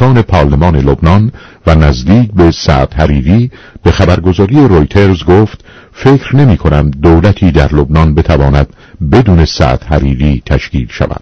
ارکان پارلمان لبنان و نزدیک به سعد حریری به خبرگزاری رویترز گفت فکر نمی‌کنم دولتی در لبنان بتواند بدون سعد حریری تشکیل شود.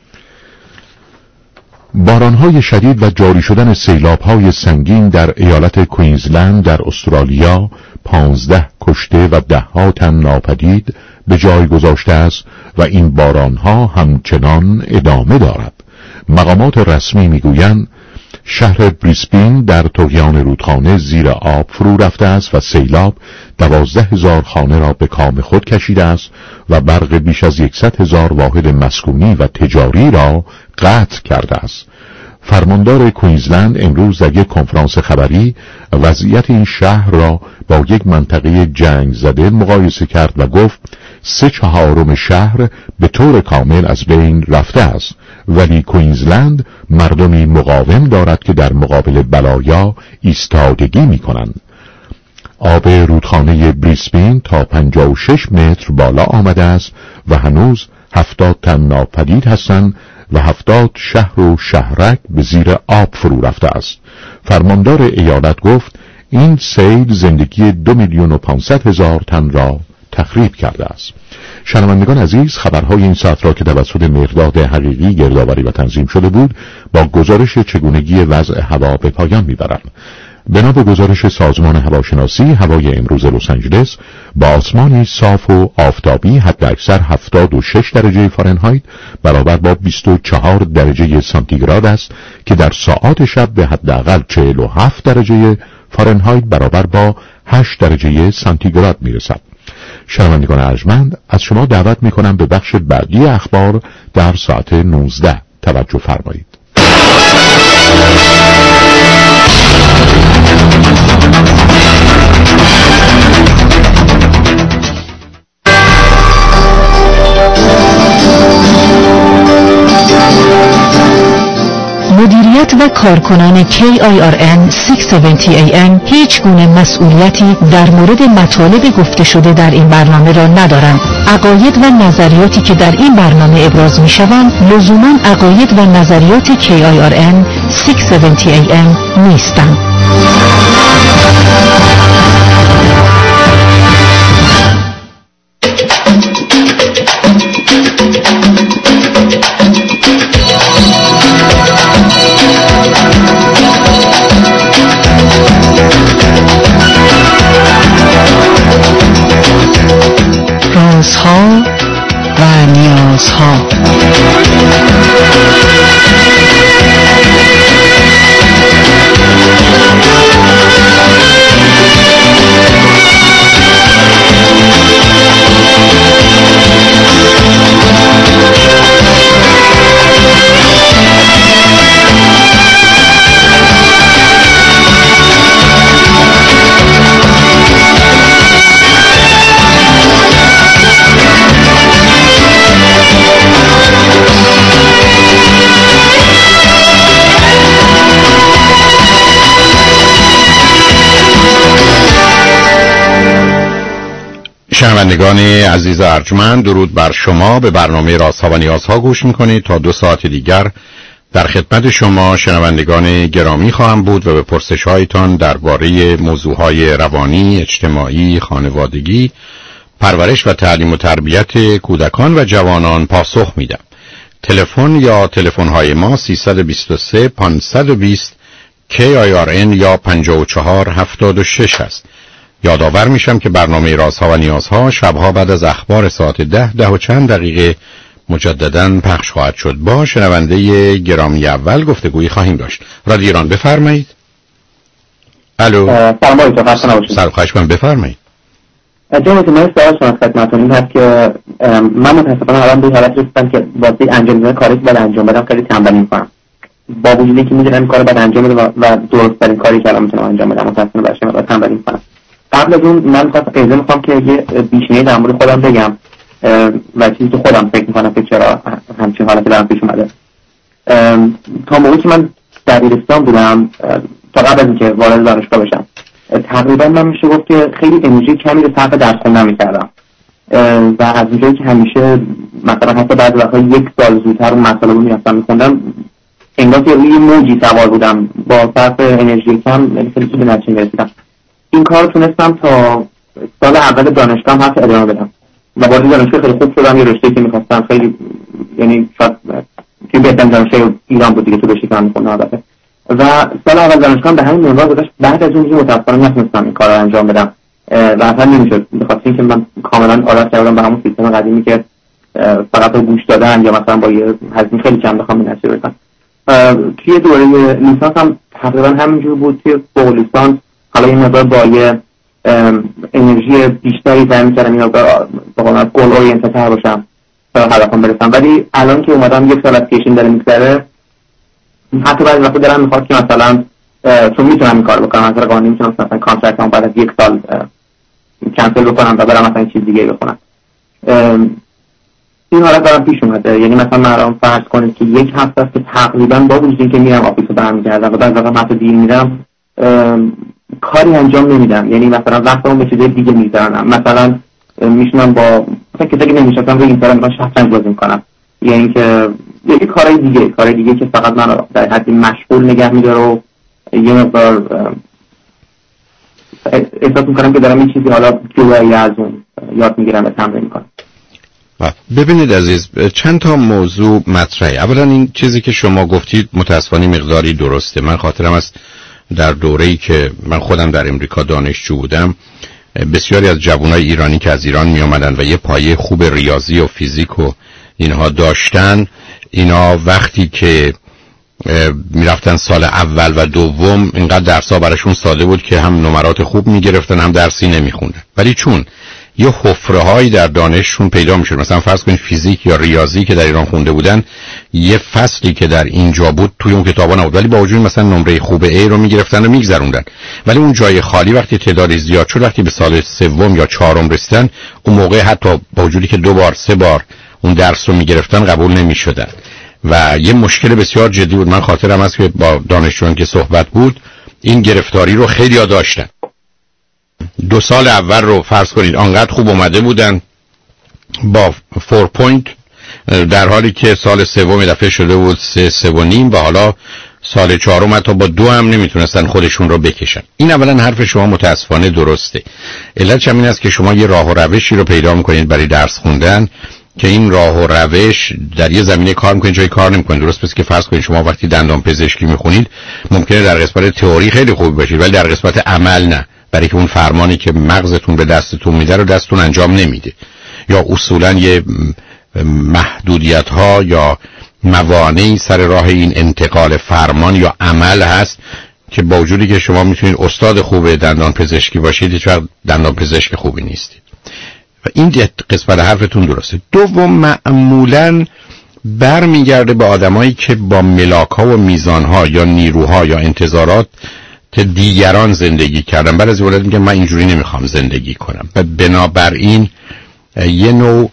بارانهای شدید و جاری شدن سیلاب‌های سنگین در ایالت کوینزلند در استرالیا 15 کشته و 10 تن ناپدید به جای گذاشته است و این بارانها همچنان ادامه دارد. مقامات رسمی میگویند شهر بریسبین در طغیان رودخانه زیر آب فرو رفته است و سیلاب 12,000 خانه را به کام خود کشیده است و برق بیش از 100,000 واحد مسکونی و تجاری را قطع کرده است. فرماندار کوینزلند امروز در یک کنفرانس خبری وضعیت این شهر را با یک منطقه جنگ زده مقایسه کرد و گفت 3/4 شهر به طور کامل از بین رفته است، ولی کوینزلند مردمی مقاوم دارد که در مقابل بلایا ایستادگی می کنند. آب رودخانه بریسبین تا 56 متر بالا آمده است و هنوز 70 تن ناپدید هستند و 70 شهر و شهرک به زیر آب فرو رفته است. فرماندار ایالت گفت این سیل زندگی 2,500,000 تن را تخریب کرده است. شنوندگان عزیز، خبرهای این ساعت را که توسط مرداد حقیقی گردآوری و تنظیم شده بود با گزارش چگونگی وضع هوا به پایان میبرم. بنا به گزارش سازمان هواشناسی، هوای امروز لس آنجلس با آسمانی صاف و آفتابی حداکثر 76 درجه فارنهایت برابر با 24 درجه سانتیگراد است که در ساعات شب به حداقل 47 درجه فارنهایت برابر با 8 درجه سانتیگراد میرسد. شنوندگان ارجمند، از شما دعوت میکنم به بخش بعدی اخبار در ساعت 19 توجه فرمایید. مدیریت و کارکنان KIRN 670 AM هیچ گونه مسئولیتی در مورد مطالب گفته شده در این برنامه را ندارند. عقاید و نظریاتی که در این برنامه ابراز می شوند لزوماً عقاید و نظریات KIRN 670 AM نیستند. رازها و نیازها. شنوندگان عزیز ارجمند، درود بر شما. به برنامه رازها و نیازها گوش میکنید. تا 2 ساعت دیگر در خدمت شما شنوندگان گرامی خواهم بود و به پرسش‌هایتان درباره موضوعهای روانی، اجتماعی، خانوادگی، پرورش و تعلیم و تربیت کودکان و جوانان پاسخ میدم. تلفن یا تلفن‌های ما 323 520 KIRN یا 5476 است. یادآور میشم که برنامه رازها و نیازها شبها بعد از اخبار ساعت 10 و چند دقیقه مجدداً پخش خواهد شد. با شنونده گرامی اول گفتگویی خواهیم داشت. رادیو ایران بفرمایید. الو. سرخواهش من بفرمایید. جناب من سوال خدمتتون این هست که من متأسفانه الان به حالت رسیدم که واسه انجام دادن کاری که باید انجام بدم خیلی تنبلی می‌کنم. با وجودی که می‌دونم کارو باید انجام بدم و درست‌ترین کاری که الان می‌تونم انجام بدم، متأسفانه برای من تنبلی می‌کنم. قبل از اون من میخوام که یه بیشینه‌ای در مورد خودم بگم و چیزی که خودم فکر میکنم که چرا همچین حالتی برام پیش اومده. تا موقعی که من دبیرستان بودم، تا قبل از اینکه وارد دانشگاه بشم، تقریبا من میشه گفت که خیلی انرژی کمی به صرف درس خوندن میکردم و از اونجایی که همیشه مثلا حتی بعضی وقتا 1 سال زودتر اون مطالب رو میرفتم میخوندم، انگار که روی موجی سوار بودم با صرف انرژی کم خیلی به نتیجه رسیدم. این کار تونستم تا سال اول دانشگاه هم حتی ادامه بدم و وارد دانشگاه خیلی خوب شدم. یه رشته‌ای که می‌خواستم خیلی یعنی شاید که بهترین دانشگاه ایران بود دیگه، تو رشته که می‌خوندم البته. و سال اول دانشگاه به همین منوال گذشت. بعد از اون دیگه متأسفانه نتونستم این کار رو انجام بدم و اصلا نمی‌شد، به خاطر اینکه من کاملا عادت کردم به همون سیستم قدیمی که فقط با گوش دادن یا مثلا با یه هزینه خیلی کم بخوام به نتیجه برسم. توی دوره لیسانس هم تقریبا همینجور بود که فوق لیسانس حالا این مقدار با یه انرژی بیشتری سعی می‌کردم این مقدار به قول گل اورینتد باشم تا هدفم برسم. ولی الان که اومدم یک سال از کیشین داره می‌گذره، حتی بعضی وقتا دارم میخواد که مثلا چون میتونم این کار بکنم، مثلا قانونی میتونم مثلا کانترکتم بعد از یک سال کنسل بکنم و برم مثلا چیز دیگه بخونم. این حالت دارم پیش اومده. یعنی مثلا من فرض کنید که یک هفته است که تقریبا با وجود اینکه میرم آفیس رو برمیگردم و بعضی وقتا حتی دیر میرم کاری انجام نمیدم. یعنی مثلا وقتمو به چیزای دیگه میذارم، مثلا میشونم با مثلا کسی که نمیشناسم روی اینستاگرام مثلا شطرنج بازی میکنم، یعنی اینکه یه کار دیگه که فقط من در حدی مشغول نگه میداره و یه مقدار احساس میکنم که دارم یه چیزی حالا جوری از اون یاد میگیرم و تمرین میکنم. ببینید عزیز، چند تا موضوع مطرحه. اولا این چیزی که شما گفتید متاسفانه مقداری درسته. من خاطرم است در دوره‌ای که من خودم در امریکا دانشجو بودم، بسیاری از جوانای ایرانی که از ایران می آمدن و یه پایه خوب ریاضی و فیزیک و اینها داشتن، اینا وقتی که می رفتن سال اول و دوم اینقدر درس‌ها براشون ساده بود که هم نمرات خوب می گرفتن هم درسی نمی خوندن. ولی چون یه حفره‌هایی در دانششون پیدا می‌شد، مثلا فرض کنید فیزیک یا ریاضی که در ایران خونده بودن، یه فصلی که در اینجا بود توی اون کتابا نبود، ولی با وجود مثلا نمره خوب A رو می‌گرفتن و می‌گذروندن. ولی اون جای خالی وقتی تعدادی زیاد شد، وقتی به سال سوم یا چهارم رسیدن، اون موقع حتی با وجودی که 2 بار 3 بار اون درس رو می‌گرفتن قبول نمی‌شدن و یه مشکل بسیار جدی بود. من خاطرم هست که با دانشجویان که صحبت بود این گرفتاری رو خیلی‌ها داشتن. 2 سال اول رو فرض کنید آنقدر خوب اومده بودن با 4 پوینت، در حالی که سال سوم دفعه شده بود 3.5 و حالا سال چهارم حتی با 2 هم نمیتونستن خودشون رو بکشن. این اولا حرف شما متاسفانه درسته. علتش هم این است که شما یه راه و روشی رو پیدا میکنید برای درس خوندن که این راه و روش در یه زمینه کار میکنید، جای کار نمیکنید. درست پس که فرض کنید شما وقتی دندان پزشکی میخونید ممکنه در قسمت تئوری خیلی خوب باشید ولی در قسمت عمل نه، برای که اون فرمانی که مغزتون به دستتون میده رو دستتون انجام نمیده، یا اصولا یه محدودیت ها یا موانعی سر راه این انتقال فرمان یا عمل هست که با وجودی که شما میتونید استاد خوب دندان پزشکی باشید هیچ وقت دندان پزشک خوبی نیستید. و این قسمت حرفتون درسته. دوم، معمولا برمیگرده به آدمایی که با ملاک‌ها و میزان‌ها یا نیروها یا انتظارات دیگران زندگی کردن. بعد از ولادت میگم من اینجوری نمیخوام زندگی کنم و بنابراین یه نوع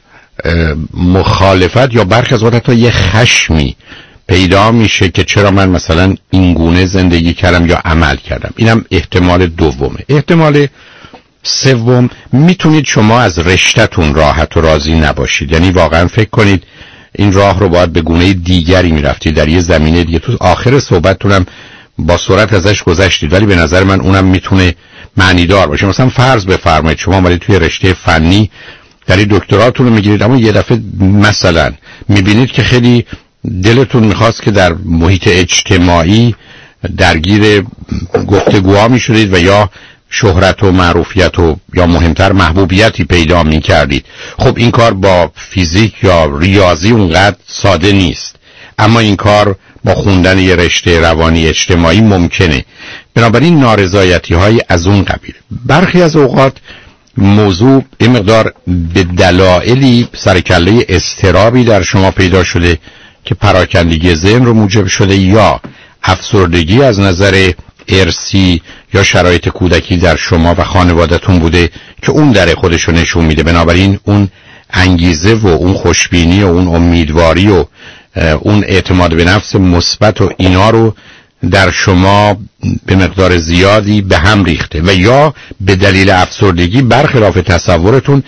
مخالفت یا برخی از وقت یه خشمی پیدا میشه که چرا من مثلا این گونه زندگی کردم یا عمل کردم. اینم احتمال دومه. احتمال سوم، میتونید شما از رشته‌تون راحت و راضی نباشید، یعنی واقعا فکر کنید این راه رو باید به گونه دیگری میرفتید، در یه زمینه دیگه. تو آخر صحبتتونم با سرعت ازش گذشتید ولی به نظر من اونم میتونه معنیدار باشه. مثلا فرض بفرمایید شما اومدید توی رشته فنی در دکتراتون رو میگیرید، اما یه دفعه مثلا میبینید که خیلی دلتون میخواست که در محیط اجتماعی درگیر گفتگوها میشدید و یا شهرت و معروفیت و یا مهمتر محبوبیتی پیدا میکردید. خب این کار با فیزیک یا ریاضی اونقدر ساده نیست، اما این کار با خوندن یه رشته روانی اجتماعی ممکنه. بنابراین نارضایتی های از اون قبیل. برخی از اوقات موضوع این مقدار به دلایلی سرکله اضطرابی در شما پیدا شده که پراکندگی ذهن رو موجب شده، یا افسردگی از نظر ارثی یا شرایط کودکی در شما و خانوادتون بوده که اون در خودشو نشون میده. بنابراین اون انگیزه و اون خوشبینی و اون امیدواری و اون اعتماد به نفس مثبت و اینا رو در شما به مقدار زیادی به هم ریخته و یا به دلیل افسردگی برخلاف تصورتون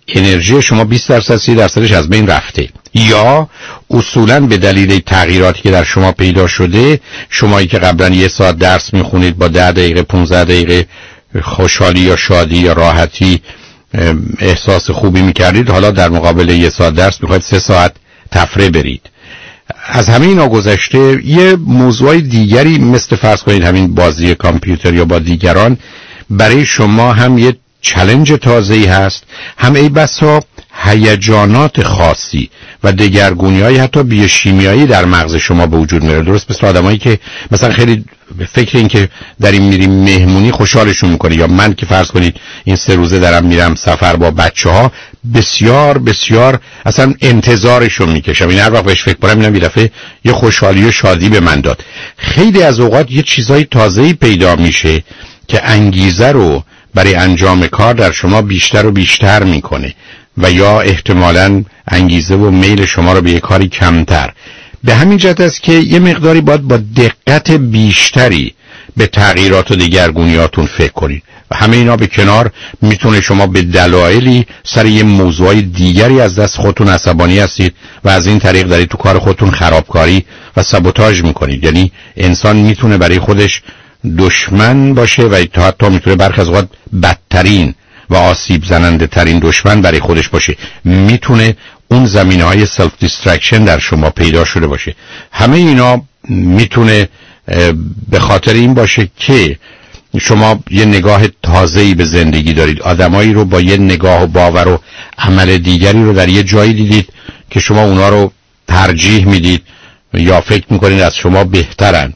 انرژی شما 20% 30% از بین رفته، یا اصولاً به دلیل تغییراتی که در شما پیدا شده، شمایی که قبلا 1 ساعت درس میخونید با 10 دقیقه 15 دقیقه خوشحالی یا شادی یا راحتی احساس خوبی میکردید، حالا در مقابل 1 ساعت درس میخواید 3 ساعت تفریح برید. از همه اینا گذشته یه موضوع دیگری مثل فرض کنید همین بازی کامپیوتر یا با دیگران برای شما هم یه چالش تازه‌ای هست، هم ای بسا هیجانات خاصی و دگرگونی‌های حتی بیوشیمیایی در مغز شما به وجود میاره. درست مثل آدمایی که مثلا خیلی فکر این که داریم میریم مهمونی خوشحالشون میکنه، یا من که فرض کنید این 3 روزه دارم میرم سفر با بچه‌ها، بسیار بسیار اصلا انتظارشون میکشم، این هر وقت بهش فکر کنم اینم یه دفعه یه خوشحالی و شادی به من داد. خیلی از اوقات یه چیزای تازه‌ای پیدا میشه که انگیزه رو برای انجام کار در شما بیشتر و بیشتر میکنه و یا احتمالاً انگیزه و میل شما رو به یک کاری کمتر. به همین جهت است که یه مقداری باید با دقت بیشتری به تغییرات و دگرگونیاتون فکر کنید و همه اینا به کنار میتونه شما به دلایلی سر یه موضوعی دیگری از دست خودتون عصبانی هستید و از این طریق دارید تو کار خودتون خرابکاری و سابوتاژ میکنید. یعنی انسان میتونه برای خودش دشمن باشه و حتی میتونه برخی از اوقات بدترین و آسیب زننده ترین دشمن برای خودش باشه. میتونه اون زمینه‌های سلف دیسترکشن در شما پیدا شده باشه. همه اینا میتونه به خاطر این باشه که شما یه نگاه تازه‌ای به زندگی دارید، آدمایی رو با یه نگاه و باور و عمل دیگری رو در یه جایی دیدید که شما اونا رو ترجیح میدید یا فکر میکنید از شما بهترن.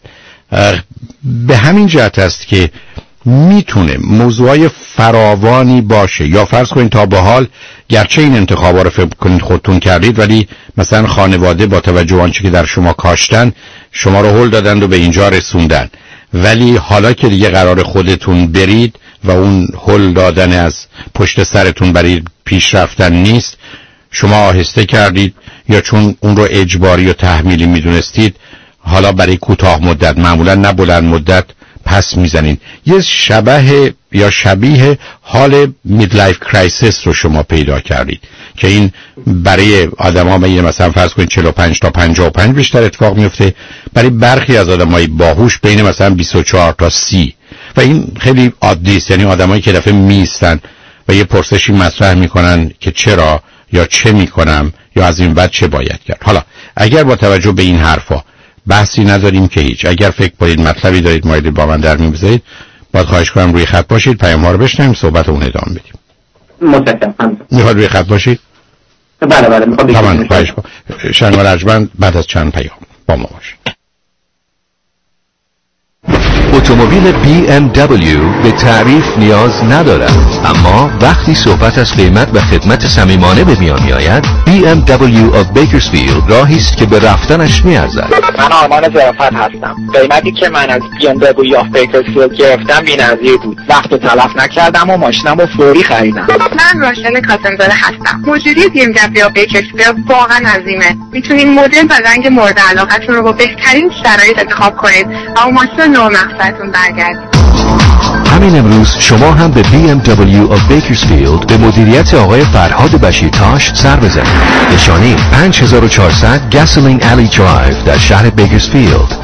به همین جهت است که میتونه موضوعای فراوانی باشه، یا فرض کنید تا به حال گرچه این انتخابا رو فکر کنید خودتون کردید، ولی مثلا خانواده با توجه به آنچه که در شما کاشتن شما رو هل دادن و به اینجا رسوندن، ولی حالا که دیگه قرار خودتون برید و اون هل دادن از پشت سرتون برای پیش رفتن نیست، شما آهسته کردید یا چون اون رو اجباری و تحمیلی میدونستید حالا برای کوتاه مدت، معمولا نه بلند مدت، پس میزنین. یه شبیه حال میدلایف کرایسیس رو شما پیدا کردید که این برای آدم‌ها مثلا فرض کنید 45 تا 55 بیشتر اتفاق میفته، برای برخی از آدمای باهوش بین مثلا 24 تا 30 و این خیلی عادی است. یعنی آدمایی که دفعه میستن و یه پرسشی مطرح میکنن که چرا یا چه میکنم یا از این بعد چه باید کرد. حالا اگر با توجه به این حرفا بحثی نداریم که هیچ، اگر فکر کنید مطلبی دارید مایل با من در میون بذارید، باید خواهش کنم روی خط باشید، پیام ها رو بشنویم، صحبت اون ادامه بدیم. متشکرم. میخواد روی خط باشید؟ بله میخوام. تمام، خواهش کنم. شنوار ارجمند بعد از چند پیام با ما باشید. اتومبیل BMW به تعریف نیاز ندارد، اما وقتی صحبت از قیمت و خدمت صمیمانه به میان میآید، BMW of Bakersfield راهی است که به رفتنش میارزد. من آرمان ظرافت هستم. قیمتی که من از BMW of Bakersfield گرفتم بی‌نظیر بود. وقت تلف نکردم و ماشینم رو فوری خریدم. من راشل کاسمزاده هستم. مدیری BMW of Bakersfield واقعا عظیمه. میتونید مدل و رنگ مورد علاقتون رو با بهترین شرایط انتخاب کنید و ماشین نو مقصدتون برگردید. همین امروز شما هم به BMW of Bakersfield به مدیریت آقای فرهاد بشیرتاش سر بزنید. نشانی 5400 گاسولین الی درایو در شهر بیکرزفیلد.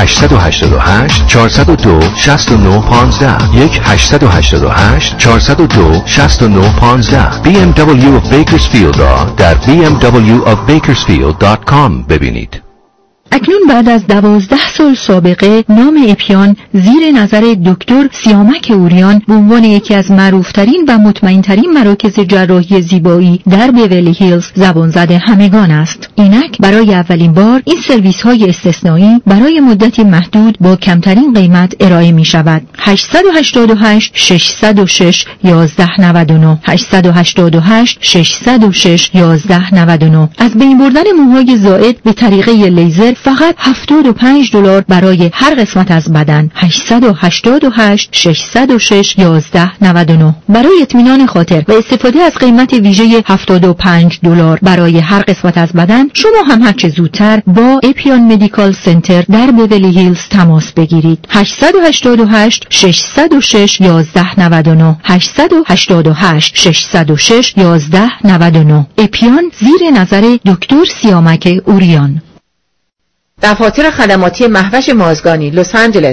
1-888-402-6915 1-888-402-6915. BMW of Bakersfield را در bmwofbakersfield.com ببینید. اکنون بعد از 12 سال سابقه نام اپیان زیر نظر دکتر سیامک اوریان به عنوان یکی از معروفترین و مطمئنترین مراکز جراحی زیبایی در بیولی هیلز زبان زده همگان است. اینک برای اولین بار این سرویس های استثنایی برای مدتی محدود با کمترین قیمت ارائه می شود. 888 606 1199 888 606 1199. از بین بردن موهای زائد به طریقه لیزر فقط $75 برای هر قسمت از بدن. 888 606 1199. برای اطمینان خاطر و استفاده از قیمت ویژه $75 برای هر قسمت از بدن، شما هم هرچه زودتر با اپیان مدیکال سنتر در بیولی هیلز تماس بگیرید. 888 606 1199. 888 606 1199. اپیان زیر نظر دکتر سیامک اوریان. دفاتر خدماتی مهوش مازگانی، لس آنجلس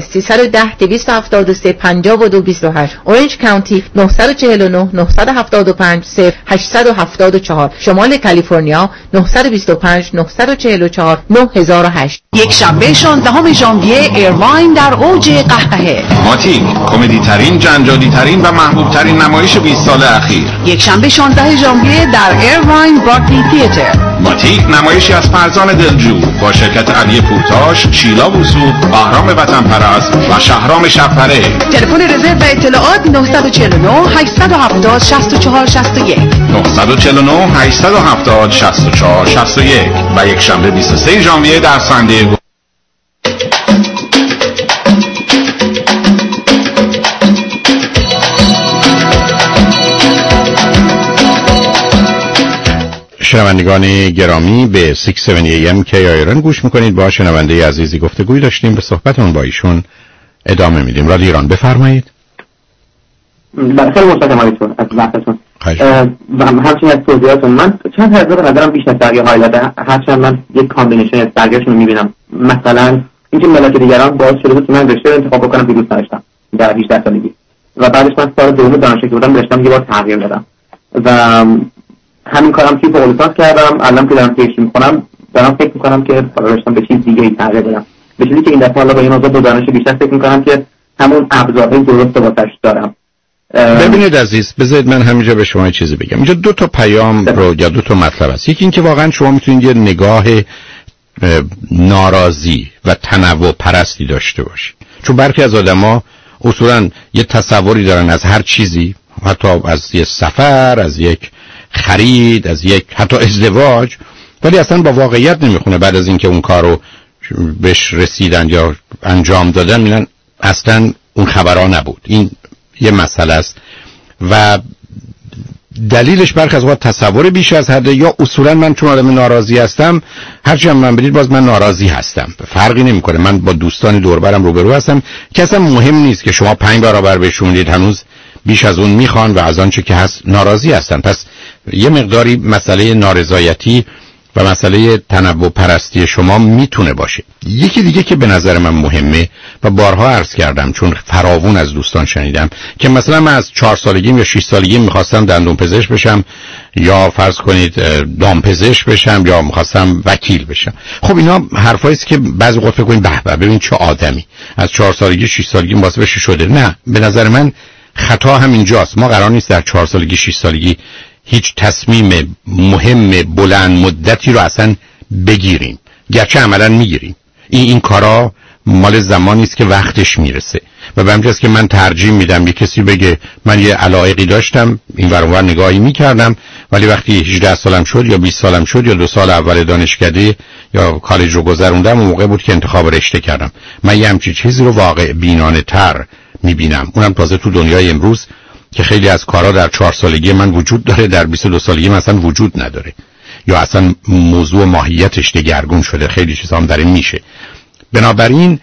310-273-5228، اورنج کانتی 949 975 0874، شمال کالیفرنیا 925 944 9008. یک شنبه 16 ژانویه ایرواین در اوج قهقهه. ماتیک، کمدی ترین، جنجالی ترین و محبوب ترین نمایش 20 سال اخیر. یک شنبه 16 ژانویه در ایرواین براکلی تئاتر. ماتیک نمایشی از فرزان دلجو با شرکت علی پورتاش، شیلا وسود، بهرام وطن پرست و شهرام شبپره. تلفن رزرو و اطلاعات 949 870 64 61 949 870 64 61 و یک شنبه 23 ژانویه در سندیگو. شنوندگان گرامی به 670 AM KIRN گوش میکنید. با شنونده عزیزی گفتگوی داشتیم، به صحبتون با ایشون ادامه میدیم. رادیو ایران بفرمایید. خیلی متشکرم از وقتتون و همچنین از توضیحاتون. من چند تا به نظرم بیشتر درگیر هایلاده، هرچند من یک کامبینیشن از درگیرشون رو میبینم. مثلا اینکه ملاک دیگران باعث شده بود که من رشته انتخاب بکنم که دوست داشتم در 18 سالگی و بعدش من سال دوم دانشگاه بودم رشته‌ام یه بار تغییر دادم و همین کارم توی پولیسانس کردم. الان که دارم پیشی میکنم دارم فکر میکنم که رشته‌ام به چیز دیگه ای تغییر بدم، به چیزی که این دفعه حالا با این موضوع با دانش بیشتر فکر میکنم که همون ابزارهای درست واسش دارم. ببینید عزیز، بذارید من همینجا به شما چیزی بگم. اینجا دو تا پیام رو یا دو تا مطلب هست. یکی این که واقعا شما میتونید یه نگاه ناراضی و تنوع پرستی داشته باشید، چون برخی از آدما اصولا یه تصوری دارن از هر چیزی، حتی از یه سفر، از یک خرید، از یک حتی ازدواج، ولی اصلا با واقعیت نمیخونه. بعد از اینکه اون کارو بهش رسیدن یا انجام دادن میگن اصلا اون خبرها نبود. این یه مسئله است و دلیلش برخی از وقت تصور بیش از حد، یا اصولا من چون آدم ناراضی هستم هرچی هم من بدید باز من ناراضی هستم، فرقی نمیکنه. من با دوستان دور برم روبرو هستم که اصلا مهم نیست که شما 5 برابر بهشون دید، هنوز بیش از اون میخوان و از آنچه که هست ناراضی هستن. پس یه مقداری مسئله نارضایتی و مسئله تنوع پرستی شما میتونه باشه. یکی دیگه که به نظر من مهمه و بارها عرض کردم چون فراوون از دوستان شنیدم که مثلا من از 4 سالگیم یا 6 سالگیم میخواستم دندون پزشک بشم یا فرض کنید دامپزشک بشم یا میخواستم وکیل بشم. خب اینا حرفایی است که بعضی وقت فکر کنید به به ببین چه آدمی از 4 سالگی 6 سالگی واسه بشه شده. نه، به نظر من خطا همینجاست. ما قرار نیست در 4 سالگی 6 سالگی هیچ تصمیم مهم بلند مدتی رو اصلا بگیریم، گرچه عملا میگیریم. این کارا مال زمانی است که وقتش میرسه و به همین که من ترجیح میدم یه کسی بگه من یه علایقی داشتم این ور اونور نگاهی میکردم، ولی وقتی 18 سالم شد یا 20 سالم شد یا 2 سال اول دانشکده یا کالج رو گذروندم، اون موقع بود که انتخاب رشته کردم. من یه همچین چیزی رو واقع بینانه تر میبینم، اونم تازه تو دنیای امروز که خیلی از کارا در 4 سالگی من وجود داره، در 22 سالگی من اصلا وجود نداره یا اصلا موضوع ماهیتش دگرگون شده، خیلی چیزا هم داره میشه. بنابراین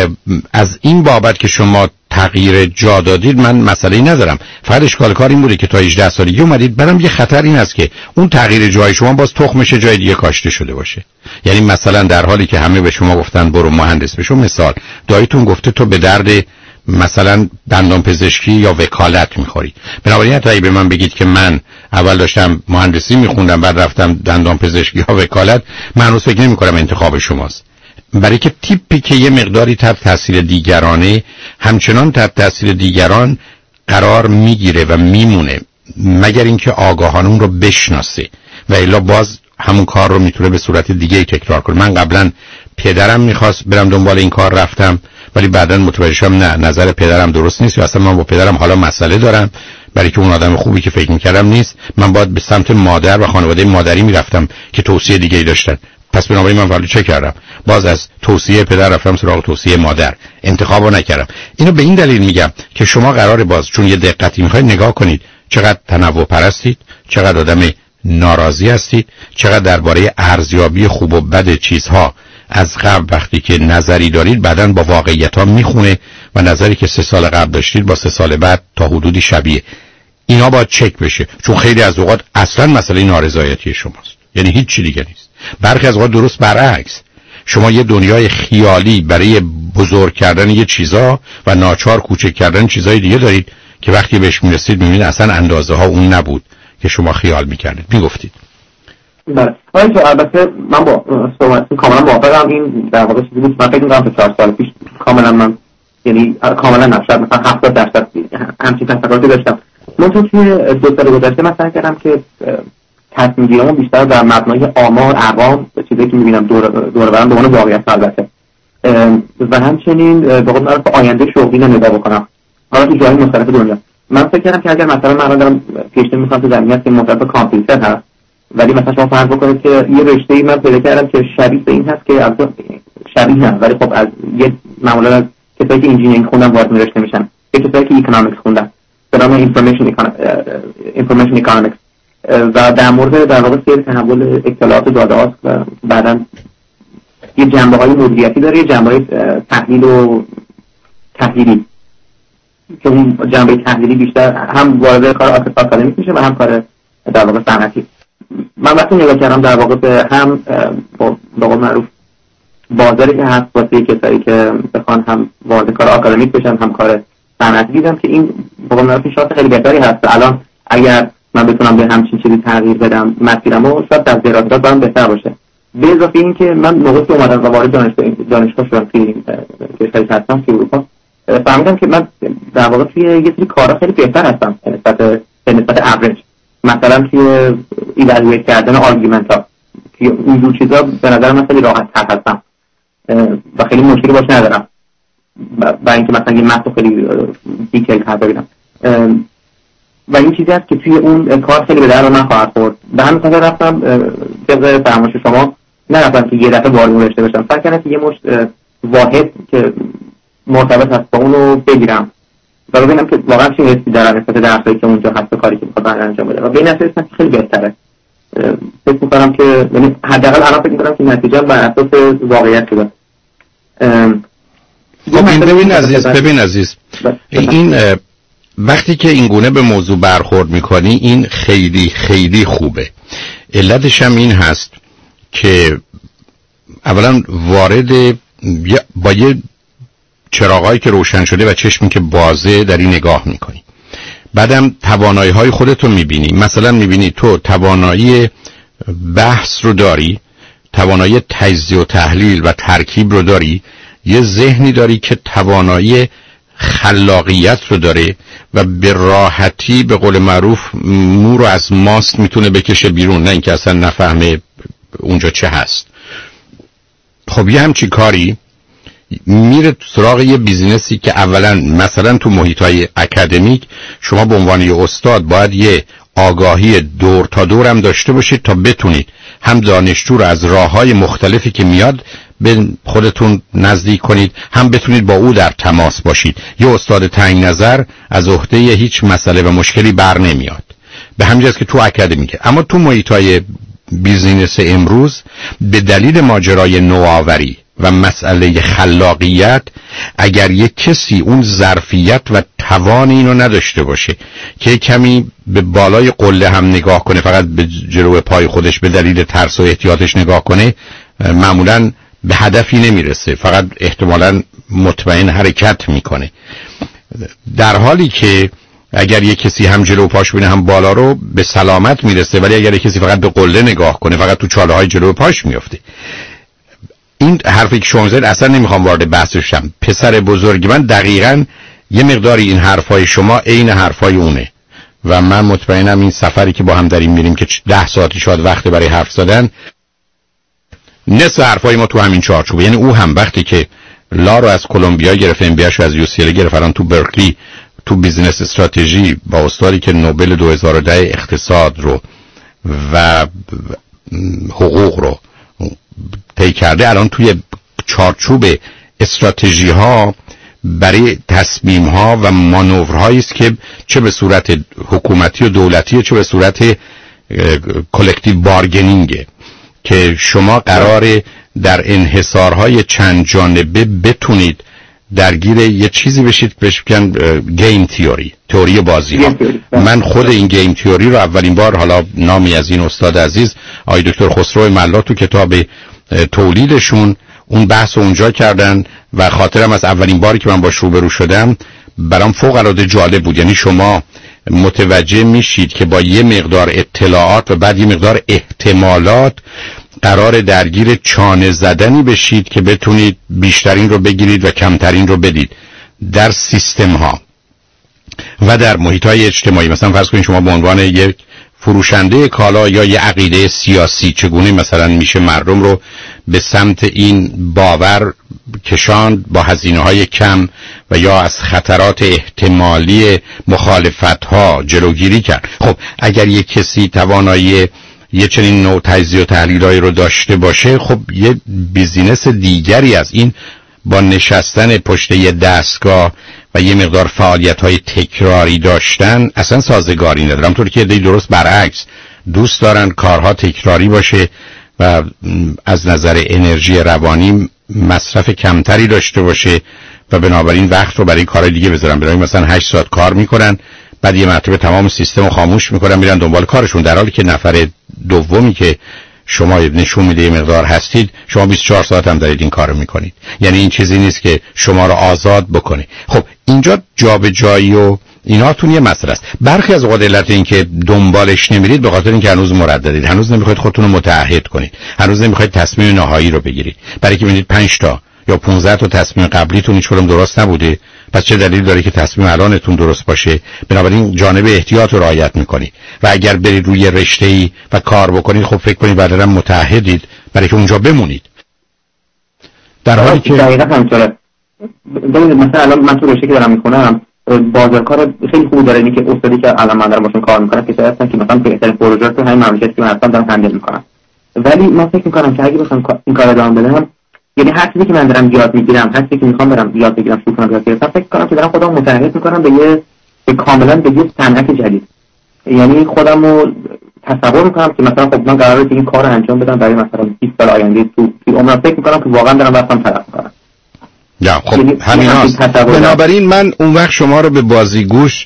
از این بابت که شما تغییر جا دادید من مسئله‌ای ندارم، فقط اشکال کار این بوده که تا 18 سالگی اومدید. برام یه خطر این است که اون تغییر جای شما باز تخمش جای دیگه کاشته شده باشه. یعنی مثلا در حالی که همه به شما گفتن برو مهندس بشو، مثال داییتون گفته تو به درد مثلا دندان پزشکی یا وکالت میخوری، بنابراین اگه به من بگید که من اول داشتم مهندسی میخوندم بعد رفتم دندان پزشکی یا وکالت، من هنوز فکر نمی‌کنم انتخاب شماست، برای که تیپی که یه مقداری تحت تاثیر دیگرانه همچنان تحت تاثیر دیگران قرار میگیره و میمونه مگر اینکه آگاهانه اون رو بشناسه و الا باز همون کار رو میتونه به صورت دیگه تکرار کنه. من قبلا پدرم میخواست برم دنبال این کار رفتم، ولی بعداً متوجه شدم نه، نظر پدرم درست نیست یا اصلا من با پدرم حالا مسئله دارم، برای که اون آدم خوبی که فکر میکردم نیست. من باید به سمت مادر و خانواده مادری میرفتم که توصیه دیگه‌ای داشتن. پس بنابراین من ولی چه کردم؟ باز از توصیه پدر رفتم سراغ توصیه مادر، انتخابو نکردم. اینو به این دلیل میگم که شما قراره باز چون یه دقتی میخواید نگاه کنید چقدر تنوع پرستید، چقدر آدم ناراضی هستید، چقدر درباره ارزیابی خوب و بد چیزها از قبل وقتی که نظری دارید بعداً با واقعیت‌ها میخونه و نظری که 3 سال قبل داشتید با 3 سال بعد تا حدودی شبیه. اینا باید چک بشه، چون خیلی از اوقات اصلاً مسئله نارضایتی شماست، یعنی هیچ چیز دیگه نیست. برخی از اوقات درست برعکس، شما یه دنیای خیالی برای بزرگ کردن یه چیزا و ناچار کوچک کردن چیزای دیگه دارید که وقتی بهش میرسید میبینید اصلا اندازه ها اون نبود که شما خیال میکردید. میگفتید بله. البته من با صحبتتون کاملا موافقم. این در واقع چیزی بود من فکر می‌کنم 4 سال پیش کاملا من یعنی کاملا نشد مثلا 70% همچین تفکراتی داشتم. من توی 2 سال گذشته مثلا کردم که تصمیم گیریمو بیشتر در مبنای آمار، ارقام، چیزایی که می‌بینم دور برم به عنوان واقعیت البته و همچنین به قول معروف آینده شغلی نگاه بکنم. حالا تو جای مختلف دنیا من فکر کردم که اگر مثلا من دارم پیشنهاد می‌کنم تو زمینه‌ای که مرتبط با کامپیوتر هست، ولی مثلا شما فرض بکنید که یه رشته‌ای من پیدا کردم که شبیه به این هست که البته شبیه نه ولی خب از یه معمولا از کسایی که انجینیرینگ خوندن وارد رشته میشن، یه کسایی که اکونومیکس خوندن به نام اینفورمیشن اکونومیکس و در مورد در واقع سیر تحول اطلاعات داده هاست و بعداً یه جنبه‌های مدیریتی داره، یه جنبه‌های تحلیل و تحلیلی که اون جنبه تحلیلی بیشتر هم وارد کار آکادمیک میشه و هم کار در واقع صنعتی. من وقتی نگاه کردم در واقع به هم به قول معروف بازاری که هست واسه کسایی که بخوان هم وارد کار آکادمیک بشن هم کار صنعتی، دیدم که این به قول معروف شانس خیلی بهتری هست. الان اگر من بتونم به همچین چیزی تغییر بدم مسیرمو، شاید در درآمد برام بهتر باشه. به اضافه این که من موقعی که اومدم و وارد دانشگاه شدم توی کشوری هستم توی اروپا، فهمیدم که من در واقع توی یه سری کارا خیلی بهتر هستم به نسبت اوریج. مثلا توی ایوالویت کردن آرگومنت ها که اینجور چیزا به نظر من خیلی راحت تر هستم و خیلی مشکلی باش ندارم برای اینکه مثلا یه متن خیلی دیتیل کار ببینم و این چیزی هست که توی اون کار خیلی به درد من خواهد خورد. به همین خاطر رفتم طبق فرمایش شما نرفتم که یه دفعه وارد رشته بشم، فکر کردم که یه مشت واحد که مرتبط هست با اونو بگیرم و ببینم که واقعا چی حسی دارم نسبت درسایی که اونجا هست و کاری که می‌خوام انجام بدم و به این اساس خیلی بهتره. فکر می‌کنم که یعنی حداقل الان فکر می‌کنم که نتیجه بر اساس واقعیت شده. ببین عزیز این وقتی که این گونه به موضوع برخورد می‌کنی این خیلی خیلی خوبه. علتش هم این هست که اولا وارد با یه چراغایی که روشن شده و چشمی که بازه در این نگاه میکنی، بعدم توانایی های خودتو میبینی. مثلا میبینی تو توانایی بحث رو داری، توانایی تجزیه و تحلیل و ترکیب رو داری، یه ذهنی داری که توانایی خلاقیت رو داره و به راحتی به قول معروف مو رو از ماست میتونه بکشه بیرون، نه اینکه اصلا نفهمه اونجا چه هست. خب یه همچی کاری میره سراغ یه بیزینسی که اولا مثلا تو محیطای اکادمیک شما به عنوان یه استاد باید یه آگاهی دور تا دور هم داشته باشید تا بتونید هم دانشجو رو از راههای مختلفی که میاد به خودتون نزدیک کنید، هم بتونید با او در تماس باشید. یه استاد تنگ نظر از عهده هیچ مسئله و مشکلی بر نمیاد، به همین جاست که تو اکادمیکه. اما تو محیطای بیزینس امروز به دلیل ماجرای نوآوری و مسئله خلاقیت، اگر یک کسی اون ظرفیت و توان اینو نداشته باشه که کمی به بالای قله هم نگاه کنه، فقط به جلو پای خودش به دلیل ترس و احتیاطش نگاه کنه، معمولاً به هدفی نمیرسه، فقط احتمالاً مطمئن حرکت میکنه. در حالی که اگر یک کسی هم جلو پاش بینه هم بالا رو به سلامت میرسه، ولی اگر یک کسی فقط به قله نگاه کنه فقط تو چاله های جلو پاش میفته. این حرفی که شما زدید اصلا نمیخوام وارد بحثش شم. پسر بزرگ من دقیقاً یه مقداری این حرفای شما عین حرفای اونه و من مطمئنم این سفری که با هم داریم میریم که 10 ساعتی شاید وقت برای حرف زدن، نصف حرفای ما تو همین چارچوبه. یعنی او هم وقتی که لا رو از کلمبیا گرفت، ام بی اش از یو سی ال گرفت، الان تو برکلی تو بیزینس استراتژی با استادی که نوبل 2010 اقتصاد رو و حقوق رو طی کرده، الان توی چارچوب استراتژی ها برای تصمیم ها و مانورهایی است که چه به صورت حکومتی و دولتی چه به صورت کلکتیو بارگنینگه که شما قراره در انحصارهای چند جانبه بتونید درگیر یه چیزی بشید که بهش میگن گیم تئوری بازی ها. من خود این گیم تئوری رو اولین بار، حالا نامی از این استاد عزیز آقای دکتر خسرو ملا تو کتاب تولیدشون اون بحث اونجا کردن و خاطرم از اولین باری که من باش روبرو شدم برام فوق العاده جالب بود. یعنی شما متوجه میشید که با یه مقدار اطلاعات و بعد یه مقدار احتمالات قرار درگیر چانه زدنی بشید که بتونید بیشترین رو بگیرید و کمترین رو بدید در سیستم ها و در محیط های اجتماعی. مثلا فرض کنید شما به عنوان یک فروشنده کالا یا یه عقیده سیاسی چگونه مثلا میشه مردم رو به سمت این باور کشاند با هزینه‌های کم و یا از خطرات احتمالی مخالفت‌ها جلوگیری کرد. خب اگر یک کسی توانایی یه چنین نوع تجزیه و تحلیلایی رو داشته باشه، خب یه بیزینس دیگری از این با نشستن پشت یه دستگاه و یه مقدار فعالیت‌های تکراری داشتن اصلا سازگاری نداره. همونطور که درست برعکس دوست دارن کارها تکراری باشه و از نظر انرژی روانی مصرف کمتری داشته باشه و بنابراین وقت رو برای کار دیگه بذارن. برای مثلا 8 ساعت کار میکنن، بعد یه مرتبه تمام سیستم رو خاموش میکنن میرن دنبال کارشون، در حالی که نفر دومی که شما نشون میده یه مقدار هستید، شما 24 ساعت هم دارید این کارو میکنید. یعنی این چیزی نیست که شما رو آزاد بکنه. خب اینجا جابجایی و ایناتون یه مسئله است. برخی از اوقات علت این که دنبالش نمیرید به خاطر اینکه هنوز مرددید، هنوز نمیخواید خودتون رو متعهد کنید، هنوز نمیخواید تصمیم نهایی رو بگیرید، برای که میبینید 5 تا یا 15 تا تصمیم قبلیتون هیچ کدوم درست نبوده، پس چه دلیل داره که تصمیم الانتون درست باشه؟ بنابراین جانب احتیاط رو رعایت میکنید و اگر برید روی رشته‌ای و کار بکنید، خب فکر کنید بعداً متعهدید برای که اونجا بمونید، در حالی که دقیقاً همینطوره. مثلا الان من تو رشته که دارم میخونم بازارکار خیلی خوب داره، اینی که استادی که الان من دارم باشون کار میکنم که هستن که مثلا بهترین پروژه رو همین مملکتی که من هستم دارم هندل میکنم. ولی من فکر میکنم که اگه بخوام این کارو ادامه بدم، یعنی هر چیزی که من دارم یاد میگیرم، هر چیزی که میخوام برم یاد بگیرم، شروع کنم یاد گرفتن، فکر کنم که دارم خودم متعهد میکنم به کاملا به یه صنعت جدید. یعنی خودم رو تصور میکنم که مثلا خب من قراره این کارو انجام بدم برای مثلا 20 سال آینده تو عمرم، فکر میکنم که واقعا دارم رفتم طرف میکنم. یا خب همین هست. بنابراین من اون وقت شما رو به بازیگوش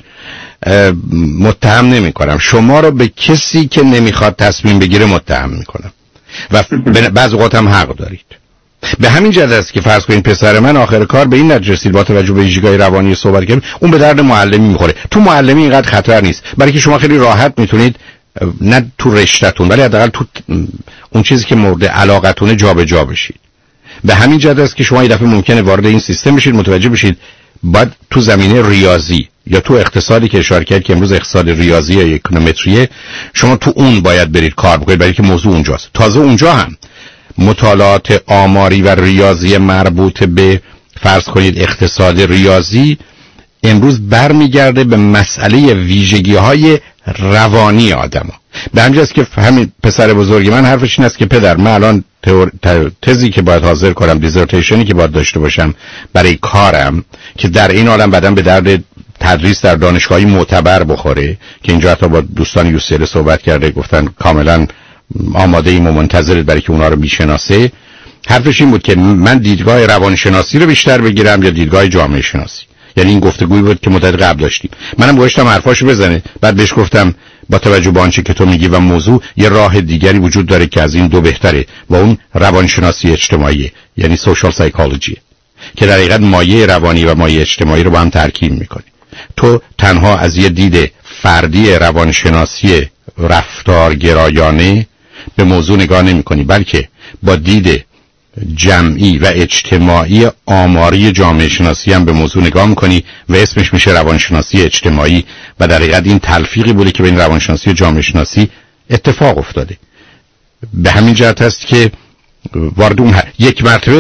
متهم نمی کنم، شما رو به کسی که نمیخواد تصمیم بگیره متهم میکنم و بعض اوقات هم حق دارید. به همین جهت است که فرض کنید پسر من آخر کار به این نتیجه رسید با توجه به ویژگی‌های روانی صحبت کردیم، اون به درد معلمی میخوره. تو معلمی اینقدر خطر نیست، برای که شما خیلی راحت میتونید نه تو رشته‌تون ولی حداقل تو اون چیزی که مورد علاقتونه جابجا بشید. به همین جهت است که شما یه دفعه ممکنه وارد این سیستم بشید، متوجه بشید بعد تو زمینه ریاضی یا تو اقتصادی که اشاره کردید که امروز اقتصاد ریاضی یا اکونومتریه، شما تو اون باید برید کار بکنید برای که موضوع اونجاست. تازه اونجا هم مطالعات آماری و ریاضی مربوط به فرض کنید اقتصاد ریاضی امروز برمیگرده به مسئله ویژگی‌های روانی آدم‌ها. به همین جاست که همین پسر بزرگ من حرفش این است که پدر من الان تزی که باید حاضر کنم، دیزرتیشنی که باید داشته باشم برای کارم که در این عالم بعدم به درد تدریس در دانشگاهی معتبر بخوره، که اینجا حتی با دوستان UCL صحبت کرده گفتن کاملا آماده ایم و منتظرید برای که اونا رو میشناسه. حرفش این بود که من دیدگاه روانشناسی رو بیشتر بگیرم یا دیدگاه جامعه شناسی. یعنی این گفتگویی بود که مدت قبل داشتیم. منم گوشتم حرفاشو بزنه، بعد بهش گفتم با توجه به آنچه که تو میگی و موضوع یه راه دیگری وجود داره که از این دو بهتره و اون روانشناسی اجتماعی، یعنی سوشال سایکولوژی، که در حقیقت مایه روانی و مایه اجتماعی رو با هم ترکیب میکنه. تو تنها از یه دید فردی روانشناسی رفتارگرایانه به موضوع نگاه نمی‌کنی، بلکه با دید جمعی و اجتماعی آماری جامعه شناسی هم به موضوع نگاه می‌کنی و اسمش میشه روانشناسی اجتماعی و در حقیقت این تلفیقی بوده که بین روانشناسی و جامعه شناسی اتفاق افتاده. به همین جهت است که وارد اون یک مرتبه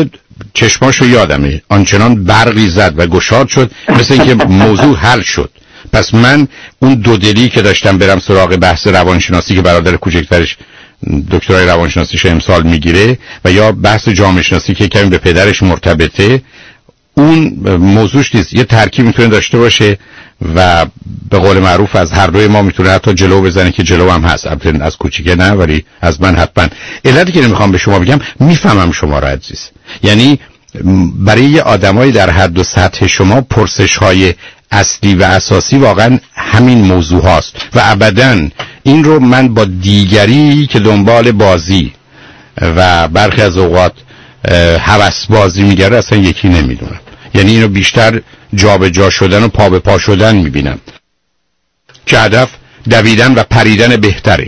چشماشو یادمه آنچنان برقی زد و گشاد شد مثل اینکه موضوع حل شد. پس من اون دودلی که داشتم برم سراغ بحث روانشناسی که برادر کوچکترش دکترای روانشناسیش امسال میگیره و یا بحث جامعه شناسی که کمی به پدرش مرتبطه، اون موضوعش نیست. یه ترکیب میتونه داشته باشه و به قول معروف از هر دوی ما میتونه حتی جلو بزنه که جلو هم هست، البته از کوچیکه نه ولی از من حتما. علتی که نمیخوام به شما بگم میفهمم شما را عزیز، یعنی برای آدمای در حد و سطح شما پرسش‌های اصلی و اساسی واقعا همین موضوع هاست و ابداً این رو من با دیگری که دنبال بازی و برخی از اوقات هوس بازی میگره اصلا یکی نمیدونم. یعنی اینو بیشتر جا به جا شدن و پا به پا شدن میبینم که هدف دویدن و پریدن بهتره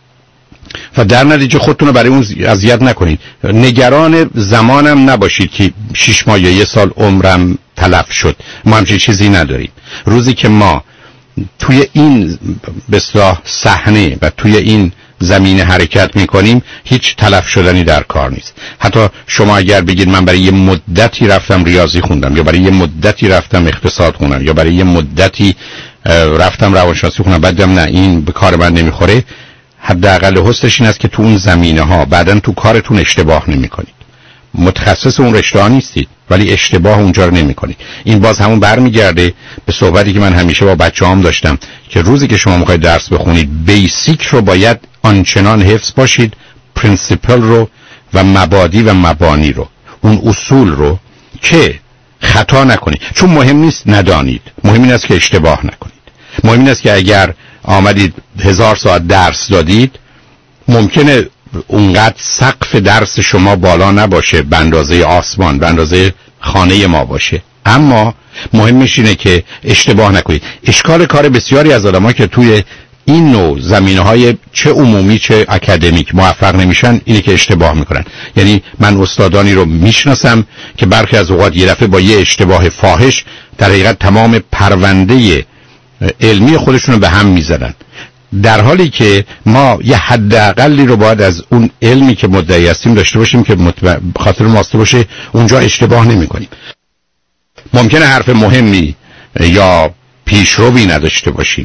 و در نتیجه خودتون رو برای اون اذیت نکنید. نگران زمانم نباشید که 6 ماه یا 1 سال عمرم تلف شد. ما همچین چیزی نداریم. روزی که ما توی این به اصطلاح صحنه و توی این زمینه حرکت میکنیم هیچ تلف شدنی در کار نیست. حتی شما اگر بگید من برای یه مدتی رفتم ریاضی خوندم یا برای یه مدتی رفتم اقتصاد خوندم یا برای یه مدتی رفتم روانشناسی خوندم بعدم نه این به کار من نمیخوره، حداقل حسنش این است که تو اون زمینه ها بعدن تو کارتون اشتباه نمیکنید. متخصص اون رشته ها نیستید ولی اشتباه اونجا رو نمی‌کنید. این باز همون برمیگرده به صحبتی که من همیشه با بچه‌هام داشتم که روزی که شما می‌خواید درس بخونید بیسیک رو باید آنچنان حفظ باشید، پرینسیپل رو و مبادی و مبانی رو، اون اصول رو که خطا نکنید. چون مهم نیست ندانید، مهم این است که اشتباه نکنید. مهم این است که اگر آمدید 1000 ساعت درس دادید ممکنه اونقدر سقف درس شما بالا نباشه به اندازه آسمان، به اندازه خانه ما باشه، اما مهمش اینه که اشتباه نکنید. اشکال کار بسیاری از آدم‌ها که توی این نوع زمینه‌های چه عمومی چه اکادمیک موفق نمیشن اینه که اشتباه میکنن. یعنی من استادانی رو میشناسم که برخی از اوقات یه دفعه با یه اشتباه فاحش در حقیقت تمام پرونده علمی خودشون رو به هم میزنن، در حالی که ما یه حداقلی رو باید از اون علمی که مدعی هستیم داشته باشیم که خاطر واسطه باشه اونجا اشتباه نمی کنیم. ممکنه حرف مهمی یا پیشروی نداشته باشیم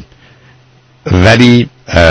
ولی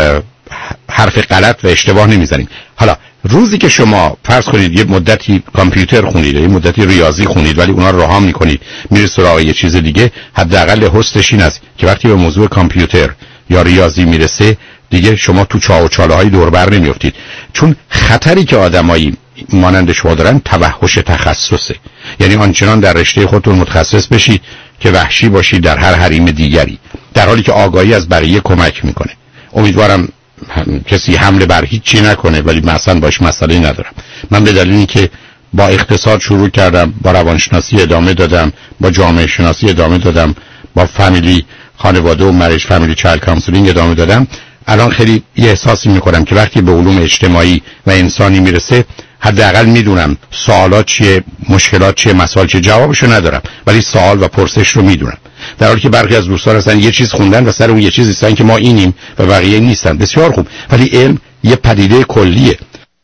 حرف غلط و اشتباه نمیزنیم. حالا روزی که شما فرض کنید یه مدتی کامپیوتر خونید، یه مدتی ریاضی خونید ولی اونا رو رها میکنید میرید سراغ یه چیز دیگه، حداقل حسنش این است که وقتی به موضوع کامپیوتر یا ریاضی میرسه دیگه شما تو چاه و چاله های دور بر نمیافتید. چون خطری که آدمایی مانند شما دارن توحش تخصصه، یعنی آنچنان در رشته خودتون متخصص بشید که وحشی باشید در هر حریم دیگری، در حالی که آگاهی از بقیه کمک میکنه. امیدوارم کسی حمله بر هیچی نکنه ولی مثلا باش مسئله ندارم. من به دلیلی که با اقتصاد شروع کردم، با روانشناسی ادامه دادم، با جامعه شناسی ادامه دادم، با فامیلی خانواده و مریج فامیلی چایلد کانسلینگ ادامه دادم، الان خیلی یه احساسی میکنم که وقتی به علوم اجتماعی و انسانی میرسه حداقل میدونم سوالات چیه، مشکلات چیه، مسائل چیه، جوابشو ندارم ولی سوال و پرسش رو میدونم. در حالی که برخی از دوستان هستن یه چیز خوندن و سر اون یه چیز هستن که ما اینیم و بقیه نیستن. بسیار خوب، ولی علم یه پدیده کلیه.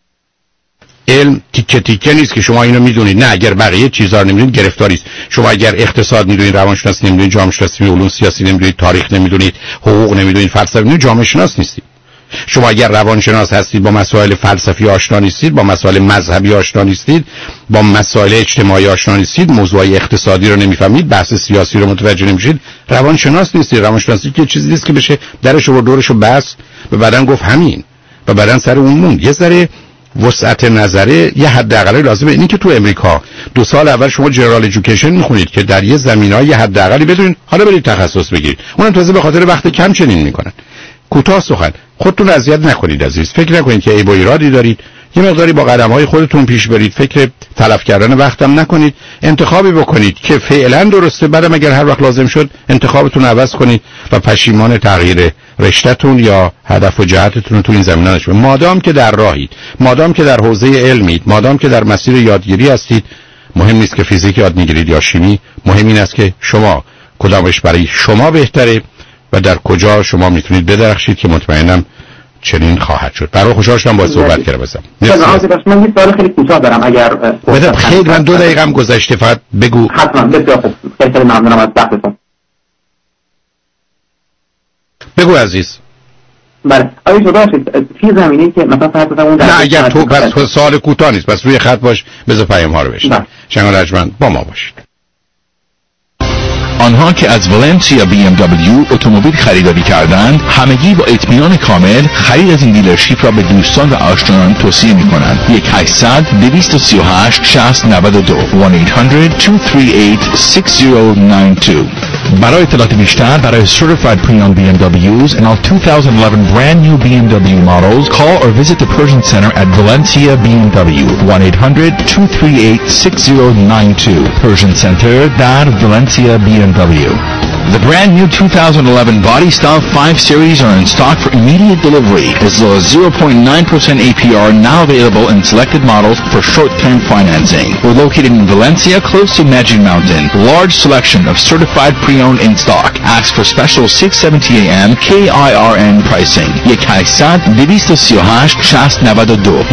علم تیکه تیکه نیست که شما اینو میدونید. نه، اگر بقیه چیزا رو نمیدونید گرفتاری است. شما اگر اقتصاد میدونید، روانشناسی نمیدونید، جامعه شناسی، علوم سیاسی نمیدونید، تاریخ نمیدونید، حقوق نمیدونید، فلسفه نمیدونید، جامعه شناس نیستید. شما اگر روانشناس هستید با مسائل فلسفی آشنا نیستید، با مسائل مذهبی آشنا نیستید، با مسائل اجتماعی آشنا نیستید، موضوعات اقتصادی رو نمیفهمید، بحث سیاسی رو متوجه نمیشید، روانشناس نیستید. روانشناسی که چیزی نیست که بشه درش و دورش رو بس به بعدن گفت همین و بعدن سر اون موند. یه ذره وسعت نظره یه حداقلی لازمه. اینی که تو امریکا 2 سال اول شما جنرال ادویکیشن میخونید که در یه زمینه‌ای یه حداقلی بدونید، حالا برید تخصص بگیرید. اونم تازه به خاطر وقت کم چنین میکنن. کوتاه سخن، خودتون اذیت نکنید عزیز. فکر نکنید که عیب و ایرادی دارید. یه مقداری با قدم‌های خودتون پیش برید. فکر تلف کردن وقتم نکنید. انتخابی بکنید که فعلا درسته، بعدم اگر هر وقت لازم شد انتخابتون عوض کنید و پشیمان تغییر رشته‌تون یا هدف و جهتتون رو تو این زمینه نشید. مادام که در راهید، مادام که در حوزه علمید، مادام که در مسیر یادگیری هستید، مهم نیست که فیزیک یاد میگیرید یا شیمی، مهم این است که شما کدامش برای شما بهتره و در کجا شما میتونید بدرخشید که مطمئنم چنین خواهد شد. برای خوشحال شدم با صحبت کردم. من یه سوال خیلی کوتاه دارم اگر خیلی من 2 دقیقه هم گذشته، فقط بگو. حتما. بسیار خوب، خیلی ممنونم از وقتتون. بگو عزیز. بله آیا شده باشید توی زمینه‌ای که مثلا فرض کنم اون نه اگر تو بس سوال کوتاه نیست، بس روی خط باش، بذار پیام ها رو بشنویم. شنگ رجمند با ما باشید. آنها که از ولنسیا BMW اتومبیل خریداری کردند همگی با اطمینان کامل خرید از این دیلرشیپ را به دوستان و آشنایان توصیه می کنند. 1-800-238-6092 برای اطلاعات بیشتر برای Certified Pre-Owned BMWs and all 2011 brand new BMW models, call or visit the Persian Center at Valencia BMW. 1-800-238-6092 Persian Center, Valencia BMW. The brand new 2011 Body Style 5 Series are in stock for immediate delivery, as low as 0.9% APR now available in selected models for short-term financing. We're located in Valencia, close to Magic Mountain. Large selection of certified pre-owned in stock. Ask for special 670 AM KIRN pricing. 1-800-238-6092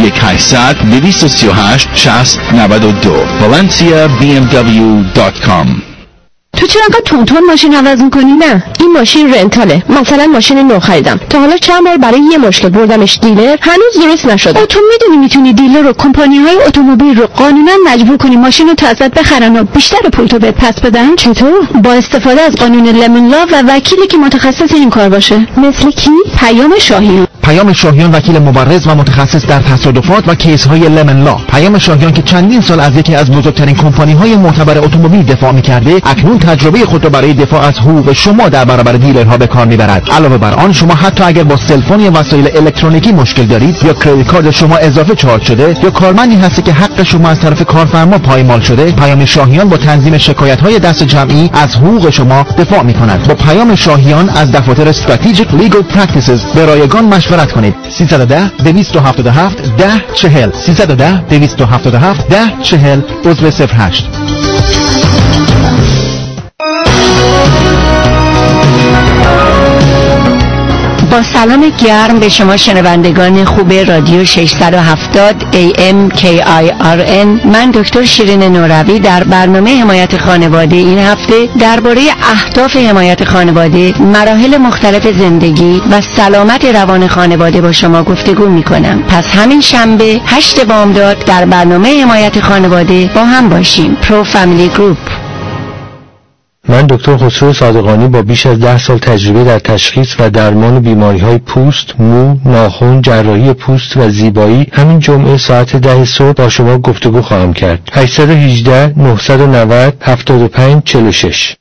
1-800-238-6092 ValenciaBMW.com. تو چرا انقدر تون ماشین عوض میکنی؟ نه این ماشین رنتاله، مثلا ماشین نو خریدم، تا حالا چند بار برای یه مشکل بردمش دیلر، هنوز درست نشده. تو میدونی میتونی دیلر و کمپانی های اتومبیل رو قانونا مجبور کنی ماشین رو ازت بخرن و بیشتر پول تو بهت پس بدن. چطور؟ با استفاده از قانون لمن لا و وکیلی که متخصص این کار باشه. مثل کی؟ پیام شاهیان. پیام شاهیان وکیل مبرز و متخصص در تصادفات و کیس های لمن لا. پیام شاهیان که چندین سال از یکی از بزرگترین کمپانی های معتبر اتومبیل دفاع می‌کرده، اکنون تجربه خود را برای دفاع از حقوق شما در برابر دیلرها به کار میبرد. علاوه بر آن شما حتی اگر با سلفون یا وسایل الکترونیکی مشکل دارید، یا کریدیت کارت شما اضافه چارج شده، یا کارمندی هستی که حق شما از طرف کارفرما پایمال شده، پیام شاهیان با تنظیم شکایت‌های دست جمعی از حقوق شما دفاع می‌کند. با پیام شاهیان از دفاتر Strategic Legal Practices به رایگان مشورت کنید. 310-277-1040 310-277-1040 عضو 08. با سلام گرم به شما شنوندگان خوب رادیو 670 AM KIRN، من دکتر شیرین نوروی در برنامه حمایت خانواده این هفته درباره اهداف حمایت خانواده، مراحل مختلف زندگی و سلامت روان خانواده با شما گفتگو می کنم. پس همین شنبه 8 بامداد در برنامه حمایت خانواده با هم باشیم. پرو فامیلی گروپ. من دکتر خسرو صادقانی با بیش از 10 سال تجربه در تشخیص و درمان بیماری‌های پوست، مو، ناخن، جراحی پوست و زیبایی همین جمعه ساعت 10 صبح با شما گفتگو خواهم کرد. 818 990 7546.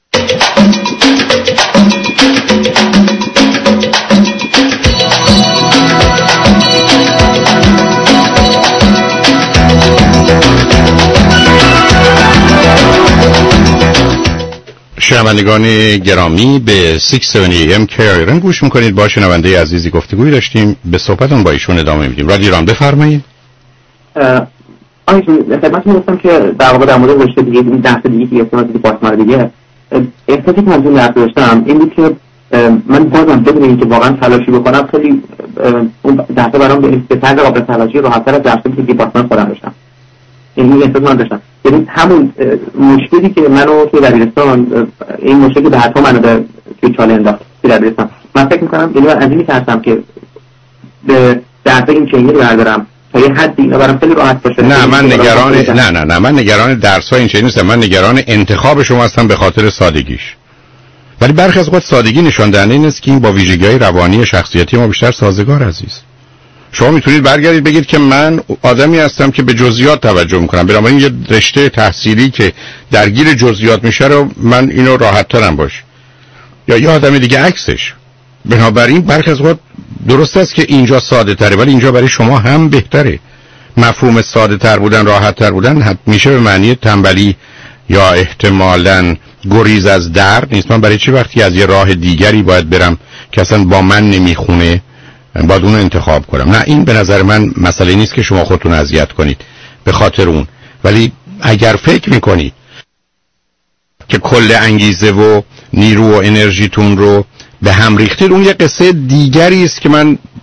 شنوندگان گرامی به 670 AM KIRN گوش میکنید. با شنونده عزیزی گفتگوی داشتیم، به صحبتون با ایشون ادامه میدیم. رادیو ایران بفرمایید. خدمتتون گفتم که در واقع در مورد رشته دیگه این درس دیگه که اصلا دیپارتمان دیگه احساسی که من درس داشتم این بود که من بازم بدون اینکه واقعا تلاشی بکنم خیلی اون درس برام به طرز قابل تلاشی راحت‌تر از درسی که دیپارتمان خودم داشتم. این احساس من داشتم، یعنی همون مشکلی که منو توی دبیرستان، این مشکلی به حتی منو توی چاله انداخت توی دبیرستان، من فکر میکنم یعنی من از این میترسم که به درس این چنگی رو بردارم تا یه حدی اینا برام خیلی راحت باشه. نه من نگران من نگران درس ها این چنین نیستم، من نگران انتخاب شما هستم به خاطر سادگیش. ولی برخی از اوقات سادگی نشان دهنده این است که این با ویژگی‌های روانی شخصیتی ما بیشتر سازگار عزیز. شما میتونید برگردید بگید که من آدمی هستم که به جزئیات توجه میکنم، بنابراین یه رشته تحصیلی که درگیر جزئیات میشه رو من اینو راحت ترم باش. یا یه آدم دیگه عکسش. بنابراین برخی از اوقات درست است که اینجا ساده تره ولی اینجا برای شما هم بهتره. مفهوم ساده تر بودن، راحت تر بودن میشه به معنی تنبلی یا احتمالاً گریز از درد نیست. من برای چی وقتی از یه راه دیگری باید برم که اصلا با من نمیخونه باید اون انتخاب کنم؟ نه، این به نظر من مسئله نیست که شما خودتون اذیت کنید به خاطر اون. ولی اگر فکر میکنید که کل انگیزه و نیرو و انرژیتون رو به هم ریختید، اون یه قصه دیگری است که من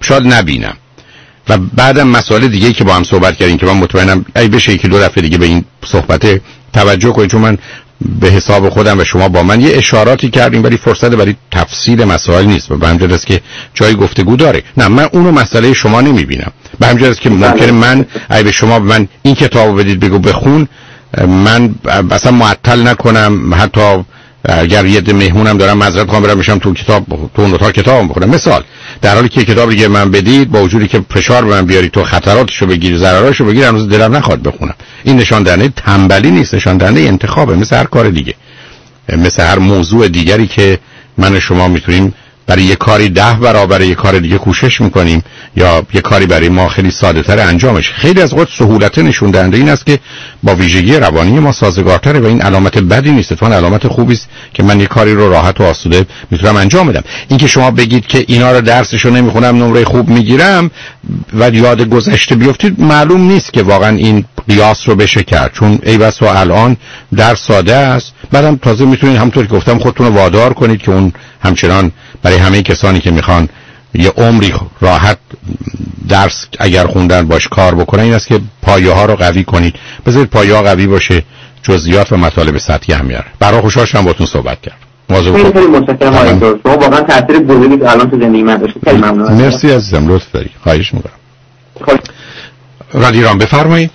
شاید نبینم. و بعدم مسائل دیگه که با هم صحبت کردیم که من مطمئنم ای بشه یکی دو دفعه دیگه به این صحبت توجه کنید، چون من به حساب خودم و شما با من یه اشاراتی کردیم ولی فرصت برای تفصیل مسائل نیست و به همین جهت که جای گفتگو داره. نه من اونو مسئله شما نمیبینم، به همین جهت که ممکنه من ای به شما من این کتابو بدید بگو بخون، من اصلا معطل نکنم، حتی اگر یه مهمونم دارم معذرت خواهم برم میشم تو اون اتاق کتاب بخونم مثال، در حالی که کتاب دیگه من بدید با وجودی که فشار به من بیاری تو خطراتشو بگیر ضرراشو بگیر هنوز دلم نخواد بخونم. این نشان دهنده تنبلی نیست، نشان دهنده انتخابه، مثل هر کار دیگه، مثل هر موضوع دیگری که من و شما میتونیم برای یه کاری 10 برابر یه کار دیگه کوشش میکنیم یا یه کاری برای ما خیلی ساده تر انجامش. خیلی از وقت سهولت نشون دهنده این است که با ویژگی روانی ما سازگارتره و این علامت بدی نیست، اتفاقاً علامت خوبی است که من یه کاری رو راحت و آسوده میتونم انجام بدم. اینکه شما بگید که اینا رو درسشو نمیخونم نمره خوب میگیرم و یاد گذشته بیافتید، معلوم نیست که واقعا این قیاس رو بشه کرد، چون ای بسا الان درس ساده است، بعدم تازه میتونید همونطور که گفتم خودتون رو وادار کنید که اون همچنان برای همه کسانی که میخوان یه عمری راحت درس اگر خوندن باش کار بکنن این است که پایه ها رو قوی کنید، بذارید پایه ها قوی باشه، جزئیات و مطالب سطحی هم میاره. برای خوشحال شدم باهاتون صحبت کردم. خیلی متشکرم آقای دکتر، شما واقعا تاثیر بزرگی الان تو زندگی من داشتید. خیلی ممنونم. مرسی عزیزم، لطف داری، خواهش میکنم. رادیران بفرمایید.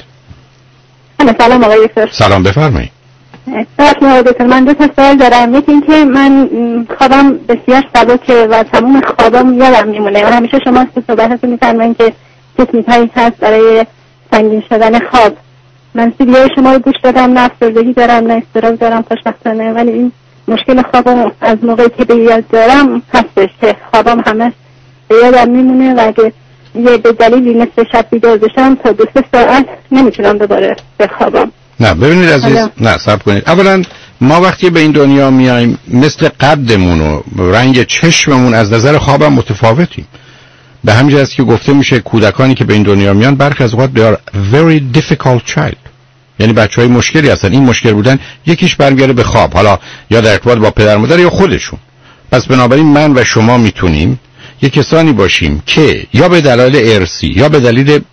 سلام آقای دکتر. سلام بفرمایید. آقای دکتر من 2 سوال دارم. یکی این که من خوابم بسیار سبکه و تمام خوابم یادم میمونه و همیشه شما تو صحبتتون میفرمایید که تکنیکایی هست برای سنگین شدن خواب. من سیدیای شما رو گوش دادم، نه افسردگی دارم نه اضطراب دارم خوشبختانه، ولی این مشکل خوابم از موقعی که به یاد دارم هستش که خوابم همش به یادم میمونه و اگه یه به دلیلی نصف شب بیدار بشم تا 2-3 ساعت نمیتونم دوباره بخوابم. نه ببینید عزیز، نه صبر کنید. اولا ما وقتی به این دنیا میایم مثل قدمون و رنگ چشممون از نظر خوابم متفاوتیم. به همین جهت که گفته میشه کودکانی که به این دنیا میان برخی از اوقات they are very difficult child، یعنی بچهای مشکلی هستن. این مشکل بودن یکیش برمیگره به خواب، حالا یا در ارتباط با پدر مادر یا خودشون. پس بنابراین من و شما میتونیم یه کسانی باشیم که یا به دلایل ارثی یا به دلیل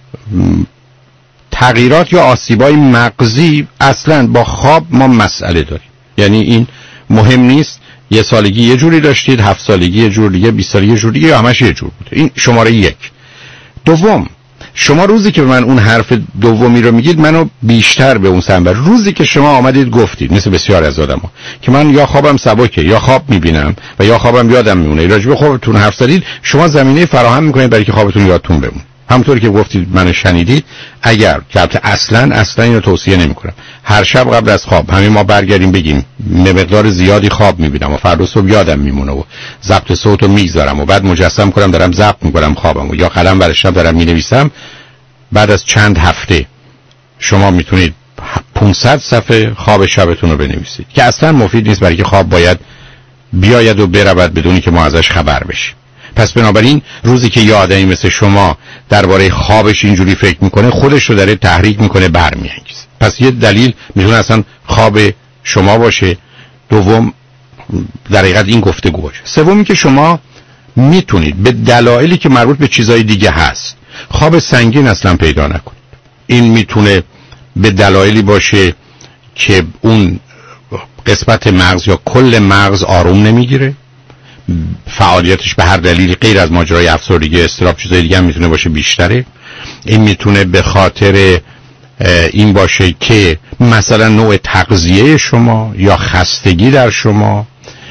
تغییرات یا آسیبای مغزی اصلا با خواب ما مسئله داریم. یعنی این مهم نیست 1 سالگی یه جوری داشتید، 7 سالگی یه جور دیگه، 20 سالگی یه جور دیگه، همش یه جور بوده. این شماره 1. دوم، شما روزی که من اون حرف دومی رو میگید منو بیشتر به اون سنبر، روزی که شما آمدید گفتید مثل بسیار از آدم‌ها که من یا خوابم سبکه یا خواب میبینم و یا خوابم یادم میمونه، راجع به خوابتون حرف زدید، شما زمینه فراهم میکنید برای که خوابتون یادتون بمونه. همونطور که گفتید من شنیدید، اگر که اصلا اینو توصیه نمیکنم هر شب قبل از خواب همین ما برگردیم بگیم مقدار زیادی خواب میبینم و فردا صبح یادم میمونه و ضبط صوتو میذارم و بعد مجسم کنم دارم ضبط میکنم خوابمو یا قلم بر شب دارم مینویسم، بعد از چند هفته شما میتونید 500 صفحه خواب شبتون رو بنویسید که اصلا مفید نیست، برای که خواب باید بیاید و برود بدونی که ما ازش خبر بشیم. پس بنابراین روزی که یه آدمی مثل شما درباره خوابش اینجوری فکر میکنه، خودش رو داره تحریک میکنه، برمیانگیزه. پس یه دلیل میتونه اصلا خواب شما باشه. دوم در حقیقت این گفتگو باشه. سومی که شما میتونید به دلایلی که مربوط به چیزای دیگه هست خواب سنگین اصلا پیدا نکنید. این میتونه به دلایلی باشه که اون قسمت مغز یا کل مغز آروم نمیگیره، فعالیتش به هر دلیلی غیر از ماجرای افسردگی، اضطراب، چیزای دیگه هم میتونه باشه بیشتره. این میتونه به خاطر این باشه که مثلا نوع تغذیه شما یا خستگی در شما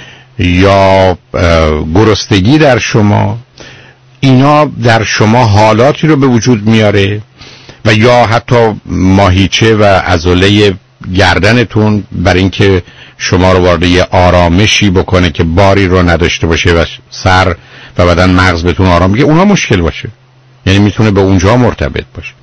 یا گرسنگی در شما، اینا در شما حالاتی رو به وجود میاره و یا حتی ماهیچه و عضله گردنتون برای اینکه شما رو وارد یه آرامشی بکنه که باری رو نداشته باشه و سر و بدن مغز بتون آرام بگیره، اونا مشکل باشه. یعنی میتونه به اونجا مرتبط باشه.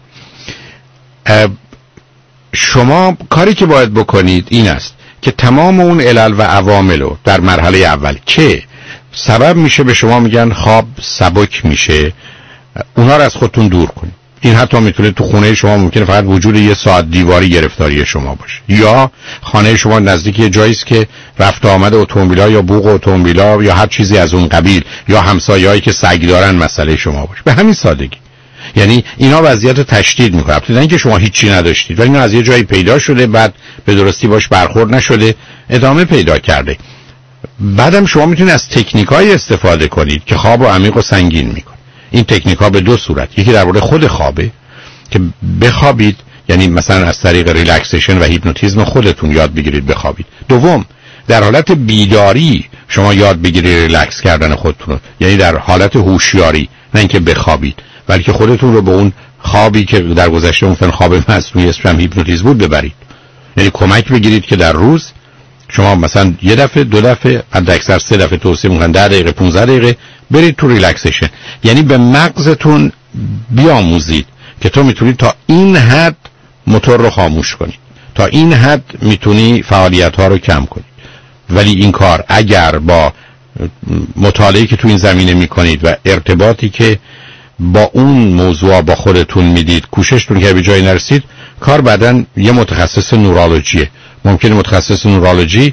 شما کاری که باید بکنید این است که تمام اون علل و عوامل رو در مرحله اول که سبب میشه به شما میگن خواب سبک میشه، اونا رو از خودتون دور کنید. این حتی میتونه تو خونه شما ممکنه فقط وجود یه ساعت دیواری گرفتاری شما باشه، یا خانه شما نزدیک یه جایی است که رفت آمد اتومبیل‌ها یا بوق اتومبیل‌ها یا هر چیزی از اون قبیل، یا همسایه‌هایی که سگ دارن مسئله شما باشه. به همین سادگی. یعنی اینا وضعیت رو تشدید میکنه. البته اینکه شما هیچی نداشتید، ولی اینا از یه جایی پیدا شده، بعد به درستی باش برخورد نشده، ادامه پیدا کرده. بعدم شما میتونید از تکنیک‌های استفاده کنید که خواب رو عمیق و سنگین میکنه. این تکنیک‌ها به دو صورت، یکی در مورد خود خوابه که بخوابید، یعنی مثلا از طریق ریلکسیشن و هیپنوتیزم خودتون یاد بگیرید بخوابید. دوم، در حالت بیداری شما یاد بگیرید ریلکس کردن خودتون رو، یعنی در حالت هوشیاری، نه اینکه بخوابید، بلکه خودتون رو به اون خوابی که در گذشته اون خواب مصنوعی اسمش هم هیپنوتیزم بود ببرید. یعنی کمک بگیرید که در روز شما مثلا یه دفعه، دو دفعه، حداکثر 3 دفعه توصیه می‌کنن 10 دقیقه 15 دقیقه برید تو ریلکسیشن. یعنی به مغزتون بیاموزید که تو میتونی تا این حد موتور رو خاموش کنی، تا این حد میتونی فعالیت‌ها رو کم کنی. ولی این کار اگر با مطالعه‌ای که تو این زمینه میکنید و ارتباطی که با اون موضوع با خودتون میدید کوششتون که به جایی نرسید، کار بعدن یه متخصص نورولوژیه. ممکنه متخصص نورولوژی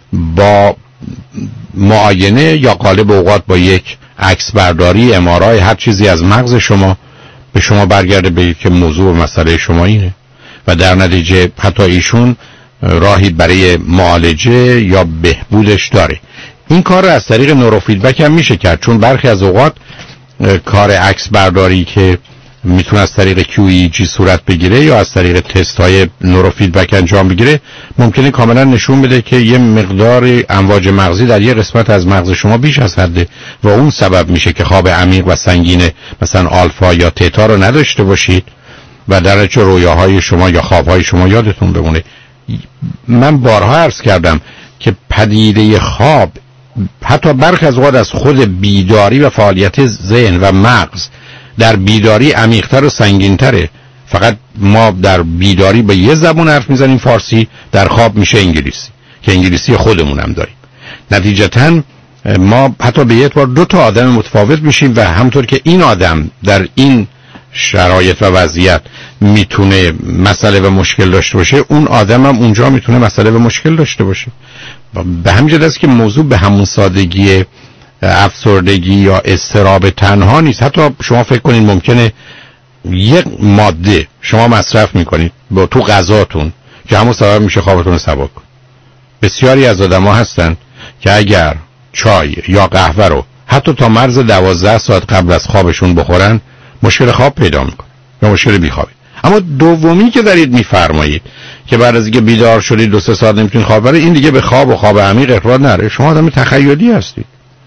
با معاینه یا غالب اوقات با یک عکس برداری، ام‌آرآی، هر چیزی از مغز شما به شما برگرده بگید که موضوع و مسئله شما اینه، و در نتیجه حتی ایشون راهی برای معالجه یا بهبودش داره. این کار رو از طریق نوروفیدبک هم میشه کرد، چون برخی از اوقات کار عکس برداری که میتونه از طریق QEEG صورت بگیره یا از طریق تست های نوروفیدبک انجام بگیره، ممکنه کاملا نشون بده که یه مقدار امواج مغزی در یه قسمت از مغز شما بیش از حده و اون سبب میشه که خواب عمیق و سنگین مثلا آلفا یا تتا رو نداشته باشید و در نتیجه رویاهای شما یا خوابهای شما یادتون بمونه. من بارها عرض کردم که پدیده خواب حتی برخی از اوقات از خود بیداری و فعالیت ذهن و مغز در بیداری عمیق‌تر و سنگین‌تره. فقط ما در بیداری با یه زبون حرف میزنیم فارسی، در خواب میشه انگلیسی، که انگلیسی خودمون هم داریم. نتیجتاً ما حتی به یه اعتبار 2 تا آدم متفاوت میشیم و همطور که این آدم در این شرایط و وضعیت میتونه مسئله و مشکل داشته باشه، اون آدم هم اونجا میتونه مسئله و مشکل داشته باشه. به همین جهت است که موضوع به همون سادگی افسردگی یا اضطراب تنها نیست. حتی شما فکر کنید ممکنه یک ماده شما مصرف میکنید با تو غذاتون که همون سبب میشه خوابتون رو سبک کنه. بسیاری از آدم‌ها هستن که اگر چای یا قهوه رو حتی تا مرز 12 ساعت قبل از خوابشون بخورن، مشکل خواب پیدا میکنه یا مشکل بیخوابی. اما دومی که دارید میفرمایید که بعد از اینکه بیدار شدید 2-3 ساعت نمیتونید خواب برید، این دیگه به خواب و خواب عمیق ارتباط نداره. شما آدم تخیلی هستید.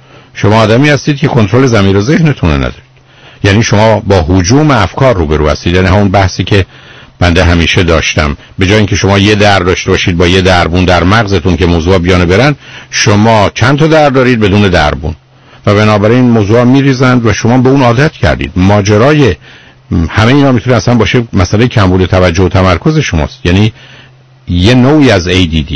شما آدمی هستید که کنترل ضمیر و ذهنتون رو ندارید. یعنی شما با هجوم افکار روبرو هستید. یعنی همون بحثی که بنده همیشه داشتم، به جای اینکه شما یه در داشته باشید با یه دربون در مغزتون که موضوع بیان برن، شما چند تا در دارید بدون دربون و بنابراین موضوع میریزند و شما به اون عادت کردید. ماجرای همه اینا میتونه اصلا باشه مسئله کمبود توجه و تمرکز شماست، یعنی یه نوعی از ADD،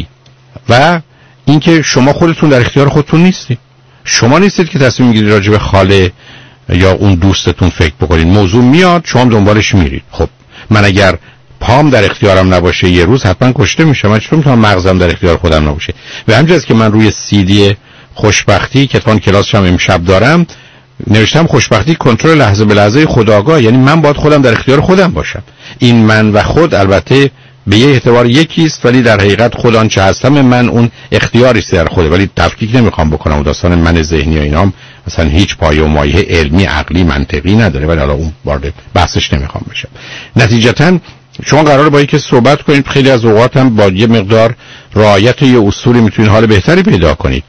و اینکه شما خودتون در اختیار خودتون نیستید. شما نیستید که تصمیم میگیرید راجع به خاله یا اون دوستتون فکر بکنید. موضوع میاد شما دنبالش میرید. خب من اگر پام در اختیارم نباشه یه روز حتما کشته میشم. من چطور میتونم مغزم در اختیار خودم نباشه؟ و همینجاست که من روی CD خوشبختی که اتفاقاً کلاسش هم امشب دارم نوشتم خوشبختی کنترل لحظه به لحظه خودآگاه. یعنی من باید خودم در اختیار خودم باشم. این من و خود البته به یه اعتبار یکیست، ولی در حقیقت خود آنچه هستم من اون اختیاری است در خوده. ولی تفکیک نمیخوام بکنم و داستان من ذهنی و اینام مثلا هیچ پایه و مایه علمی عقلی منطقی نداره، ولی حالا اون وارد بحثش نمیخوام بشم. نتیجتاً شما قراره با یکی صحبت کنید، خیلی از اوقات هم با یه مقدار رعایت یه اصولی میتونید حال بهتری پیدا کنید،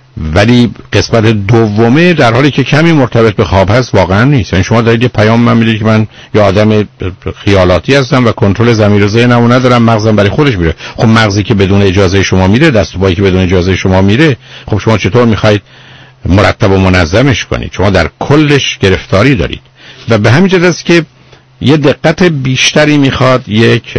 ولی قسمت دومه در حالی که کمی مرتبط به خواب هست واقعا نیست. یعنی شما دارید یه پیام من میدید که من یه آدم خیالاتی هستم و کنترل ضمیر و ذهنمو ندارم، مغزم برای خودش میره. خب مغزی که بدون اجازه شما میره، دست و پایی که بدون اجازه شما میره، خب شما چطور میخواید مرتب و منظمش کنید؟ شما در کلش گرفتاری دارید و به همین جهت است که یه دقت بیشتری میخواد، یک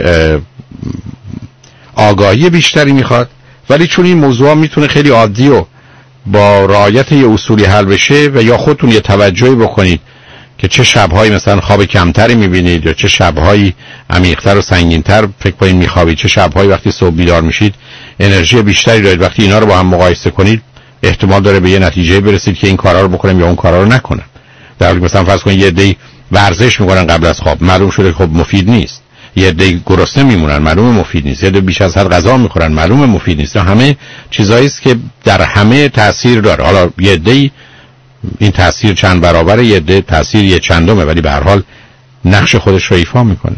آگاهی بیشتری میخواد. ولی چون این موضوع میتونه خیلی عادی و با رعایت یه اصولی حل بشه و یا خودتون یه توجهی بکنید که چه شب‌هایی مثلا خواب کمتری می‌بینید یا چه شب‌هایی عمیق‌تر و سنگین‌تر فکر کنید می‌خوابید، چه شب‌هایی وقتی صبح بیدار میشید انرژی بیشتری دارید. وقتی اینا رو با هم مقایسه کنید احتمال داره به یه نتیجه برسید که این کارا رو بکنم یا اون کارا رو نکنم. در حالی مثلا فرض کنید یه عده‌ای ورزش می‌کنن قبل از خواب، معلوم شده که خب مفید نیست. یه عده‌ای گرسنه میمونن، معلومه مفید نیست. یه عده بیش از حد غذا می‌خورن، معلومه مفید نیست. همه چیزایی است که در همه تأثیر داره. حالا یه عده‌ای این تأثیر چند برابره، یه عده تأثیر یه چندمه، ولی به هر حال نقش خودش رو ایفا میکنه.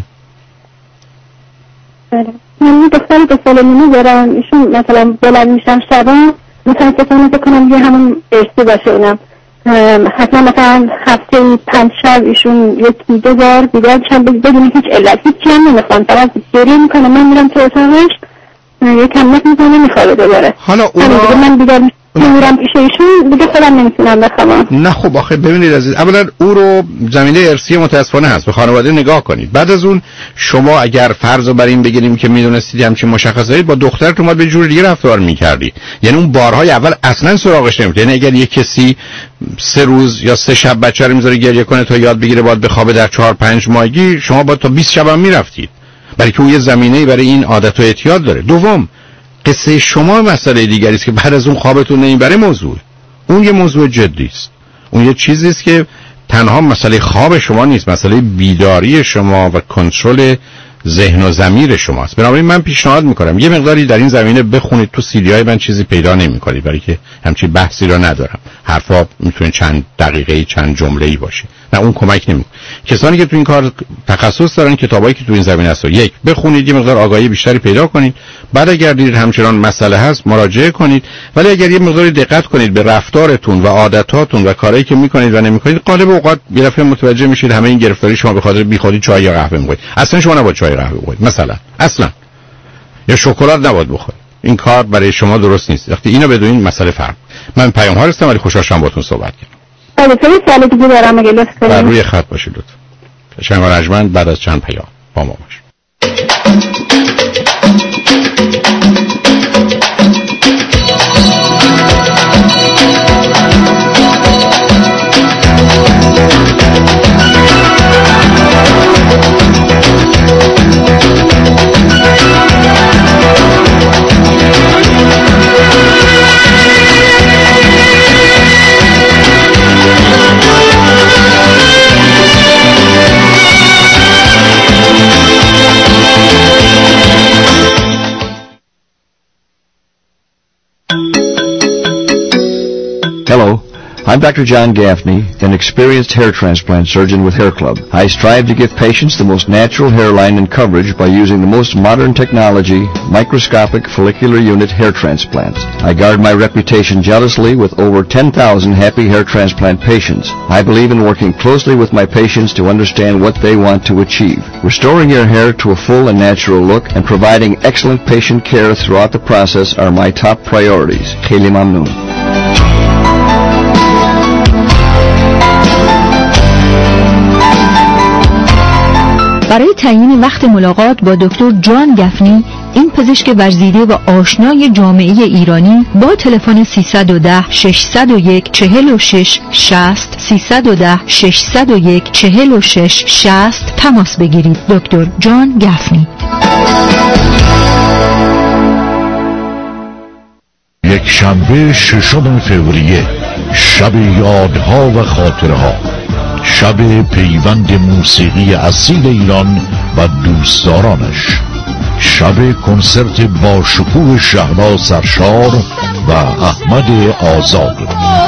من دختری 2 سال نیمه دارم، ایشون مثلا بلند میشم شبا متاسفانه فکر کنم یه همون ارثی باشه اونم، حتما مثلا هفته 5 شب ایشون 1-2 بار بیدار میشن بدون هیچ علت، هیچی هم نمیخوان، فقط گریه میکنه، من میرم تو اتاقش یکم نت میزنه میخوابه دوباره. حالا اونا من بیدار میرم پیش ایشون دیگه خودم نمیتونم بخوابم. نه خب آخه ببینید عزیز، اولا او رو زمینه ارثی متاسفانه هست، به خانواده نگاه کنید. بعد از اون شما اگر فرض رو بر این بگیریم که میدونستید همچین مشخصاتی با دخترتون باید به جور دیگه رفتار میکردی، یعنی اون بارهای اول اصلا سراغش نمیرفت. یعنی اگر یک کسی 3 روز یا 3 شب بچه رو میذاره گریه کنه تا یاد بگیره باید بخوابه در 4-5 ماهگی، شما باید تا 20 شب هم میرفتید، برای که اون یه زمینه‌ای برای این عادت و اعتیاد داره. دوم، قصه شما مسئله دیگری است که بعد از اون خوابتون نمیبره موضوع. اون یه موضوع جدی است. اون یه چیزی است که تنها مسئله خواب شما نیست، مسئله بیداری شما و کنترل ذهن و ضمیر شماست. بنابراین من پیشنهاد میکنم یه مقداری در این زمینه بخونید. تو سیدی‌های من چیزی پیدا نمی‌کنید، برای که همچین بحثی رو ندارم. حرفا میتونه چند دقیقه‌ای چند جمله‌ای باشه، نه اون کمک نمی‌کنه. کسانی که تو این کار تخصص دارن کتابایی که تو این زمینه هست یک بخونید، یه مقدار آگاهی بیشتری پیدا کنید. بعد اگر دیدید همچنان مسئله هست مراجعه کنید. ولی اگر یه مقداری دقت کنید به رفتارتون و عادتاتون و کارهایی که می‌کنید و نمی‌کنید، غالب اوقات یه دفعه متوجه میشید همه این گرفتاری شما به خاطر بیخودی چای یا قهوه می‌خورید. اصلا شما نباید چای قهوه بخورید مثلا، اصلا، یا شکلات نباید بخورید. این کار برای شما درست نیست. وقتی اینو بدونید مسئله فرق. من پیام ها هستم ولی خوشحال شدم باهاتون صحبت کردم. خیلی سوال دیگه دارم اگه لطف کنید. بر روی خط باشید لطفا. شنوار ارجمند بعد از چند پیام با ما باشید. Hello, I'm Dr. John Gaffney, an experienced hair transplant surgeon with Hair Club. I strive to give patients the most natural hairline and coverage by using the most modern technology, microscopic follicular unit hair transplants. I guard my reputation jealously with over 10,000 happy hair transplant patients. I believe in working closely with my patients to understand what they want to achieve. Restoring your hair to a full and natural look and providing excellent patient care throughout the process are my top priorities. Kheli mamnoon. برای تعیین وقت ملاقات با دکتر جان گفنی، این پزشک ورزیده و آشنای جامعه ایرانی، با تلفن 310 601 46 60 310 601 46 60 تماس بگیرید. دکتر جان گفنی. یک شنبه 6 فوریه، شب یادها و خاطرها، شب پیوند موسیقی اصیل ایران و دوستدارانش، شب کنسرت با شکوه شهلا سرشار و احمد آزاد.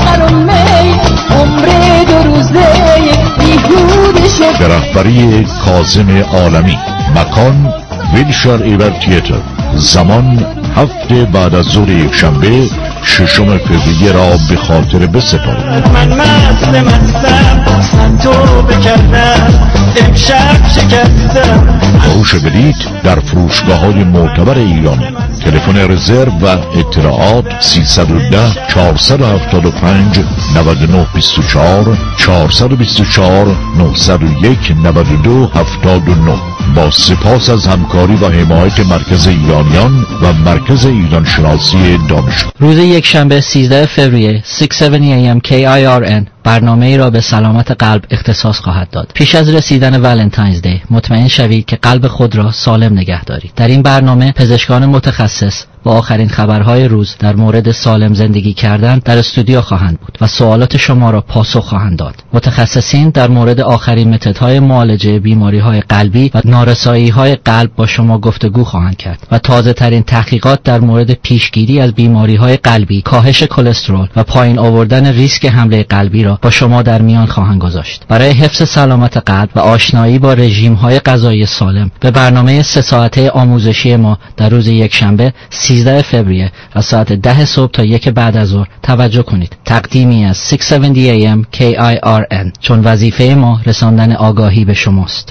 به رهبری کاظم عالمی. مکان ویلشر ایور تیاتر. زمان 7 بعد از ظهر یک شنبه 6 فوریه را به خاطر بسپارید. من مستم تو بکردم امشب شکستم. فروش بلیط در فروشگاه‌های معتبر ایران. تلفن رزرو و اطلاعات 310 475 9924 424 901 92 79. با سپاس از همکاری و حمایت مرکز ایرانیان و مرکز ایران شناسی دانشگاه. روز یک شنبه 13 فوریه 6:70 AM KIRN برنامه‌ای را به سلامت قلب اختصاص خواهد داد. پیش از رسیدن ولنتاینز دی مطمئن شوید که قلب خود را سالم نگه دارید. در این برنامه پزشکان متخصص با آخرین خبرهای روز در مورد سالم زندگی کردن در استودیو خواهند بود و سوالات شما را پاسخ خواهند داد. متخصصین در مورد آخرین متدهای معالجه بیماری‌های قلبی و نارسایی‌های قلب با شما گفتگو خواهند کرد و تازه‌ترین تحقیقات در مورد پیشگیری از بیماری‌های قلبی، کاهش کلسترول و پایین آوردن ریسک حمله قلبی را با شما در میان خواهند گذاشت. برای حفظ سلامت قلب و آشنایی با رژیم‌های غذایی سالم به برنامه 3 ساعته آموزشی ما در روز یکشنبه 13 فوریه از ساعت 10 صبح تا 1 بعد از ظهر توجه کنید. تقدیمی از 670 AM KIRN، چون وظیفه ما رساندن آگاهی به شماست.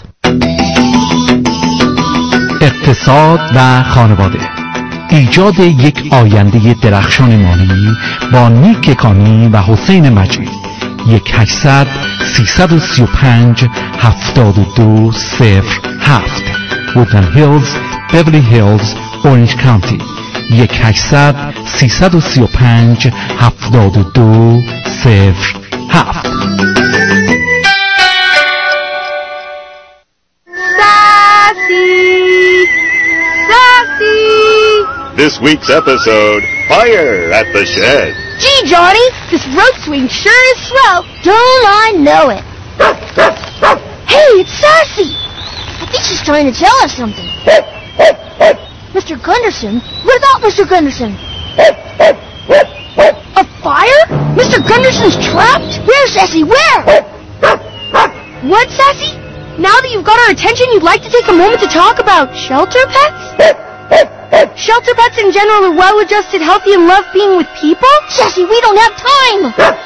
اقتصاد و خانواده، ایجاد یک آینده درخشان مالی با نیک کانی و حسین مجید. 1-800-355-7207 Woodland Hills, Beverly Hills, Orange County. 1-800-355-7207. This week's episode, Fire at the Shed. Gee, Johnny, this road swing sure is swell. Don't I know it? Hey, it's Sassy. I think she's trying to tell us something. Mr. Gunderson? What about Mr. Gunderson? A fire? Mr. Gunderson's trapped? Where, Sassy, where? What, Sassy? Now that you've got our attention, you'd like to take a moment to talk about shelter pets? Shelter pets in general are well-adjusted, healthy, and love being with people? Sassy, we don't have time!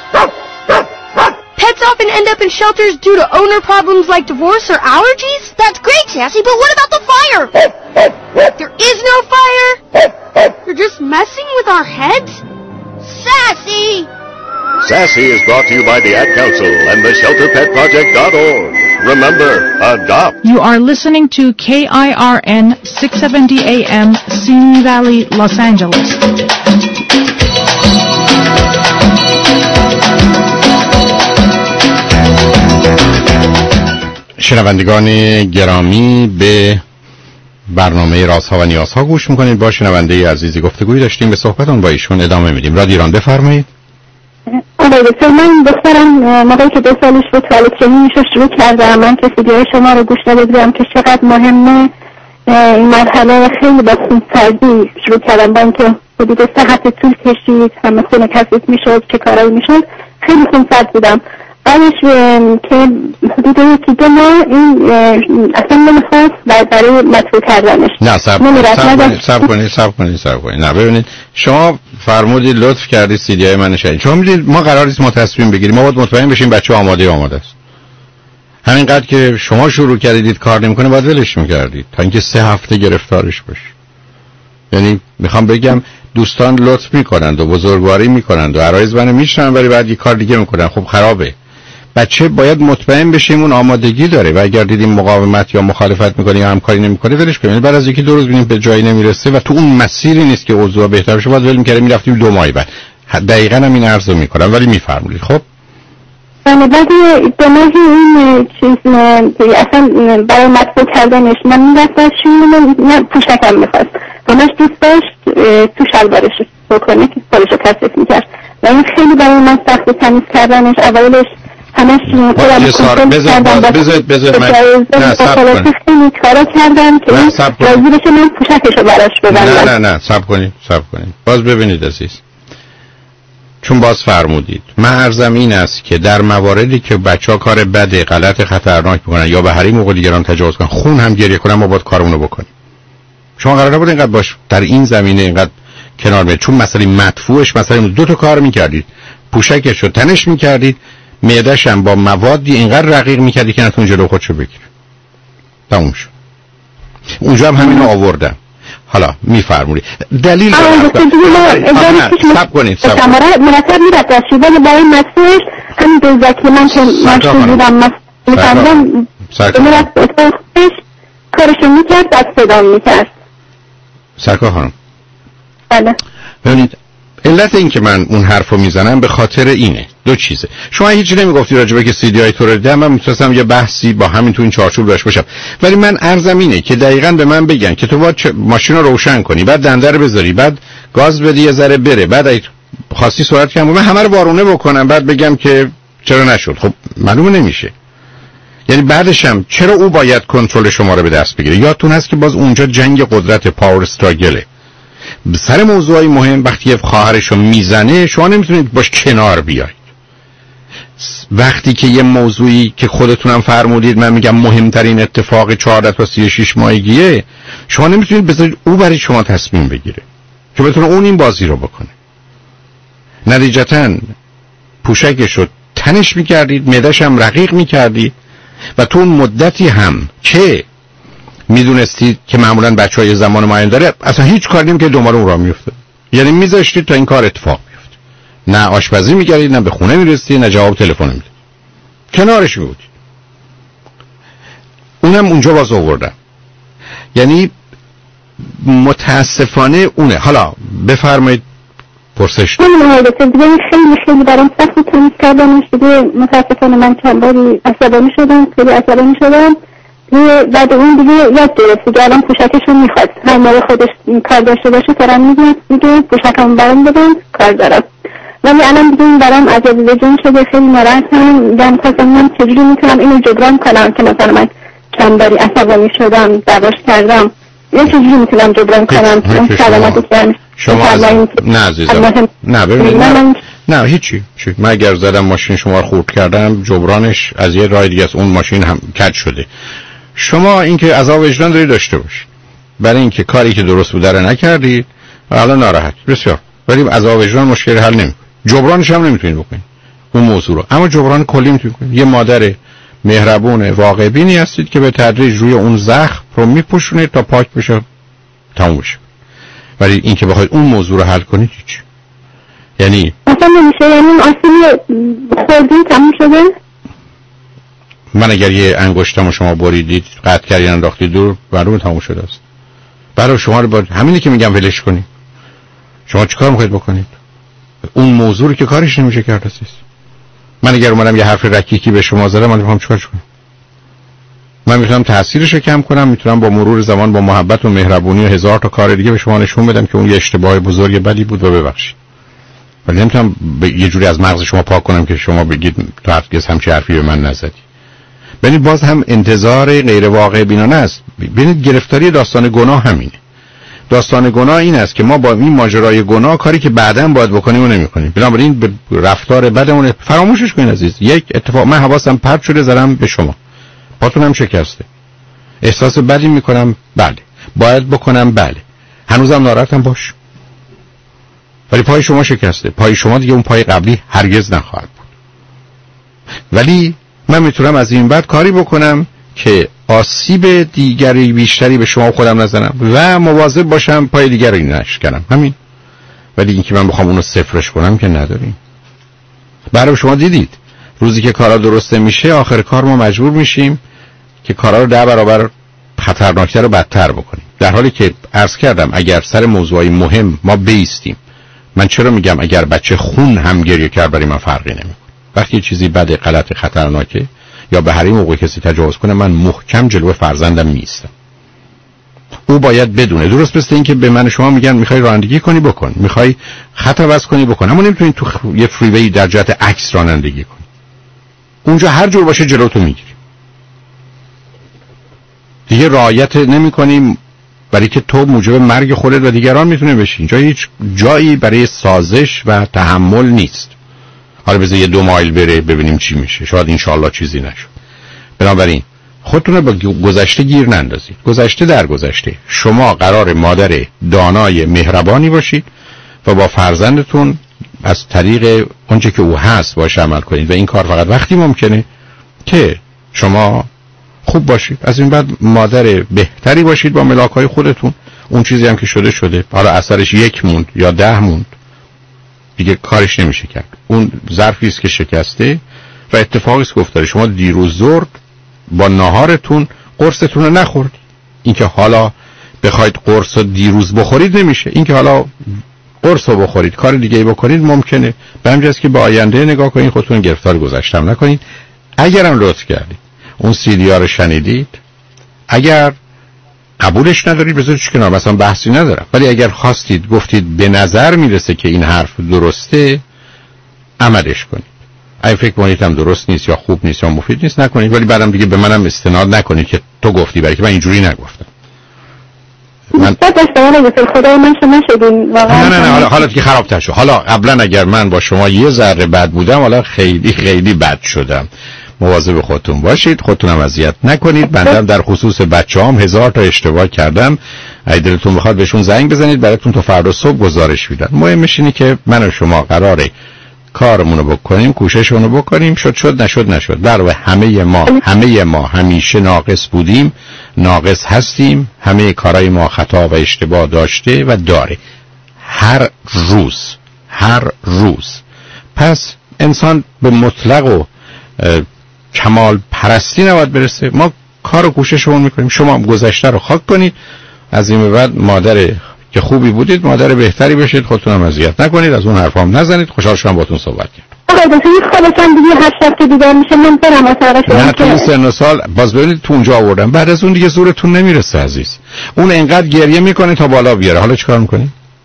Pets often end up in shelters due to owner problems like divorce or allergies? That's great, Sassy, but what about the fire? There is no fire? You're just messing with our heads? Sassy! Sassy is brought to you by the Ad Council and the ShelterPetProject.org. Remember, adopt. You are listening to KIRN 670 AM, Simi Valley, Los Angeles. شنوندگان گرامی، به برنامه رازها و نیازها گوش میکنید. با شنونده عزیزی گفتگویی داشتیم، به صحبتون با ایشون ادامه میدیم. رادیو ایران، بفرمایید. من دخترم موقعی که 2 سالش بود توالت شیمیش رو شروع کرده. من که ویدیوهای شما رو گوش داده بودم که چقدر مهمه این مرحله. خیلی با خونسردی شروع کردم، با اینکه حدود 3 هفته طول کشید، همه خونه کثیف میشد، چه کارایی میشد، خیلی خونسرد بودم. بعدش که حدود 1-2 ماه این اصلا نمیخواست برای مطبوع کردنش. نه صبر کنید. نه ببینید، شما فرمودید لطف کردید CD های من شنید. شما میدونید ما قرار نیست ما تصمیم بگیریم، ما باید مطمئن بشیم بچه آماده است. همینقدر که شما شروع کردید کار نمیکنه باید ولش میکردید تا اینکه 3 هفته گرفتارش باشه. یعنی میخوام بگم دوستان لطف میکنند و بزرگواری میکنند و عرایض منو میشنن ولی بعد یه کار دیگه میکنن، خب خرابه. بچه باید مطمئن بشیم اون آمادگی داره و اگر دیدیم مقاومت یا مخالفت میکنه یا همکاری نمیکنه ولش کنیم. بعد از 1-2 روز ببینیم به جایی نمیرسه و تو اون مسیری نیست که اوضاع بهتر بشه، باید ول میکردیم میرفتیم 2 ماه بعد. دقیقاً همین عرضو میکنم ولی میفرمایید. خب بعد 2 ماه این چیز اصلا برای مطبوع کردنش من میرفتم نه پوشکم میخواست، همش دوست داشت تو شلوارش بکنه که خودشو کثیف میکرد و این خیلی برای من سخت تمیز کردنش. اولش همش بذار من نه صبر کنید خیلی کارا کردم که راضی بشه من پوشکشو براش ببندم. نه صبر کنید باز ببینید عزیز، چون باز فرمودید من عرضم این است که در مواردی که بچه‌ها کار بده غلط خطرناک میکنن یا به حریم و دیگران تجاوز کنن خون هم گریه کنن، ما باید کارمون رو بکنیم. شما قرار نبود اینقدر باش در این زمینه اینقدر کنار بیاید، چون مسئله مدفوعش مثلا 2 تا کار میکردید، پوشکش رو تنش میکردید، معده‌ش هم با موادی اینقدر رقیق میکردی که نتون جلو خودشو بگیره. تموم شد. اونجا هم همین رو آوردم. حالا میفرمونی دلیل سب کنید مرتب میرد از شیبه برای مسئولش همین دوزکی من که مشغول بودم میفرمودم میرد اتاقش کارشو میکرد بعد صدا میکرد. سرکار خانم بله ببینید علت این که من اون حرفو میزنم به خاطر اینه دو چیزه. شما هیچی نمیگفتی راجع به که سی دی آی تو رو دیدم، من میتونستم یه بحثی با همین تو این چارچوب داشته باشم، ولی من عرضم اینه که دقیقاً به من بگن که تو باید ماشین رو روشن کنی، بعد دنده رو بذاری، بعد گاز بدی یه ذره بره، بعد خاصی سرعت کم، من همه رو وارونه بکنم بعد بگم که چرا نشد. خب معلومه نمیشه. یعنی بعدش هم چرا او باید کنترل شما رو به دست بگیره؟ یادتون هست که باز اونجا جنگ قدرت، پاور استراگله. سر موضوعی مهم وقتی خواهرشو میزنه شما نمیتونید باش کنار بیاید. وقتی که یه موضوعی که خودتونم فرمودید، من میگم مهمترین اتفاق 14 تا 36 ماهگیه، شما نمیتونید بذارید او برای شما تصمیم بگیره که بتونه اون این بازی رو بکنه. نتیجتاً پوشکش رو تنش میکردید، معده‌ش هم رقیق میکردید و تو اون مدتی هم که میدونستید که معمولاً بچه‌های زمان معین داره اصلا هیچ کاری نمی‌کرد که دنبال اون راه میفته. یعنی میذاشتید تا این کار اتفاق بیفته. نه آشپزی می‌کردید، نه به خونه می‌رسیدید، نه جواب تلفن می‌دادید. کنارش بودید. اونم اونجا باز آوردن. یعنی متاسفانه اونه. حالا بفرمایید پرسش. خیلی برام سخت تمیز کردنش دیگه. متاسفانه من چند باری عصبانی شدم. بعد اون دیگه یاد گرفت که الان پوشکشون میخواد هر موقع خودش کار داشته باشه فرام میگه دیگه پوشکم برام بدن کار دارم. ولی الان دیگه برام عجب جون شده، خیلی ناراحتم. دارم خواستم من چجوری میتونم اینو جبران کنم که مثلا من چند باری عصبانی شدم، دعواش کردم، یا چجوری میتونم جبران کنم اون کلماتی که شما نه عزیزم نه ببینید نه هیچی. من اگر زدم ماشین شما رو خورد کردم، جبرانش از یه راه دیگه است، اون ماشین هم کج شده. شما اینکه عذاب وجدان دارید داشته باشید برای اینکه کاری که درست بوده رو نکردید و الان ناراحت بسیار، ولی عذاب وجدان مشکل حل نمیکنه. جبرانش هم نمیتونید بکنید اون موضوع رو، اما جبران کلی میتونید کنید. یه مادر مهربون واقع بینی هستید که به تدریج روی اون زخم رو میپوشونید تا پاک بشه، تموم بشه. ولی اینکه بخواید اون موضوع رو حل کنید هیچ. یعنی اصلا نمیشه. یعنی اصلا خوردین تموم شده. من اگر یه انگشتمو شما بریدید قطع کردین انداختید دور، معلومه تموم شده است. برای شما رو با همینی که میگم ولش کنید. شما چیکار میخواید بکنید؟ اون موضوع رو که کارش نمیشه کرد است. من اگر اومدم یه حرف رکیکی به شما زدم، من میخوام چیکار کنم؟ من میتونم تاثیرش رو کم کنم، میتونم با مرور زمان با محبت و مهربونی و هزار تا کار دیگه به شما نشون بدم که اون یه اشتباه بزرگ بدی بود و ببخشید. ولی نمیتونم یه جوری از مغز شما پاک کنم که شما بگید تو هرگز همچین حرفی به من نزدی. ببینید باز هم انتظار غیر واقع بینانه است. ببینید گرفتاری داستان گناه همینه. داستان گناه این است که ما با این ماجرای گناه کاری که بعداً باید بکنیم و نمی‌کنیم. بنابراین به رفتار بدمون فراموشش کنید عزیز. یک اتفاق من حواسم پرت شده زدم به شما. پاتونم شکسته. احساس بدی می‌کنم، بله. باید بکنم، بله. هنوزم ناراحتم باش. ولی پای شما شکسته. پای شما دیگه اون پای قبلی هرگز نخواهد بود. ولی من میتونم از این بعد کاری بکنم که آسیب دیگری بیشتری به شما خودم نزنم و مواظب باشم پای دیگری نشکنم. همین. ولی اینکه من بخوام اونو صفرش کنم که نداریم. برای شما دیدید روزی که کارا درسته میشه آخر کار ما مجبور میشیم که کارا رو 10 برابر خطرناکتر و بدتر بکنیم. در حالی که عرض کردم اگر سر موضوعی مهم ما بیستیم، من چرا میگم اگر بچه خون هم گریه کرد برای من فرقی نمیکنه. وقتی چیزی بد، غلط، خطرناکه یا به هر موقع کسی تجاوز کنه، من محکم جلو فرزندم میستم. او باید بدونه. درست مثل این که به من شما میگن میخوای رانندگی کنی بکن، میخوای خط عوض کنی بکن، اما نمیتونی تو یه فریوی در جهت عکس رانندگی کنی. اونجا هر جور باشه جلو تو میگیری. دیگه رعایت نمی‌کنی برای که تو موجب مرگ خودت و دیگران میتونه بشی. اینجا هیچ جایی برای سازش و تحمل نیست. حالا بذار یه 2 مایل بره ببینیم چی میشه. شاید انشالله چیزی نشد. بنابراین خودتون رو با گذشته گیر نندازید. گذشته در گذشته. شما قرار مادر دانای مهربانی باشید و با فرزندتون از طریق اونچه که او هست باش عمل کنید و این کار فقط وقتی ممکنه که شما خوب باشید. از این بعد مادر بهتری باشید با ملاک‌های خودتون. اون چیزی هم که شده شده. حالا اثرش 1 موند یا 10 موند دیگه کارش نمیشه کرد. اون ظرفی است که شکسته و اتفاقی است که افتاده. شما دیروز ظهر با ناهارتون قرصتون رو نخوردید. این که حالا بخواید قرص رو دیروز بخورید نمیشه. این که حالا قرص رو بخورید کار دیگه ای بکنید ممکنه. به همین جاست که به آینده نگاه کنید، خودتون گرفتار گذشتم نکنید. اگرم لطف کردید اون CD رو شنیدید، اگر قبولش ندارید بذارید کنار، مثلا بحثی ندارم، ولی اگر خواستید گفتید به نظر میرسه که این حرف درسته، عملش کنید. اگه فکر کنید هم درست نیست یا خوب نیست یا مفید نیست نکنید، ولی بعدم دیگه به منم استناد نکنید که تو گفتی، برای که من اینجوری نگفتم. من خدای من شما شدین واقعا. نه حالت که خرابتر شد. حالا قبلا اگر من با شما یه ذره بد بودم، حالا خیلی خیلی بد شدم. مواظب خودتون باشید، خودتونم اذیت نکنید. بنده در خصوص بچه‌هام 1000 تا اشتباه کردم. اگه دلتون بخواد بهشون زنگ بزنید، براتون تا فردا صبح گزارش میدن. مهمش اینه که من و شما قراره کارمونو بکنیم، کوششمونو بکنیم. شد نشد. در واقع همه ما همیشه ناقص بودیم، ناقص هستیم. همه کارهای ما خطا و اشتباه داشته و داره. هر روز. پس انسان به مطلق و کمال پرستی نباید برسه. ما کار و کوششمون میکنیم. شما هم گذشته رو خاک کنید. از این به بعد مادر که خوبی بودید، مادر بهتری بشید. خودتون هم اذیت نکنید، از اون حرفا هم نزنید. خوشحال شدم باهاتون صحبت کردم. خودتون دیگه هر شب دیدار میشه من برم واسه نه تو این سن و سال باز ببینید تو اونجا آوردم. بعد از اون دیگه زورتون نمیرسه عزیز. اون انقدر گریه میکنه تا بالا بیاره. حالا چیکار میکنید؟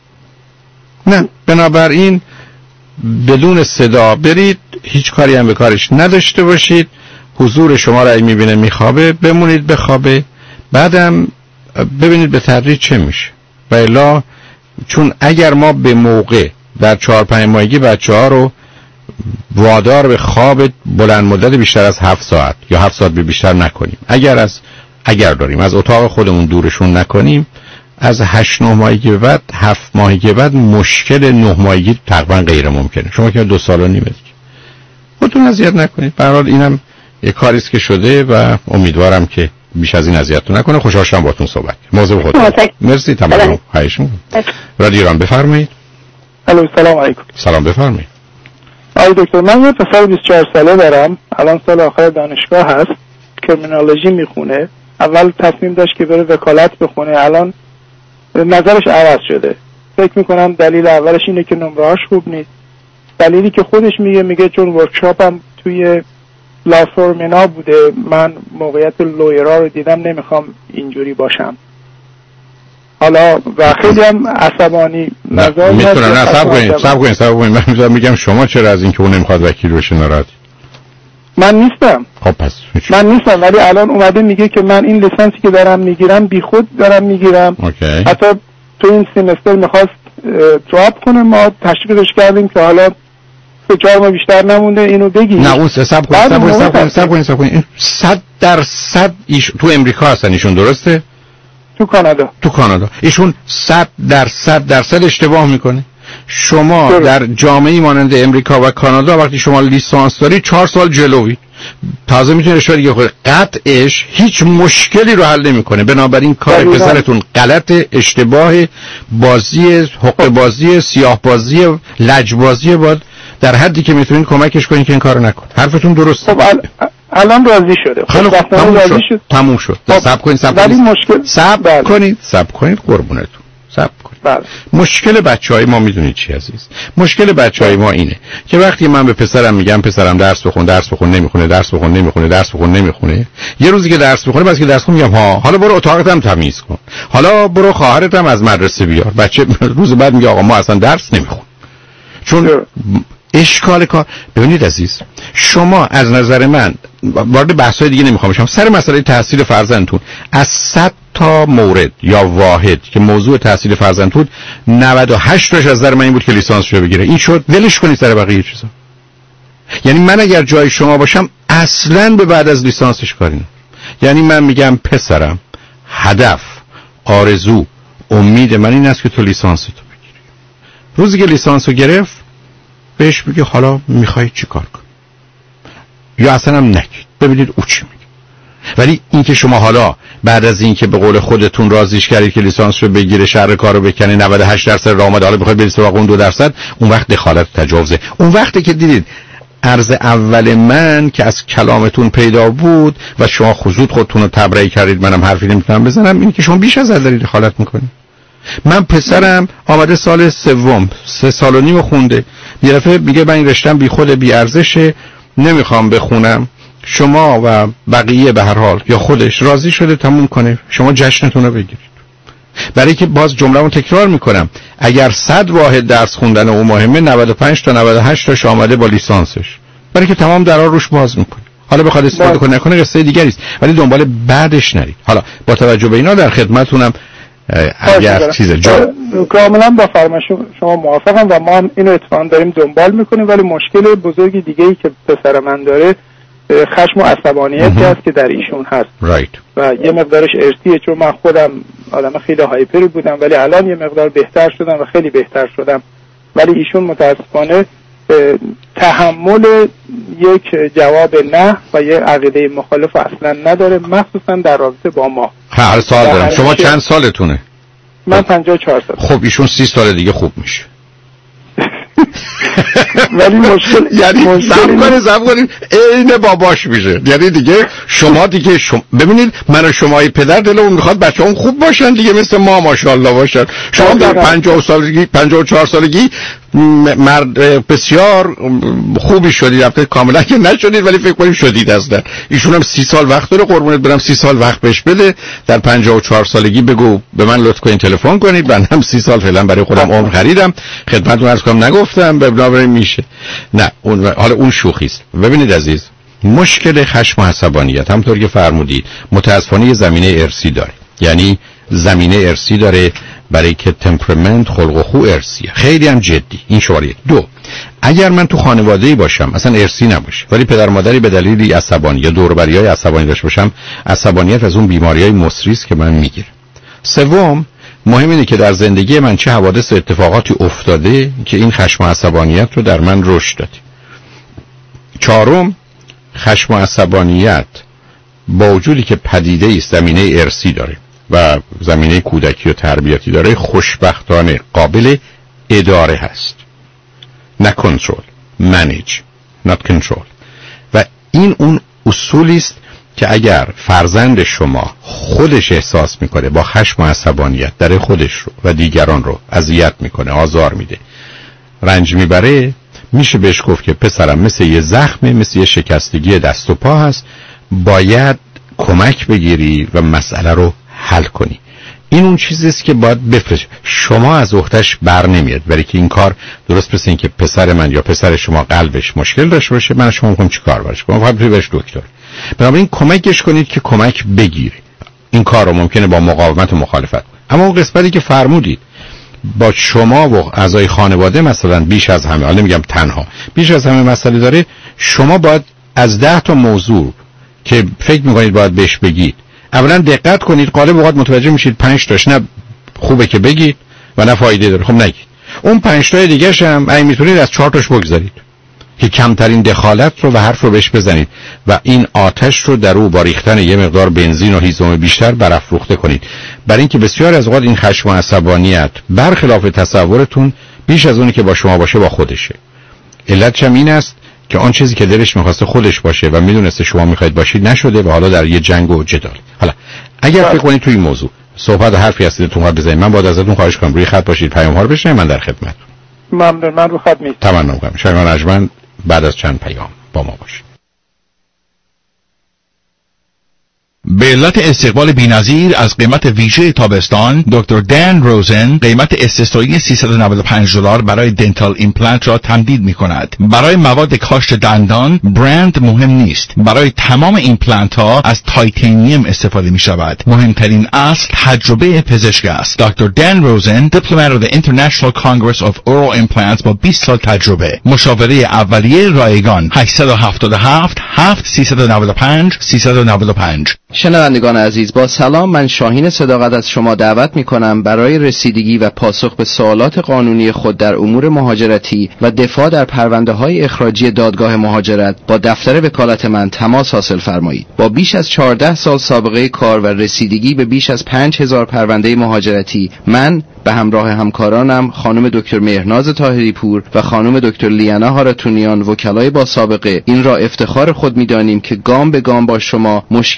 نه، بنابراین بدون صدا برید، هیچ کاری هم به کارش نداشته باشید. حضور شما را میبینه میخوابه، بمونید بخوابه. بعدم ببینید به تدریج چه میشه. و الا چون اگر ما به موقع در 4-5 ماهگی بچه‌ها رو وادار به خواب بلند مدت بیشتر از 7 ساعت یا 7 ساعت به بیشتر نکنیم، اگر داریم از اتاق خودمون دورشون نکنیم، از 8-9 ماهگی به بعد 7 ماهگی بعد مشکل 9 ماهگی تقریبا غیر ممکنه. شما که 2 سال و نیمه دیگه خودتون اذیت نکنید. به هر حال اینم یه کاری است که شده و امیدوارم که بیش از این اذیتتون نکنه. خوشحال شدم باهاتون صحبت کردم. مواظب خودتون. مرسی. تمام. خواهش می‌کنم. رادیو ایران بفرمایید. الو سلام علیکم. سلام بفرمایید. آقای دکتر من یه پسر 24 ساله دارم. الان سال آخر دانشگاه هست. کریمینولوژی میخونه. اول تصمیم داشت که بره وکالت بخونه. الان نظرش عوض شده. فکر میکنم دلیل اولش اینه که نمره‌هاش خوب نیست. دلیلی که خودش میگه چون ورکشاپم توی لافورمینا بوده، من موقعیت لویرا رو دیدم، نمیخوام اینجوری باشم. حالا و خیلی هم عصبانی نظر میتونه. نه صبر کنید. من میگم شما چرا از اینکه اون نمیخواد وکیل بشه ناراحتی؟ من نیستم. خب پس من نیستم، ولی الان اومده میگه که من این لیسانسی که دارم میگیرم بیخود دارم میگیرم. حتی تو این سیمستر میخواست دراپ کنه، ما تشویقش کردیم که حالا 3-4 ماه بیشتر نمونده اینو بگی. نه اون صبر کنید. 100% تو امریکا هستن ایشون، درسته؟ تو کانادا ایشون 100% اشتباه میکنه. شما در جامعه مانند امریکا و کانادا وقتی شما لیسانس داری 4 سال جلوی تازه میتونه اشاره دیگه کنه. قطعش هیچ مشکلی رو حل نمیکنه. بنابراین کار پسرتون غلط، اشتباه، بازی حق بازی، سیاه بازی، لج بازی. باید در حدی که میتونین کمکش کنین که این کارو نکنه. حرفتون درسته. خب الان راضی شده. خب تموم شد. صبر کنید قربونتون. صبر کنید. بله. مشکل بچهای ما میدونید چی عزیز؟ مشکل بچهای ما اینه که وقتی من به پسرم میگم پسرم درس بخون نمیخونه، یه روزی که درس بخونه بعد که درس میگم حالا برو اتاقت هم تمیز کن، حالا برو خواهرت هم از مدرسه بیار. بچه روز بعد میگه آقا ما اصلا درس نمیخون. چون اشکال کار. ببینید عزیز، شما از نظر من وارد بحث‌های دیگه نمیخوام بشم، سر مسئله تحصیل فرزندتون از 100 تا مورد یا واحد که موضوع تحصیل فرزندتون 98 تاش از نظر من این بود که لیسانسشو بگیره. این شد ولش کنید سر بقیه چیزا. یعنی من اگر جای شما باشم اصلاً به بعد از لیسانسش کاری ندارم. یعنی من میگم پسرم هدف، آرزو، امید من این است که تو لیسانستو بگیری. روزی که لیسانسو گرفت بهش میگه حالا میخوای چی کار کن، یا اصلا هم نگید ببینید او چی میگه. ولی اینکه شما حالا بعد از اینکه به قول خودتون راضیش کردید که لیسانس رو بگیره، شر کارو بکنه، 98% راه اومد، حالا بخواید برید سراغ اون 2%، اون وقت دخالت تجاوزه. اون وقتی که دیدید عرض اول من که از کلامتون پیدا بود و شما خودتون رو تبرئه کردید، منم حرفی نمیتونم بزنم، این که شما بیش از حد دارید دخالت میکنید. من پسرم آمده سال سوم 3 سال و نیم خونده، یه دفعه میگه من این رشته‌ام بی خود بی ارزشه نمیخوام بخونم. شما و بقیه به هر حال یا خودش راضی شده تموم کنه، شما جشنتون رو بگیرید. برای که باز جمله‌مو تکرار میکنم، اگر 100 واحد درس خوندن او مهمه، 95 تا 98 تاش آمده با لیسانسش، برای که تمام درا روش باز میکنه. حالا بخواد استفاده کنه نکنه قصه دیگری است، ولی دنبال بعدش نرید. حالا با توجه به اینا در خدمتتونم اگر چیزه کاملا با فرمایش شما موافقم و ما هم اینو اتفاقا داریم دنبال میکنیم. ولی مشکل بزرگی دیگه ای که پسر من داره خشم و عصبانیتی است که در ایشون هست و یه مقدارش ارثیه، چون من خودم آدم خیلی هایپری بودم ولی الان یه مقدار بهتر شدم و خیلی بهتر شدم. ولی ایشون متاسفانه تحمل یک جواب نه و یک عقیده مخالف اصلا نداره، مخصوصا در رابطه با ما. هر سال دارم. شما چند سالتونه؟ من 54 سال. خب ایشون 30 سال دیگه خوب میشه. ولی مشکل یعنی زب کنید اینه باباش میشه. یعنی دیگه شما ببینید من و شمای پدر دلمون میخواد بچه‌هام خوب باشن دیگه، مثل ما ماشاءالله باشن. شما در 50 سالگی 54 سالگی مرد بسیار خوبی شدید، البته کاملا که نشدید ولی فکر کنیم شدید اصلا. ایشون هم 30 سال وقت داره، قربونت برم 30 سال وقت بهش بده. در 54 سالگی بگو به من لطف کنین تلفن کنید، من هم 30 سال فعلا برای خودم عمر خریدم، خدمتتون عرض کنم نگفتم بنابراین میشه. نه حالا اون شوخی است. ببینید عزیز، مشکل خشم و عصبانیت همونطور که فرمودید متاسفانه زمینه ارثی داره. یعنی زمینه ارثی داره برای که تمپرامنت خلق و خو ارثیه، خیلی هم جدی. این شماره 2. اگر من تو خانواده‌ای باشم اصلا ارثی نباشه ولی پدر مادری به دلیل عصبانی یا دور و بریای عصبانی داشته باشم، عصبانیت از اون بیماریای مصری است که من میگیرم. 3 مهم اینه که در زندگی من چه حوادث و اتفاقاتی افتاده که این خشم و عصبانیت رو در من رشد داده. 4 خشم و عصبانیت با وجودی که پدیده است زمینه ارثی داره و زمینه کودکی و تربیتی داره، خوشبختانه قابل اداره هست، نه کنترل. manage not control. و این اون اصولی است که اگر فرزند شما خودش احساس میکنه با خشم و عصبانیت در خودش رو و دیگران رو اذیت میکنه، آزار میده، رنج میبره، میشه بهش گفت که پسرم مثل یه زخمه، مثل یه شکستگی دست و پا هست، باید کمک بگیری و مسئله رو حل کنی. این اون چیزی است که باید بفرش. شما از عهده‌اش بر نمیاد، برای که این کار درست مثل این که پسر من یا پسر شما قلبش مشکل داشته باشه، من شما میگم چیکار باشه، من فقط بهش دکتر. بنابراین کمکش کنید که کمک بگیره. این کار رو ممکنه با مقاومت و مخالفت کنه. اما اون قسمتی که فرمودید با شما و اعضای خانواده مثلا بیش از همه، حالا نمیگم تنها، بیش از همه مسئله داره، شما باید از 10 تا موضوع که فکر میکنید باید بهش بگید اولا دقت کنید. غالب اوقات متوجه میشید 5 تاش نه خوبه که بگید و نه فایده داره، خب نگید. اون 5 تا دیگه‌ش هم اگه میتونید از 4 تاش بگذارید که کمترین دخالت رو و حرف رو بهش بزنید و این آتش رو در او با ریختن یه مقدار بنزین و هیزم بیشتر برافروخته کنید. برای اینکه بسیار از اوقات این خشم و عصبانیت برخلاف تصورتون بیش از اونی که با شما باشه با خودشه. علتش هم این است که آن چیزی که دلش می‌خواسته خودش باشه و میدونسته شما می‌خواید باشید نشده و حالا در یه جنگ و جدال. حالا اگر فکر کنید توی این موضوع صحبت و حرفی هستید رو بزنید، من باید ازتون خواهش کنم روی خط باشید، پیام‌ها رو بشنوید، من در خدمتتون. ممنون، من رو خط میستم. تمنا می‌کنم. شایان ارجمند بعد از چند پیام با ما باشید. به علت استقبال بی‌نظیر از قیمت ویژه تابستان، دکتر دان روزن قیمت استثنایی $395 برای دنتال ایمپلنت را تمدید می‌کند. برای مواد کاشت دندان برند مهم نیست. برای تمام ایمپلنت ها از تایتانیوم استفاده می‌شود. مهمترین اصل تجربه پزشک است. دکتر دان روزن، دیپلمات of the International Congress of Oral Implants با 20 سال تجربه. مشاوره اولیه رایگان 877 7395 395. شنوندگان عزیز، با سلام. من شاهین صداقت از شما دعوت می کنم برای رسیدگی و پاسخ به سوالات قانونی خود در امور مهاجرتی و دفاع در پرونده های اخراجی دادگاه مهاجرت با دفتر وکالت من تماس حاصل فرمایید. با بیش از 14 سال سابقه کار و رسیدگی به بیش از 5000 پرونده مهاجرتی، من به همراه همکارانم خانم دکتر مهرناز طاهری پور و خانم دکتر لیانا هاراتونیان، وکلای با سابقه، این را افتخار خود می‌دانیم که گام به گام با شما مشکلات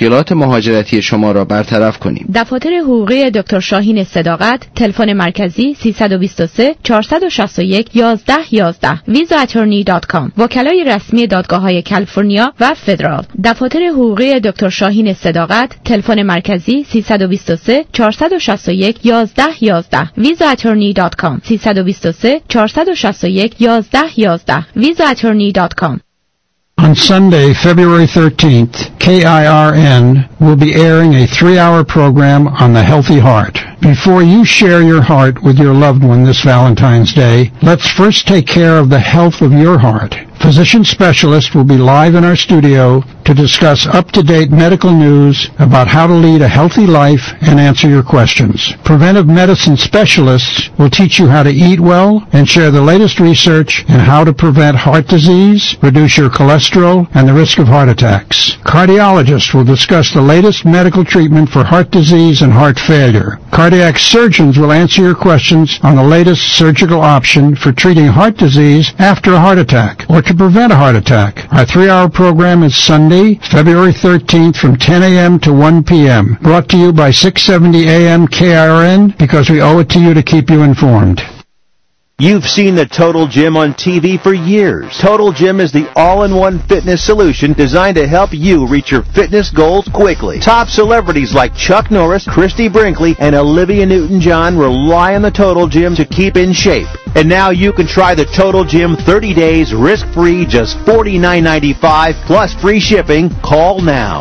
مهاجرتی شما را برطرف کنیم. دفاتر حقوقی دکتر شاهین صداقت، تلفن مرکزی 323 461 1111 visaattorney.com. وکلای رسمی دادگاه‌های کالیفرنیا و فدرال. دفاتر حقوقی دکتر شاهین صداقت، تلفن مرکزی 323 461 1111 visaattorney.com. 323 461 1111 visaattorney.com. On Sunday, February 13th, KIRN will be airing a 3-hour program on the healthy heart. Before you share your heart with your loved one this Valentine's Day, let's first take care of the health of your heart. Physician specialists will be live in our studio to discuss up-to-date medical news about how to lead a healthy life and answer your questions. Preventive medicine specialists will teach you how to eat well and share the latest research in how to prevent heart disease, reduce your cholesterol, and the risk of heart attacks. Cardiologists will discuss the latest medical treatment for heart disease and heart failure. Cardiac surgeons will answer your questions on the latest surgical option for treating heart disease after a heart attack or to prevent a heart attack. Our 3-hour program is Sunday, February 13th from 10 a.m. to 1 p.m. Brought to you by 670 AM KIRN because we owe it to you to keep you informed. You've seen the Total Gym on TV for years. Total Gym is the all-in-one fitness solution designed to help you reach your fitness goals quickly. Top celebrities like Chuck Norris, Christy Brinkley, and Olivia Newton-John rely on the Total Gym to keep in shape. And now you can try the Total Gym 30 days risk-free, just $49.95 plus free shipping. Call now.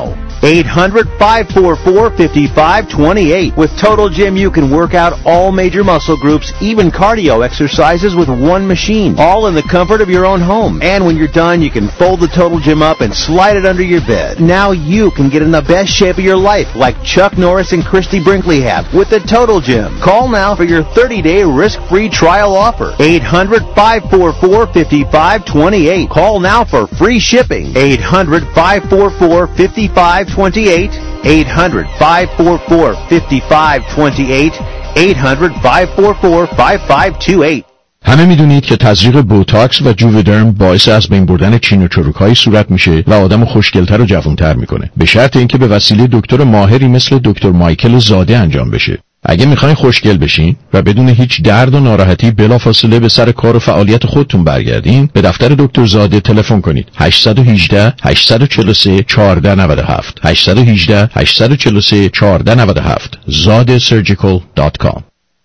800-544-5528. With Total Gym, you can work out all major muscle groups, even cardio exercises with one machine, all in the comfort of your own home. And when you're done, you can fold the Total Gym up and slide it under your bed. Now you can get in the best shape of your life, like Chuck Norris and Christy Brinkley have, with the Total Gym. Call now for your 30-day risk-free trial offer. 800-544-5528. Call now for free shipping. 800-544-5528. 800-544-5528. 800-544-5528. همه میدونید که تزریق بوتاکس و جوودرم باعث از بین بردن چین و چروک‌های صورت میشه و آدمو خوشگل‌تر و جوان‌تر میکنه، به شرط اینکه به وسیله دکتر ماهری مثل دکتر مایکل زاده انجام بشه. اگه میخواین خوشگل بشین و بدون هیچ درد و ناراحتی بلافاصله به سر کار و فعالیت خودتون برگردین، به دفتر دکتر زاده تلفن کنید. 818 843 1497 818 843 1497 zadesurgical.com.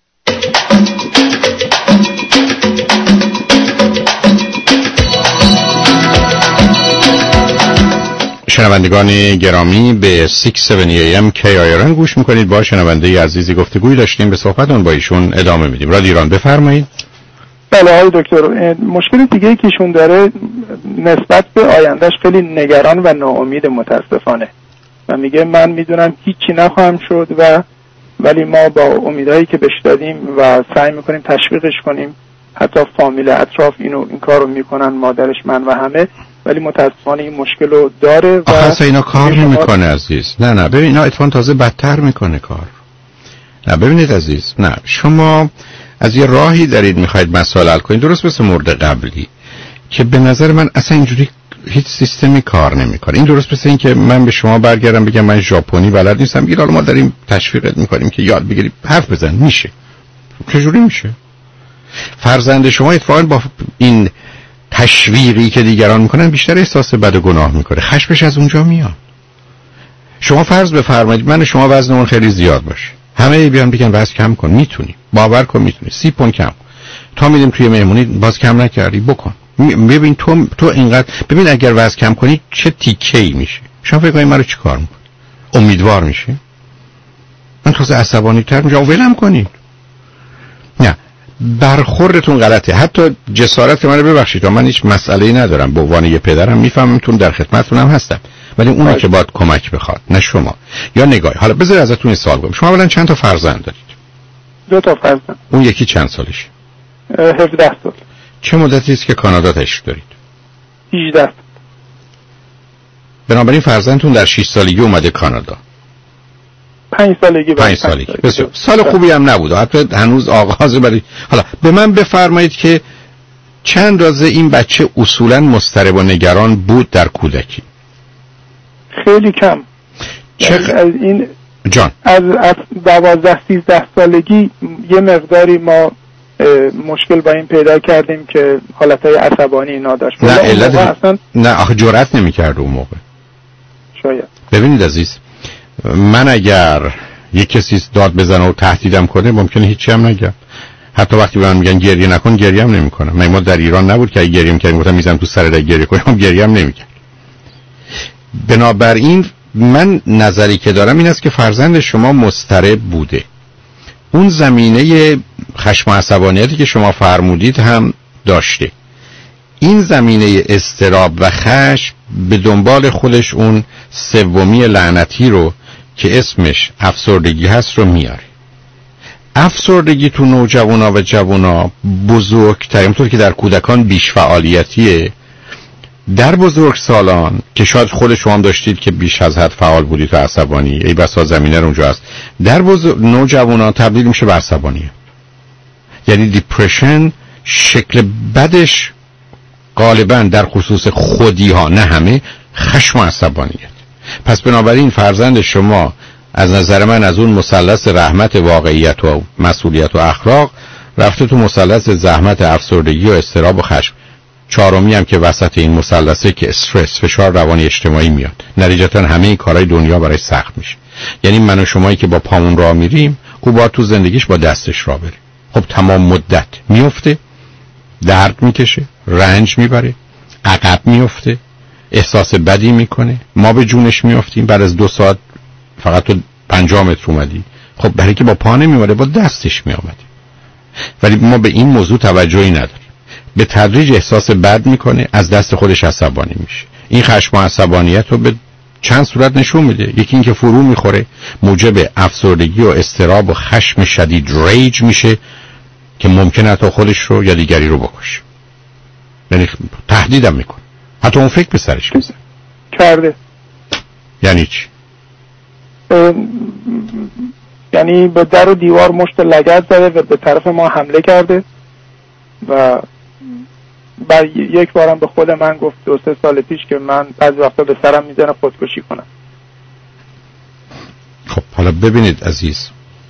شنوندگان گرامی، به 670 AM KIRN گوش میکنید. با شنونده عزیزی گفتگوی داشتیم، به صحبتون با ایشون ادامه میدیم. رادیو ایران، بفرمایید. بله آقای دکتر، مشکل دیگه که ایشون داره نسبت به آیندهش خیلی نگران و ناامید متاسفانه و میگه من میدونم هیچی نخواهم شد ولی ما با امیدهایی که بهش دادیم و سعی میکنیم تشویقش کنیم، حتی فامیل اطراف این کارو میکنن، مادرش، من و همه، ولی متاسفانه این مشکل رو داره و اصلا اینا کار نمیکنه عزیز. نه ببین، اینا اتفاقا تازه بدتر میکنه کار. نه ببینید عزیز، نه شما از یه راهی دارید میخواید مسائل حل کنید، درست مثل مورد قبلی که به نظر من اصلا اینجوری هیچ سیستمی کار نمیکنه. این درست مثل این که من به شما برگردم بگم من ژاپنی بلد نیستم، میگید حالا ما داریم تشویقت میکنیم که یاد بگیری حرف بزن. میشه؟ چجوری میشه؟ فرزند شما اتفاقا با این تشویقی که دیگران میکنن بیشتر احساس بد و گناه میکنه، خشمش از اونجا میاد. شما فرض بفرمایید من و شما وزنمون خیلی زیاد باشه، همه بیان بگن وزن کم کن، میتونی، باور کن میتونی، 30 پوند کم. تا میدیم توی مهمونی باز کم نکردی، بکن. ببین تو اینقدر، ببین اگر وزن کم کنی چه تیکه‌ای میشه. شما فکر کنید منو چیکار میکنی؟ امیدوار میشه؟ من تازه عصبانی‌تر میشم. ولم کنید. نه، برخوردتون غلطه. حتی جسارت منو ببخشید، من هیچ مسئله‌ای ندارم، به عنوان یه پدرم میفهممتون، در خدمتتونم هستم، ولی اونی که باید کمک بخواد، نه شما. یا نگاه، حالا بذار ازتون این سوال کنم، شما اولا چند تا فرزند دارید؟ 2 تا فرزند. اون یکی چند سالشه؟ 17 سال. چه مدتی است که کانادا تشریف دارید؟ 18 سال. بنابراین فرزندتون در 6 سالگی اومده کانادا. 5 سالگی. 5 سالگی. بسیار. سال خوبی هم نبود. حتی هنوز آغاز برای. حالا به من بفرمایید که چند اندازه این بچه اصولاً مضطرب و نگران بود در کودکی؟ خیلی کم. از این جان از 12-13 سالگی یه مقداری ما مشکل با این پیدا کردیم که حالتهای عصبانی اینا داشت. نه اصلا نه آخه جرأت نمی‌کرد اون موقع. شاید ببینید عزیز، من اگر یک کسی داد بزنه و تهدیدم کنه ممکنه هیچی هم نگم. حتی وقتی به من میگن گریه نکن گریه هم نمی‌کنم. من ما در ایران نبود که اگه گریه می‌کردم گفتم میذارم تو سر در گریه کنم، گریه هم نمی‌کردم. بنابراین من نظری که دارم این است که فرزند شما مضطرب بوده. اون زمینه خشم و عصبانیتی که شما فرمودید هم داشته. این زمینه اضطراب و خشم به دنبال خودش اون سومی لعنتی رو که اسمش افسردگی هست رو میاره. افسردگی تو نوجوانا و جوانا بزرگترین، همونطور که در کودکان بیش فعالیتیه، در بزرگسالان که شاید خود شما هم داشتید که بیش از حد فعال بودید و عصبانی، ای بسا زمینه رو اونجا هست، در نوجوانا تبدیل میشه به عصبانیت. یعنی دیپرشن شکل بدش غالبا در خصوص خودی ها، نه همه، خشم و عصبانیت. پس بنابراین فرزند شما از نظر من از اون مثلث رحمت واقعیت و مسئولیت و اخلاق رفته تو مثلث زحمت افسردگی و اضطراب و خشم. چهارمی هم که وسط این مثلثه که استرس، فشار روانی اجتماعی میاد. نتیجتا همه این کارهای دنیا برای سخت میشه. یعنی من و شمایی که با پامون راه میریم، او با تو زندگیش با دستش راه بره. خب تمام مدت میفته، درد میکشه، رنج میبره، عقب میفته، احساس بدی میکنه، ما به جونش میافتیم. بعد از 2 ساعت فقط تو 50 متر اومدی. خب برای که با پا نمیومده با دستش میآمدی. ولی ما به این موضوع توجهی نداریم. به تدریج احساس بد میکنه، از دست خودش عصبانی میشه. این خشم و عصبانیت رو به چند صورت نشون میده. یکی این که فرو میخوره، موجب افسردگی و اضطراب و خشم شدید، ریج میشه که ممکنه تا خودش رو یا دیگری رو بکشه. یعنی تهدیدم میکنه، حتی اون فکر به سرش میزنه کرده. یعنی چی؟ یعنی به در و دیوار مشت لگد زده و به طرف ما حمله کرده و بعد یک بارم به خود من گفت 2-3 سال پیش که من بعضی وقتا به سرم میزنه خودکشی کنم. خب حالا ببینید عزیز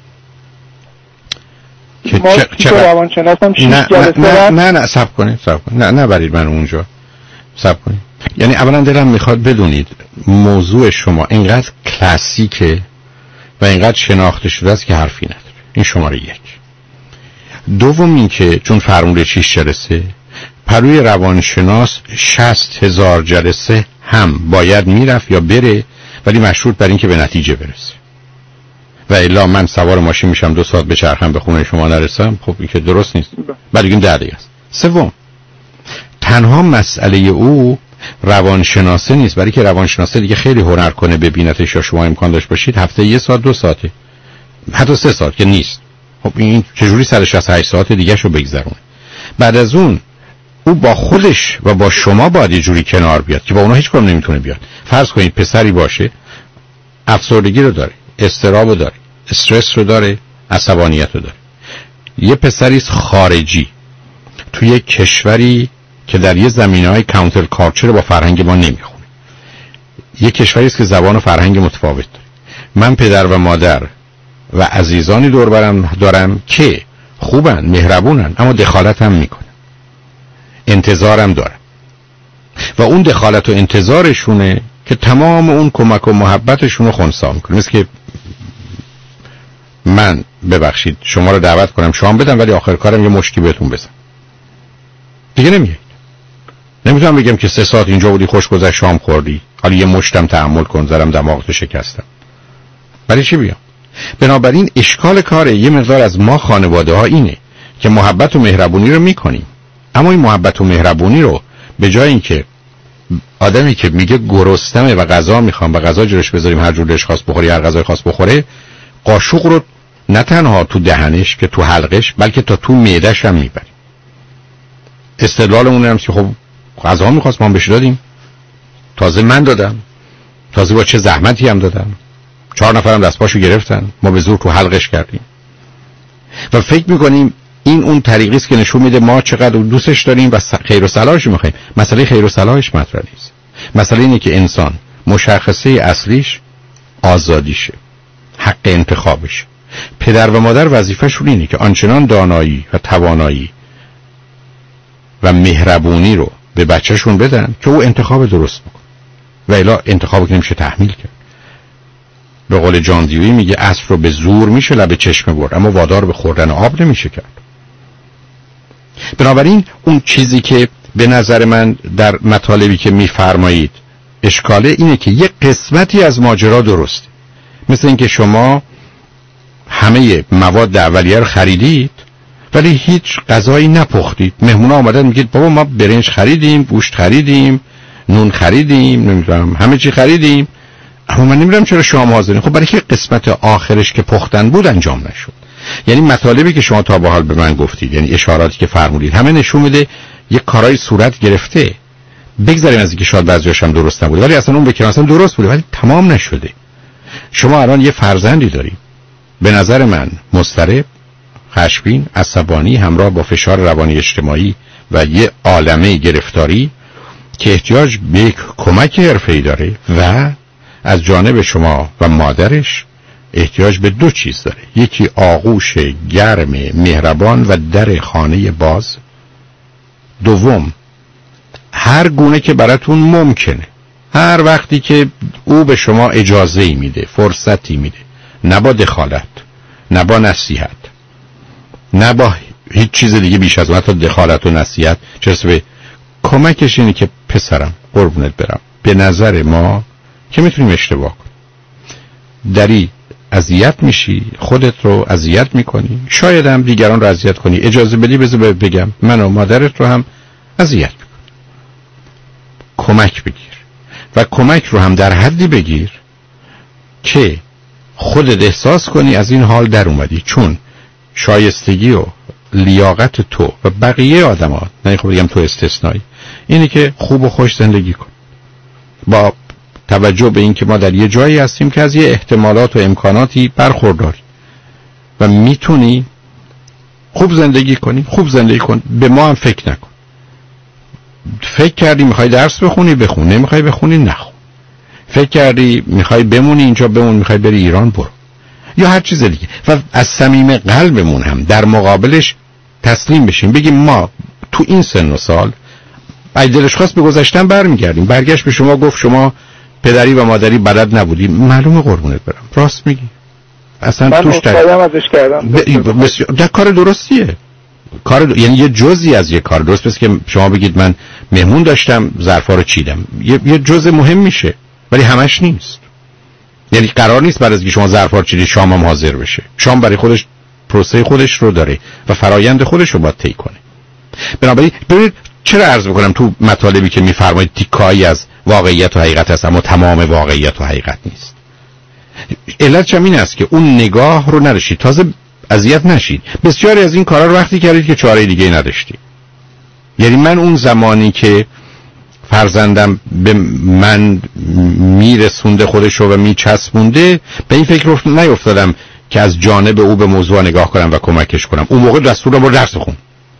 که چقدر روانشناسم 6 جلسه نه صبر کنید نه برید من اونجا صبر کنید. یعنی اولا دلم میخواد بدونید موضوع شما اینقدر کلاسیکه و اینقدر شناخته شده است که حرفی نداره. این شماره 1. دوم این که چون فرموده 6 جلسه، پروی روانشناس 60,000 جلسه هم باید میرفت یا بره، ولی مشروط بر این که به نتیجه برسه. و الا من سوار ماشین میشم 2 ساعت بچرخم به خونه شما نرسم، خب این که درست نیست. بعد دیگه دردی است. سوم، تنها مسئله او روانشناسه نیست، برای که روانشناسه دیگه خیلی هنر کنه ببینتش یا شما امکان داشت باشید هفته 1 ساعت 2 ساعته، حتی 3 ساعت که نیست. خب این چجوری 168 ساعت دیگه شو بگذرونه؟ بعد از اون او با خودش و با شما باید یه جوری کنار بیاد که با اونها هیچ کدوم نمیتونه بیاد. فرض کنید پسری باشه افسردگی رو داره، اضطراب رو داره، استرس رو داره، عصبانیت رو داره. یه پسری خارجی توی یک کشوری که در یه زمینه‌های کانتر کالچر با فرهنگ ما نمیخونه، یه کشوری است که زبان و فرهنگ متفاوت داره. من پدر و مادر و عزیزانی دور برم دارم که خوبن، مهربونن، اما دخالت هم میکنن، انتظارم دارم و اون دخالت و انتظارشونه که تمام اون کمک و محبتشون رو خنثی میکنه. مثل که من ببخشید شما رو دعوت کنم شام بدم ولی آخر کارم یه مشتی بهتون بزنم، دیگه نمیاد. نمیتونم بگم که 3 ساعت اینجا بودی خوش گذشت شام خوردی، حالا یه مشتم تحمل کن زدم دماغتو شکستم، برای چی بیام؟ بنابراین اشکال کاره یه مقدار از ما خانواده ها اینه که محبت و مهربونی رو میکنیم، اما این محبت و مهربونی رو به جای اینکه آدمی که میگه گرسنمه و غذا میخوام و غذا جلوش بذاریم هر جور دلش خواست بخوری، هر غذای خواست بخوره، قاشق رو نه تنها تو دهنش که تو حلقش بلکه تا تو معده‌ش هم میبریم. استدلالمون هم که خب غذا میخواست ما بهش دادیم، تازه من دادم، تازه با چه زحمتی هم دادم، 4 نفرم دستپاشو گرفتن، ما به زور تو حلقش کردیم و فکر میکنیم این اون طریقی است که نشون میده ما چقدر دوستش داریم و خیر و صلاحش میخوایم. مسئله خیر و صلاحش مطرح نیست. مسئله اینه که انسان مشخصه اصلیش آزادیشه، حق انتخابشه. پدر و مادر وظیفه‌شون اینه که آنچنان دانایی و توانایی و مهربونی رو به بچه‌شون بدن که او انتخاب درست بکنه، و الا انتخابی که نمیشه تحمیل کرد. به قول جان دیوی میگه اسب رو به زور میشه لب چشم برد، اما وادار به خوردن آب نمیشه کرد. بنابراین اون چیزی که به نظر من در مطالبی که میفرمایید اشکاله اینه که یک قسمتی از ماجرا درسته، مثل اینکه شما همه مواد اولیه رو خریدید ولی هیچ غذایی نپختید. مهمونا آمدن میگید بابا ما برنج خریدیم، گوشت خریدیم، نون خریدیم، نمیدونم همه چی خریدیم، اما من نمیدونم چرا شام حاضرین. خب برای که قسمت آخرش که پختن بود انجام نشد. یعنی مطالبی که شما تا به حال به من گفتید، یعنی اشاراتی که فرمودید، همه نشون میده یک کارای صورت گرفته. بگذاریم از اینکه شاید بعضی‌هاش هم درست نبوده، ولی اصلا اون بکنه اصلا درست بوده ولی تمام نشده. شما الان یه فرزندی دارید به نظر من مضطرب، خشمگین، عصبانی، همراه با فشار روانی اجتماعی و یه عالمه گرفتاری که احتیاج به یک کمک حرفه‌ای داره و از جانب شما و مادرش احتیاج به دو چیز داره. یکی آغوش گرم مهربان و در خانه باز. دوم هر گونه که براتون ممکنه، هر وقتی که او به شما اجازه‌ای میده، فرصتی میده، نه با دخالت، نه با نصیحت، نه با هیچ چیز دیگه بیش از اون، حتی دخالت و نصیحت، چرا به کمکش اینه که پسرم قربونت برم به نظر ما که میتونیم اشتباه کنیم، داری اذیت میشی، خودت رو اذیت میکنی، شاید هم دیگران رو اذیت کنی، اجازه بدی بذار بگم من و مادرت رو هم اذیت میکنی. کمک بگیر و کمک رو هم در حدی بگیر که خودت احساس کنی از این حال در اومدی، چون شایستگی و لیاقت تو و بقیه آدم‌ها، نه خب بگم تو استثنایی، اینه که خوب و خوش زندگی کن با توجه به این که ما در یه جایی هستیم که از یه احتمالات و امکاناتی برخورداری و میتونی خوب زندگی کنی. خوب زندگی کن، به ما هم فکر نکن. فکر کردی میخوای درس بخونی بخون، نمیخوای بخونی نخون. فکر کردی میخوای بمونی اینجا بمون، میخوای بری ایران برو، یا هر چیز دیگه. و از صمیم قلبمون هم در مقابلش تسلیم بشیم، بگیم ما تو این سن و سال اگه دلش خواست به گذشتن برمیگردیم. برگشت به شما گفت شما پدری و مادری بلد نبودی، معلومه قربونت برم راست میگی، اصلا توش ازش کردم در کار درستیه. یعنی یه جزئی از یه کار درست. پس که شما بگید من مهمون داشتم ظرفا رو چیدم، یه جزء مهم میشه ولی همش نیست. یعنی قرار نیست بعد از که شما ظرفا رو چیدید شام هم حاضر بشه. شام برای خودش پروسه خودش رو داره و فرایند خودش رو باید طی کنه. بنابراین ببینید چرا عرض میکنم تو مطالبی که میفرمایید تیکایی از واقعیت و حقیقت هست اما تمام واقعیت و حقیقت نیست. علتش این است که اون نگاه رو نداشتید، تازه اذیت نشید. بسیاری از این کارا رو وقتی کردید که چاره دیگه نداشتید. یعنی من اون زمانی که فرزندم به من میرسونده خودش رو و میچسبونده، به این فکر نیفتادم که از جانب او به موضوع نگاه کنم و کمکش کنم. اون موقع دستور رو درس بخون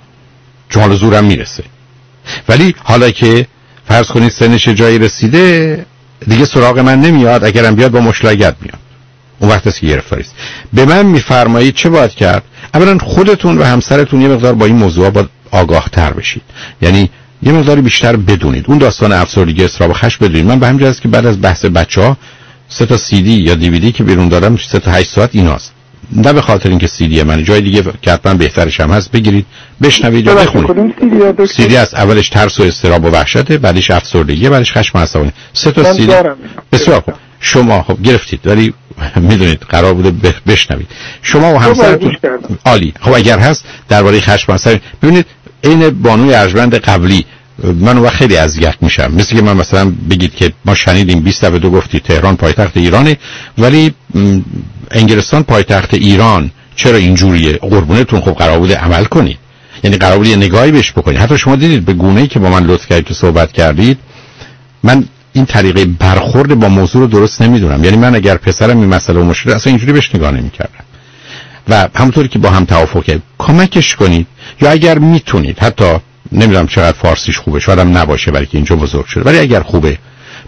چون حالا زورم میرسه. ولی حالا که فرض کنید سنش جایی رسیده دیگه سراغ من نمیاد، اگرم بیاد با مشلگت میاد، اون وقت است که گرفتاری است. به من میفرمایید چه باید کرد؟ اولا خودتون و همسرتون یه مقدار با این موضوع باید آگاه تر بشید، یعنی یه مقدار بیشتر بدونید. اون داستان افسردگی اضطراب و خشم بدونید. من به همین جهت که بعد از بحث بچه‌ها 3 تا CD یا DVD که بیرون دادم 3 تا 8 ساعت ایناست، نه به خاطر اینکه CD من جای دیگه که حتما بهترش هم هست بگیرید بشنوید یا بخونید. CD از اولش ترس و اضطراب و وحشته، بعدش افسردگی، بعدش خشم و عصبانیت. 3 تا CD بسیار خوب. شما خب گرفتید ولی میدونید قرار بوده بشنوید. شما و همسرتون عالی. خب اگر هست درباره خشم و عصبانیت ببینید، عین بانوی ارجمند قبلی من وقت خیلی اذیت میشم. مثل که من مثلا بگید که ما شنیدیم 22 گفتی تهران پایتخت ایرانه ولی انگلستان پایتخت ایران، چرا اینجوریه؟ قربونتون خب قرار بوده عمل کنید، یعنی قرار بوده نگاهی بهش بکنید. حتی شما دیدید به گونه‌ای که با من لطف کردید تو صحبت کردید، من این طریقه برخورد با موضوع رو درست نمیدونم. یعنی من اگر پسرم این مسئله و مشکل اصلا اینجوری بهش نگاه نمی‌کردم و همونطوری که با هم توافق کردید کمکش کنید، یا اگر میتونید حتی نمیدونم چقدر فارسیش خوبه، شاید هم نباشه برای که اینجا بزرگ شده، ولی اگر خوبه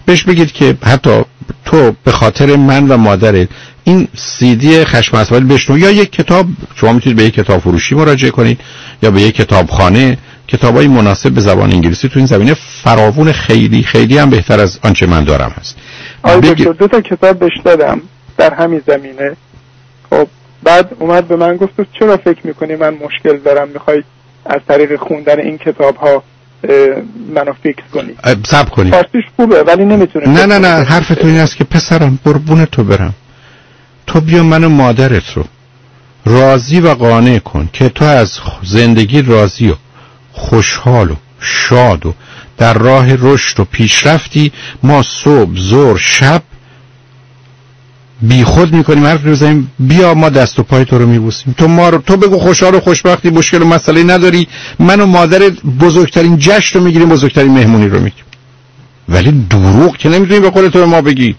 بهش بگید که حتی تو به خاطر من و مادرت این CD خشم اسماعیل بشنو، یا یک کتاب، شما میتونید به یک کتاب فروشی مراجعه کنید یا به یک کتابخانه. کتابای مناسب به زبان انگلیسی تو این زمینه فراوون، خیلی خیلی هم بهتر از آنچه من دارم هست. دکتر 2 تا کتاب بهش دادم در همین زمینه. خب بعد اومد به من گفت چرا فکر میکنی من مشکل دارم، میخوای از طریق خوندن این کتاب ها منو فیکس کنی؟ صبر کنی. فارسیش خوبه ولی نمیتونه. نه حرفتون این است که پسرم قربون تو برم، تو بیا من و مادرت رو راضی و قانع کن که تو از زندگی راضی و خوشحال و شاد و در راه رشد و پیشرفتی. ما صبح ظهر شب بی خود میکنیم حرف بزنیم، بیا ما دست و پای تو رو میبوسیم، تو بگو خوشحال و خوشبختی، مشکل و مسئله نداری، من و مادرت بزرگترین جشن رو میگیریم، بزرگترین مهمونی رو میگیریم. ولی دروغ که نمیتونی به قول تو به ما بگی.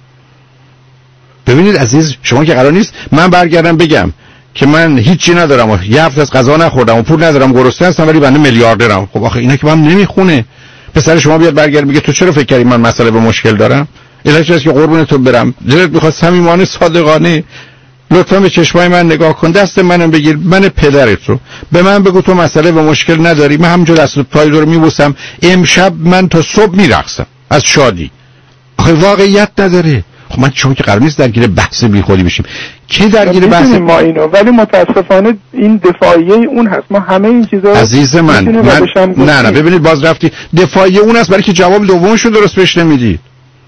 ببینید عزیز، شما که قرار نیست من برگردم بگم که من هیچی ندارم و یه هفته از غذا نخوردم و پول ندارم، گرسنه هستم ولی بنده میلیاردرم. خب آخه اینا که با هم نمیخونه. پسر شما بیاد برگرد بگه تو چرا فکر کردی من مسئله به مشکل دارم؟ علتش است که قربون تو برم، دلت میخواد صمیمانه صادقانه لطفا به چشمای من نگاه کن، دست منم بگیر، من پدرت رو، به من بگو تو مسئله به مشکل نداری، من همونجا دست و پای رو میبوسم، امشب من تا صبح میرقصم از شادی. آخه واقعیت نداره. خب من شما که قرار نیست درگیر بحث بیخودی بشیم. کی درگیر بحث ما اینو؟ ولی متاسفانه این دفاعیه اون هست. ما همه این چیزا عزیز من نه ببینید باز رفتی دفاعیه اون هست، برای که جواب دومشو درست بهش نمیدید.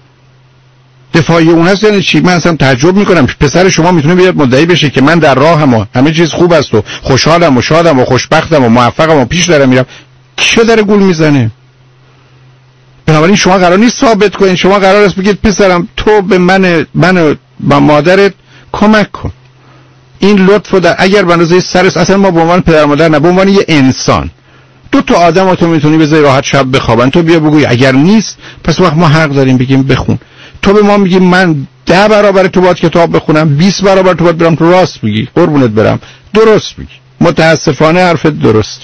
دفاعیه اون هست یعنی چی؟ من اصلا تعجب میکنم. پسر شما میتونه بیاد مدعی بشه که من در راهم و همه چیز خوب است و خوشحالم و شادم و خوشبختم و موفقم و پیش دارم میرم. چه داره گول میزنه؟ بنابراین شما قرار نیست ثابت کنید، شما قرار است بگید پسرم تو به من و مادرت کمک کن. این لطفو در اگر بنازه سرس، اصلا ما به عنوان پدر مادر نه، به عنوان یه انسان 2 تا آدم تو میتونی بذاری راحت شب بخوابن، تو بیا بگوی اگر نیست پس وقت ما حق داریم بگیم بخون. تو به ما میگی من 10 برابر تو باید کتاب بخونم، 20 برابر تو باید برم، تو راست میگی، قربونت برم، درست میگی، متاسفانه حرفت درست.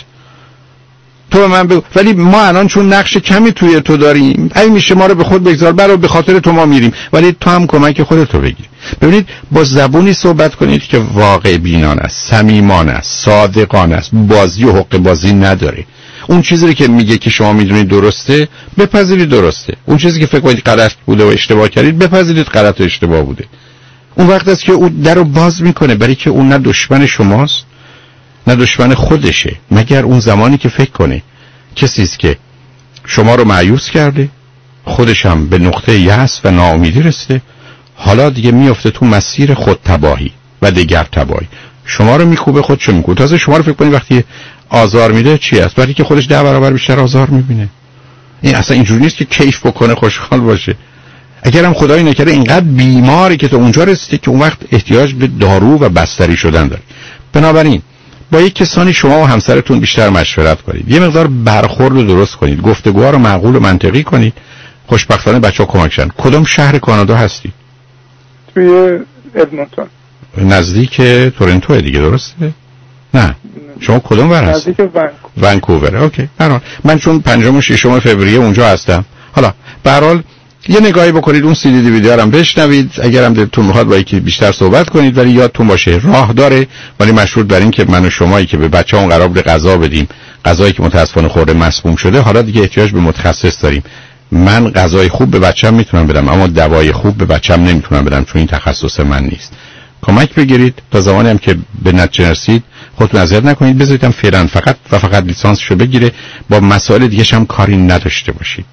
تو به من بگو. ولی ما الان چون نقش کمی توی تو داریم، ای میشه ما رو به خود بگذار، برای به خاطر تو ما میریم، ولی تو هم کمک خودتو بگیر. ببینید با زبونی صحبت کنید که واقع بینانه است، صمیمانه است، صادقانه است، بازی و حق بازی نداره. اون چیزی که میگه که شما میدونید درسته بپذیرید درسته، اون چیزی که فکر کنید غلط بوده و اشتباه کردید بپذیرید غلط و اشتباه بوده. اون وقت است که اون درو باز میکنه، برای که اون نه دشمن شماست نه دشمن خودشه، مگر اون زمانی که فکر کنه کسی است که شما رو مایوس کرده، خودش هم به نقطه یأس و ناامیدی رسیده، حالا دیگه میفته تو مسیر خود تباهی و دیگر تباهی، شما رو میکوبه، خودشو میکوبه. تازه شما رو فکر کنید وقتی آزار میده چی است؟ برای که خودش 10 برابر بیشتر آزار میبینه. این اصلا اینجوری نیست که کیف بکنه خوشحال باشه. اگر هم خدایی نکرده اینقدر بیماری که تو اونجا رسیده که اون وقت احتیاج به دارو و بستری شدن داره. بنابراین با یک کسانی شما و همسرتون بیشتر مشورت کنید، یه مقدار برخورد رو درست کنید، گفتگوها رو معقول و منطقی کنید. خوشبختانه بچه‌ها کمکشن. کدوم شهر کانادا هستی؟ توی ادمونتون. نزدیک تورنتو دیگه، درسته؟ نه شما کدوم ور هستی؟ نزدیک ونکوور. اوکی. برحال من چون 5 و 6 فوریه اونجا هستم. حالا برحال یه نگاهی بکنید، اون CD DVD هم بشنوید، اگر هم دلتون میخواد با یکی بیشتر صحبت کنید، ولی یادتون باشه راه داره، ولی مشروط بر این که من و شمایی که به بچه‌مون قرار بوده غذا بدیم، غذایی که متاسفانه خورده مسموم شده، حالا دیگه احتیاج به متخصص داریم. من غذای خوب به بچه‌م میتونم بدم اما دوای خوب به بچه‌م نمیتونم بدم چون این تخصص من نیست. کمک بگیرید تا زمانی هم که به نتیجه رسید خودتون اذیت نکنید، بذارید هم فعلا فقط لیسانسشو بگیره، با مسائل دیگه هم کاری نداشته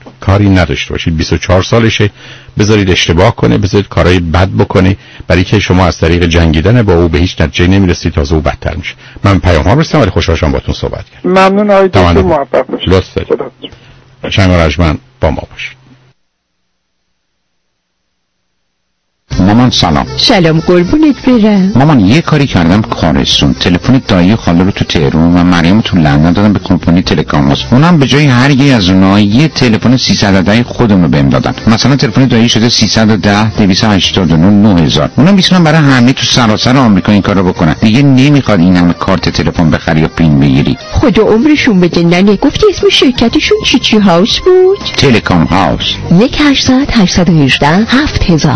باشید. 24 سالشه، بذارید اشتباه کنه، بذارید کارهای بد بکنه، برای که شما از طریق جنگیدن با او به هیچ نتیجه نمیرسید، تازه او بدتر میشه. من پیام‌ها رسیدم ولی خوشحال شدم باهاتون صحبت کردم. ممنون آقای دکتر، موفق باشید. لطف دارید. شنگ رجمن با ما باشید. مامان سلام. سلام قربونت برم. مامان یه کاری کردم کارستون، تلفن دایی خاله رو تو تهران و مریم تو لندن دادم به کمپانی تلکاموس. اونم به جای هر یه از اونها یه تلفن 310 خودمون رو بهم دادن. مثلا تلفن دایی شده 310 289 9000. اونم میتونم برای همه تو سراسر آمریکا این کارو بکنن. دیگه نمیخواد این همه کارت تلفن بخری یا پین بگیری. خدا عمرشون بده. ننه گفتی اسم شرکتشون چی هاوس بود؟ تلکام هاوس. 1-800-810-7000.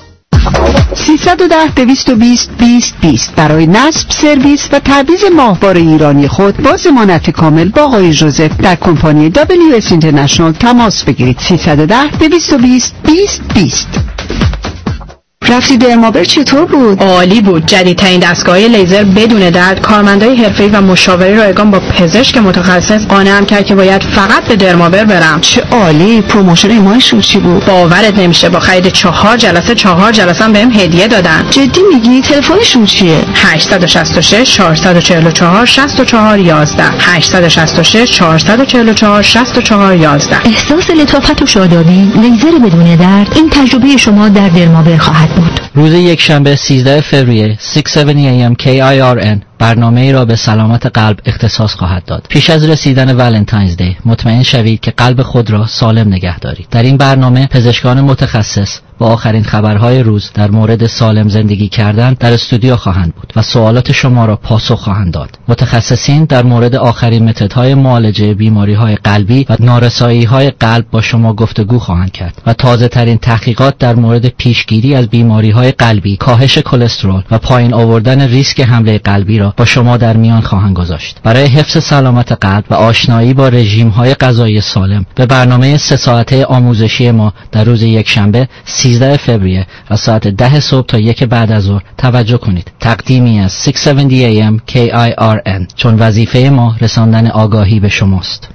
310-220-2020 برای نصب، سرویس و تعویض ماهواره ایرانی خود با ضمانت کامل با آقای ژوزف در کمپانی WS اینترنشنال تماس بگیرید. 310-220-2020. رفتی درمابر چطور بود؟ عالی بود. جدیدترین دستگاه لیزر بدون درد، کارمندای حرفه‌ای و مشاوره رایگان با پزشک متخصص قانعم کرد که باید فقط به درمابر برم. چه عالی. پروموشن ماهشون چی بود؟ باورت نمیشه، با خرید 4 جلسه بهم هدیه دادن. جدی میگی؟ تلفنشون چیه؟ 866 444 64 11 866 444 64 11. احساس لطافت و شادابی، لیزر بدون درد، این تجربه شما در درمابر خواهد بود. روز یکشنبه 13 فوریه 6:70 AM KIRN برنامه ای را به سلامت قلب اختصاص خواهد داد. پیش از رسیدن ولنتاینز دی مطمئن شوید که قلب خود را سالم نگه دارید. در این برنامه پزشکان متخصص با آخرین خبرهای روز در مورد سالم زندگی کردن در استودیو خواهند بود و سوالات شما را پاسخ خواهند داد. متخصصین در مورد آخرین متدهای معالجه بیماری‌های قلبی و نارسایی‌های قلب با شما گفتگو خواهند کرد و تازه‌ترین تحقیقات در مورد پیشگیری از بیماری‌های قلبی، کاهش کلسترول و پایین آوردن ریسک حمله قلبی را با شما در میان خواهند گذاشت. برای حفظ سلامت قلب و آشنایی با رژیم‌های غذایی سالم به برنامه 3 ساعته آموزشی ما در روز یکشنبه 13 فوریه از ساعت 10 صبح تا 1 بعد از ظهر توجه کنید. تقدیمی از 670 AM KIRN، چون وظیفه ما رساندن آگاهی به شماست.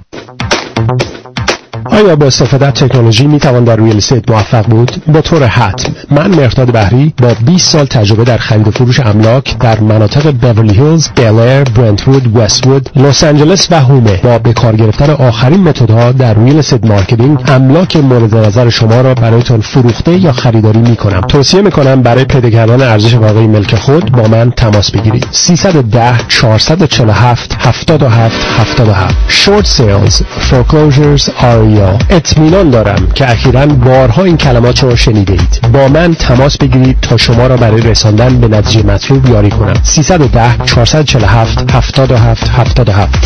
آیا با استفاده از تکنولوژی میتوان در ریل استیت موفق بود؟ به طور حتم. من مهرداد بحری با 20 سال تجربه در خرید و فروش املاک در مناطق بیورلی هیلز، بیل ایر، برنت‌وود، وست‌وود، لس آنجلس و هومه با به کار گرفتن آخرین متدها در ریل استیت مارکتینگ املاک مورد نظر شما را برایتان فروخته یا خریداری میکنم. توصیه میکنم برای پیدا کردن ارزش واقعی ملک خود با من تماس بگیرید. 310 447 77 77. Short sales, foreclosures are اطمینان دارم که اخیراً بارها این کلمات رو شنیده اید. با من تماس بگیرید تا شما را برای رساندن به نتیجه مطلوب یاری کنم. 310 447 77 77.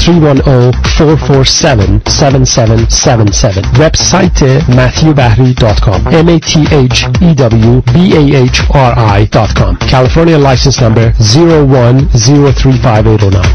310-447-7777. وبسایت matthewbahri.com MATHEWBAHRI.com. California license number 01035809.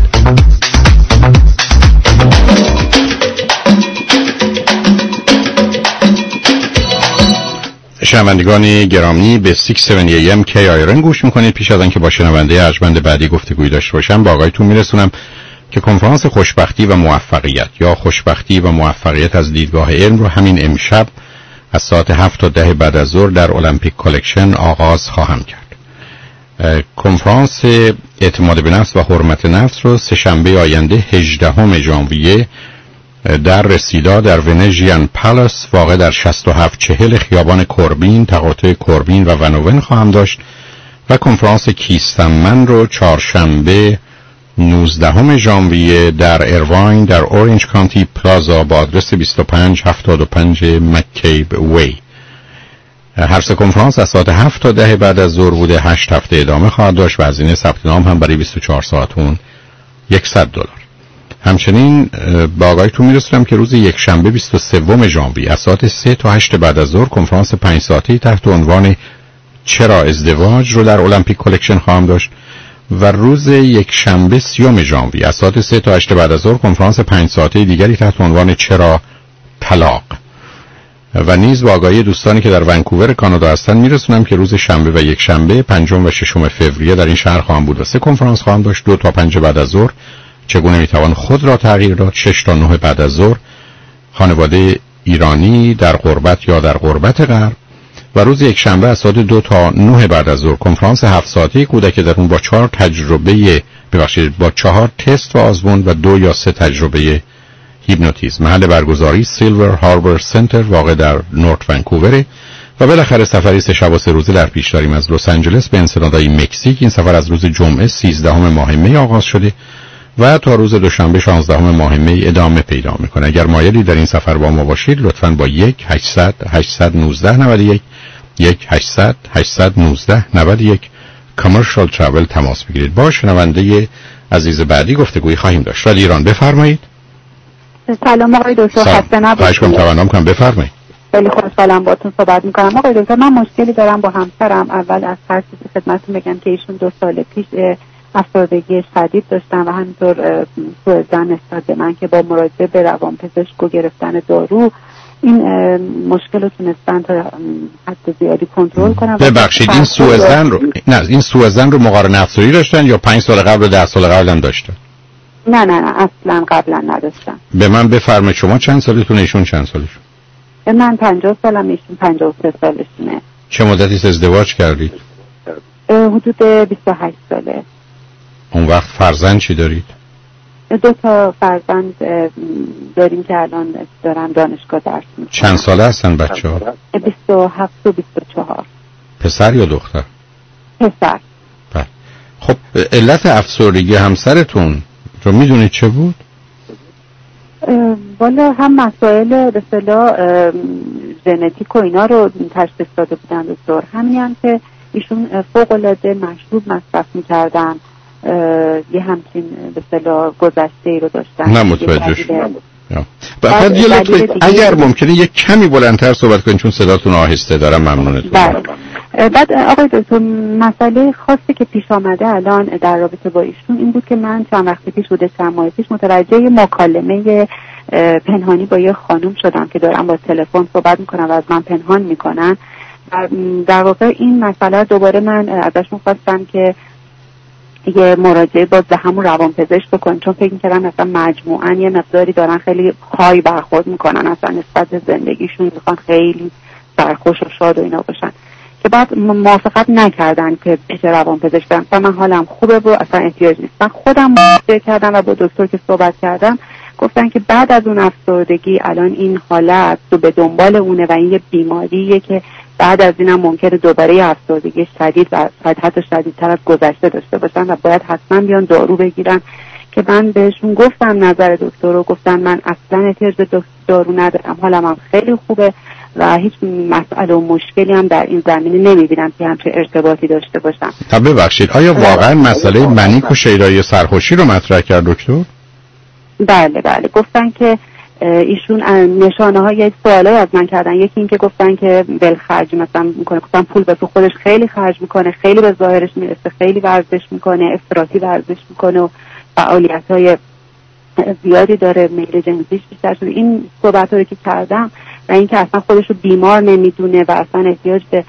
شنوندگان گرامی به 670 AM KIRN گوش میکنید. پیش از آنکه با شنونده ارجمند بعدی گفتگویی داشته باشم با آقایتون میرسونم که کنفرانس خوشبختی و موفقیت یا خوشبختی و موفقیت از دیدگاه علم رو همین امشب از ساعت 7 تا 10 بعد از ظهر در المپیک کالکشن آغاز خواهم کرد. کنفرانس اعتماد به نفس و حرمت نفس رو سه‌شنبه آینده 18 ژانویه در رسیدا در ونژین پالاس واقع در 6740 خیابان کوربین، تقاطع کوربین و ونوون خواهم داشت و کنفرانس کیستم من رو چهارشنبه 19 ژانویه در ایرواین در اورنج کانتی پلازا با آدرس 2575 مکیب وی. هر سه کنفرانس از ساعت 7 تا 10 بعد از ظهر بوده. 8 هفته ادامه خواهد داشت و هزینه ثبت نام هم برای 24 ساعت اون $100. همچنین با آقایتون میرسونم که روز یکشنبه 23 ژانویه از ساعت 3 تا 8 بعد از ظهر کنفرانس 5 ساعته‌ای تحت عنوان چرا ازدواج رو در المپیک کالکشن خواهم داشت و روز یکشنبه 30 ژانویه از ساعت 3 تا 8 بعد از ظهر کنفرانس 5 ساعته دیگری تحت عنوان چرا طلاق و نیز با آگاهی دوستانی که در ونکوور کانادا هستن میرسونم که روز شنبه و یکشنبه 5 و 6 فوریه در این شهر خواهم بود و 3 کنفرانس خواهم داشت. 2 تا 5 بعد از ظهر چگونه میتوان خود را تغییر داد، 6 تا 9 بعد از ظهر خانواده ایرانی در غربت یا در غربت غرب و روز یکشنبه از ساعت 2 تا 9 بعد از ظهر کنفرانس 7 ساعته کودک در اون با 4 تست و آزمون و 2 یا 3 تجربه هیپنوتیزم. محل برگزاری سیلور هاربر سنتر واقع در نورت ونکوور و بالاخره سفری 3 شب و 3 روزه در پیش داریم از لس آنجلس به انسنادای مکزیک. این سفر از روز جمعه 13 ماه می آغاز شده و تا روز دوشنبه 16 ماه می ادامه پیدا میکنه. اگر مایلی در این سفر با ما باشید لطفاً با 1-800-819-91 1-800-819-91 کامرشال ترافل تماس بگیرید. با شنونده عزیز بعدی گفتگویی خواهیم داشت. رادیو ایران بفرمایید. سلام آقای دکتر، خسته نباشید. خواهش کنم توانم کنم بفرمایید. خیلی خوشحالم باهاتون صحبت میکنم. آقای دکتر من مشکلی دارم با همسرم. اول از هر چیزی خدمتتون بگم که ایشون 2 سال پیش افسردگی شدید داشتن و همینطور سوء ظن نسبت به من که با مراجعه به روانپزشک و گرفتن دارو این مشکل رو تونستن تا حد زیادی کنترل کنن. ببخشید این سوء ظن رو مقارن افسردگی داشتن یا 5 سال قبل و 10 سال قبل هم داشتن؟ نه اصلا قبلا نداشتن. به من بفرمایید شما چند سالتونه، ایشون چند سالشون؟ من 50 سالم، ایشون 53 سالشونه. چه مدتی ازدواج کردید؟ حدود 28 ساله. اون وقت فرزند چی دارید؟ 2 تا فرزند داریم که الان دارن دانشگاه درس میکنن. چند ساله هستن بچه‌ها؟ 27 و 24. پسر یا دختر؟ پسر. بله. خب علت افسردگی همسرتون رو میدونید چه بود؟ والا هم مسائل به اصطلاح ژنتیک و اینا رو تشخیص داده بودن دکتر، همین هم که ایشون فوق العاده مشروب مصرف می‌کردن، یه همچین به اصطلاح گذشته‌ای رو داشتن. نه متوجه شدم. بعد یه لطفاً اگر ممکنه یک کمی بلندتر صحبت کنید چون صداتون آهسته دارم. ممنونتون. بله. بعد آقای دکتر مسئله خاصی که پیش آمده الان در رابطه با ایشون این بود که من چند وقت پیش بوده، چند ماه پیش متوجه مکالمه پنهانی با یه خانم شدم که دارم با تلفن صحبت میکنم و از من پنهان میکنن. در واقع این مسئله دوباره من ازشون خواستم که یه مراجعه باز به همون روانپزشک بکنن، چون فکر می‌کردم مثلا مجموعاً یه مقداری دارن خیلی های برخورد میکنن اصلا نسبت به زندگیشون، میخوان خیلی سرخوش و شاد و اینا باشن که بعد موافقت نکردن که پیش روانپزشک برم. من حالم خوبه و اصلا احتیاج نیست. من خودم مراجعه کردم و با دکتر که صحبت کردم گفتن که بعد از اون افسردگی الان این حالت رو به دنبال اونه و این یه بیماریه که بعد از اینم ممکنه دوباره افسردگی شدید و حتی شدیدتر از گذشته داشته باشن و باید حتما بیان دارو بگیرن که من بهشون گفتم نظر دکتر رو، گفتن من اصلا احتیاج به دارو ندارم، حالم هم خیلی خوبه و هیچ مسئله و مشکلی هم در این زمینه نمیبینم که همچه ارتباطی داشته باشم. تا ببخشید آیا واقعا مسئله منیک و شیدایی سرخوشی رو مطرح کرد دکتر؟ بله گفتن که ایشون نشانه های سوالای از من کردن. یکی این که گفتن که ولخرج مثلا میکنه، گفتن پول به خودش خیلی خرج میکنه، خیلی به ظاهرش میرسه، خیلی ورزش میکنه، افراطی ورزش میکنه و فعالیت‌های زیادی داره، میل جنسیش بیشتر شده. این صحبت‌ها رو که کردم و اینکه اصلا خودش رو بیمار نمیدونه و اصلا احتیاج به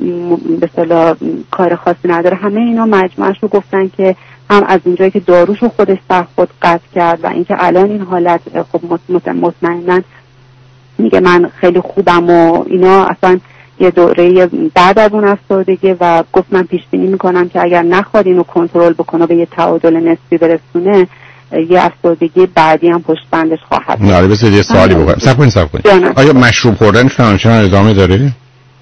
اصطلاح کار خاصی نداره، همه اینا مجموعش رو گفتن که هم از اونجایی که داروشو خودش سر خود قطع کرد و اینکه الان این حالت خب مطمئناً میگه من خیلی خوبم و اینا، اصلا یه دوره بعد از اون افسردگی و گفت من پیش بینی میکنم که اگر نخواد اینو کنترل بکنه به یه تعادل نسبی برسونه یه افسردگی بعدی هم پشت بندش خواهد. نه بس یه سوالی بکنم. صبر کنید. آیا مشروب خوردنش همچنان ادامه داره؟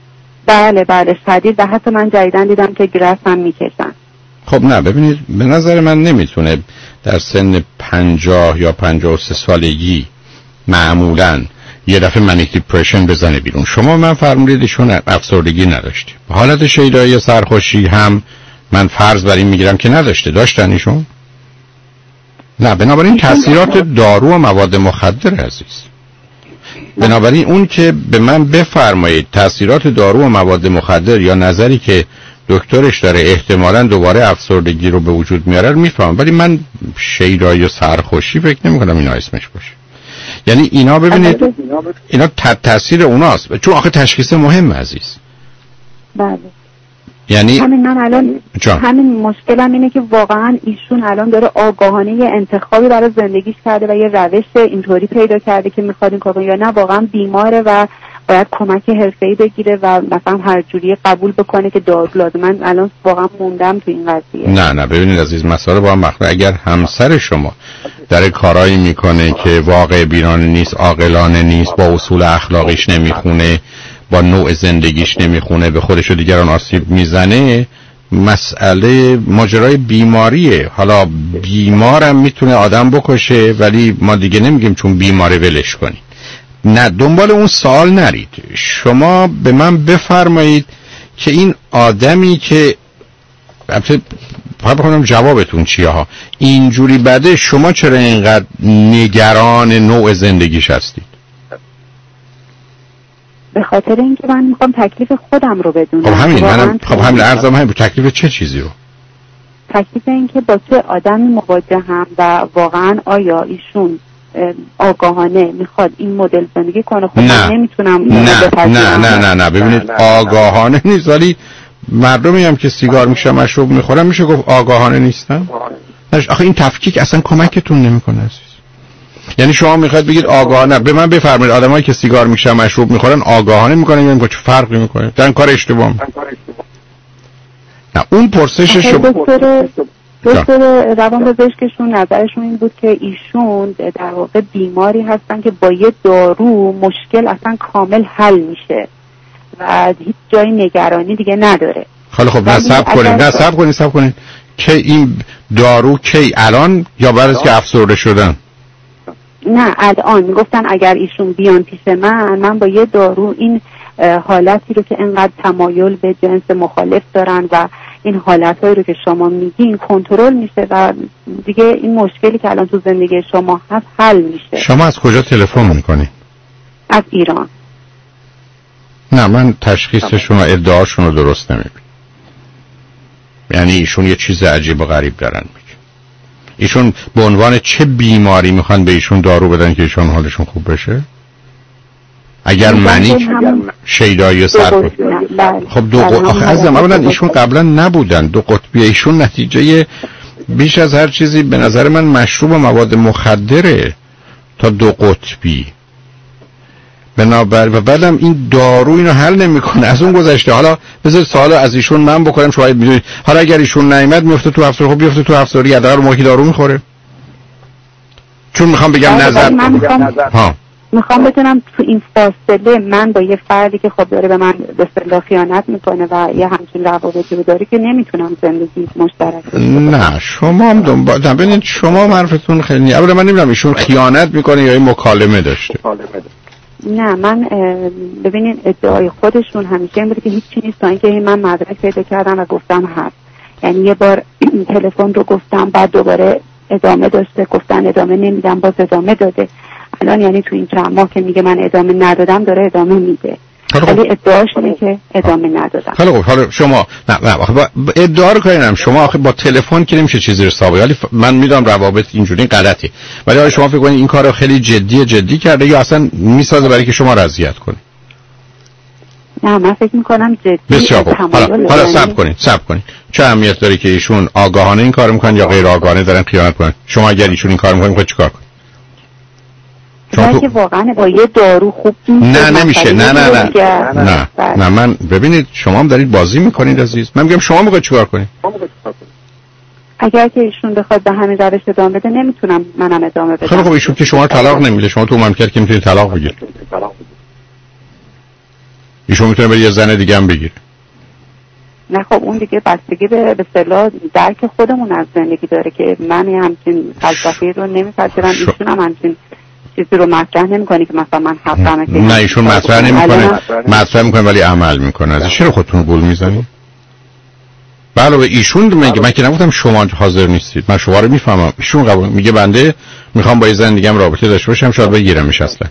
بله شدید و حتی من جدیداً دیدم که گرس هم میکشن. خب نه ببینید به نظر من نمیتونه در سن 50 یا 53 سالگی معمولاً یه دفعه منیک دیپرشن بزنه بیرون. شما من فرمودید ایشون افسردگی نداشتی، حالت شیدایی سرخوشی هم من فرض بر این میگیرم که نداشته. داشتن ایشون؟ نه. بنابراین تاثیرات دارو و مواد مخدر عزیز. بنابراین اون که به من بفرمایید تاثیرات دارو و مواد مخدر یا نظری که دکترش داره احتمالاً دوباره افسردگی رو به وجود میاره میفهمم، ولی من شیدایی و سرخوشی فکر نمی‌کنم اینا اسمش باشه. یعنی اینا ببینید اینا تاثیر اوناست، چون آخه تشخیص مهم عزیز. بله. یعنی همین من الان همین مشکلم اینه که واقعا ایشون الان داره آگاهانه یه انتخابی برای زندگیش کرده و یه روش اینطوری پیدا کرده که میخواد این کارو، یا نه واقعا بیماره و باید کمک حرفه‌ای بگیره و مثلا هر جوری قبول بکنه که دارو لازم. من الان واقعا موندم تو این قضیه. نه ببینید عزیز، مسئله با هم مخلوق. اگر همسر شما داره کارایی میکنه که واقع بینانه نیست، عاقلانه نیست، با اصول اخلاقیش نمیخونه، با نوع زندگیش نمیخونه، به خودش و دیگران آسیب میزنه، مسئله ماجرای بیماریه. حالا بیمارم میتونه آدم بکشه، ولی ما دیگه نمیگیم چون بیماره ولش کنید. نه، دنبال اون سوال نرید. شما به من بفرمایید که این آدمی که بخونم جوابتون چیه ها، اینجوری بده، شما چرا اینقدر نگران نوع زندگیش هستید؟ به خاطر اینکه من میخوام تکلیف خودم رو بدونم. خب همین منم همین عرضم همین، تکلیف چه چیزی رو؟ تکلیف این که با چه آدمی مواجهم و واقعا آیا ایشون آگاهانه میخواد این مدل زندگی کنه. خب من نمیتونم نه ببینید آگاهانه نیست، ولی مردمی هم که سیگار میکشن مشروب میخورن میشه گفت آگاهانه نیستن. آخه این تفکیک اصلا کمکتون نمیکنه عزیز. یعنی شما میخواید بگید آگاهانه، به من بفرمایید آدمایی که سیگار میکشن مشروب میخورن آگاهانه میکنن یا چه فرقی میکنه؟ در کار اشتباه. نه اون پرسش شما دکتر روانپزشکشون نظرشون این بود که ایشون در واقع بیماری هستن که با یه دارو مشکل اصلا کامل حل میشه و هیچ جای نگرانی دیگه نداره. خب نصب کنید که این دارو کی الان یا بعد از که افسرده شدن؟ نه الان میگفتن اگر ایشون بیان پیش من با یه دارو این حالتی رو که انقدر تمایل به جنس مخالف دارن و این حالتهایی رو که شما میگین کنترل میشه و دیگه این مشکلی که الان تو زندگی شما هست حل میشه. شما از کجا تلفن میکنی؟ از ایران. نه من تشخیصشون و ادعاشون رو درست نمیبینم. یعنی ایشون یه چیز عجیب و غریب دارن میگه. ایشون به عنوان چه بیماری میخوان به ایشون دارو بدن که ایشون حالشون خوب بشه؟ اگر منی شیدایی سر خب آخه عزیزم اولا ایشون قبلا نبودن، دو قطبی. ایشون نتیجه بیش از هر چیزی به نظر من مشروب و مواد مخدره تا دو قطبی. بنابراین و بعدم این دارو اینو حل نمیکنه. از اون گذشته حالا بذار سوالو از ایشون من بکنم، شاید میدونید حالا اگر ایشون نیامد میفته تو افسردگی. خب بیفته تو افسردگی، حداقل موقعی دارو میخوره. چون میخوام بگم نظر میخوام بدونم تو این فاصله من با یه فردی که خب داره به من به اصطلاح خیانت میکنه و یه همچین روابطی رو داره که نمیتونم زندگی مشترک. نه شما هم ببینید شما معرفتون خیلی اولا من نمیدونم ایشون خیانت میکنه یا این مکالمه داشته. نه من ببینید ادعای خودشون همیشه این بوده که هیچی نیست تا اینکه من مدرک پیدا کردم و گفتم هست. یعنی یه بار تلفن رو گفتم بعد دوباره ادامه داشته، گفتن ادامه نمیدم باز ادامه داده. الان یعنی تو این چند ماه که میگه من ادامه ندادم داره ادامه میده، ولی ادعاش اینه که ادامه ندادم. حالا شما نه ادعا رو کردم شما آخه با تلفن که نمیشه چیزی رو ثابت. ولی من میدونم روابط اینجوری غلطه، ولی حالا شما فکر کنید این کارو خیلی جدی کرده یا اصلا میسازه برای که شما رو اذیت کنه؟ نه من فکر میکنم جدی. بسیار خوب. حالا صبر کنید چه اهمیت داره که ایشون آگاهانه این کارو میکنن یا غیر آگاهانه دارن خیانت میکنن؟ شما اگر ایشون این کارو میکنن میخواید چیکار کنید؟ که واقعا با یه دارو خوب نه نمیشه. نه من ببینید شما هم دارید بازی میکنید عزیز. من میگم شما میخواید چیکار کنید؟ اگر که ایشون بخواد به همین روش ادامه بده نمیتونم منم ادامه بدم. خب ایشون که شما طلاق نمیده، شما تو مملکت که میتونید طلاق بگیرید. ایشون میتونه بره یه زن دیگه هم بگیره. نه خب اون دیگه بستگی به اصطلاح درک خودمون از زندگی داره که من همچین فلسفی رو نمیپذیرم. ایشون هم همچین چیزی رو مطرح نمیکنه که مثلا من حقمه. نه ایشون مطرح میکنه ولی عمل میکنه. از چرا خودتون گول میزنید؟ بله ایشون میگه، من که نگفتم شما حاضر نیستید، من شما رو میفهمم. ایشون قبول میگه بنده میخوام با یه زن دیگه هم رابطه داشته باشم، شاید بگیرمش اصلا.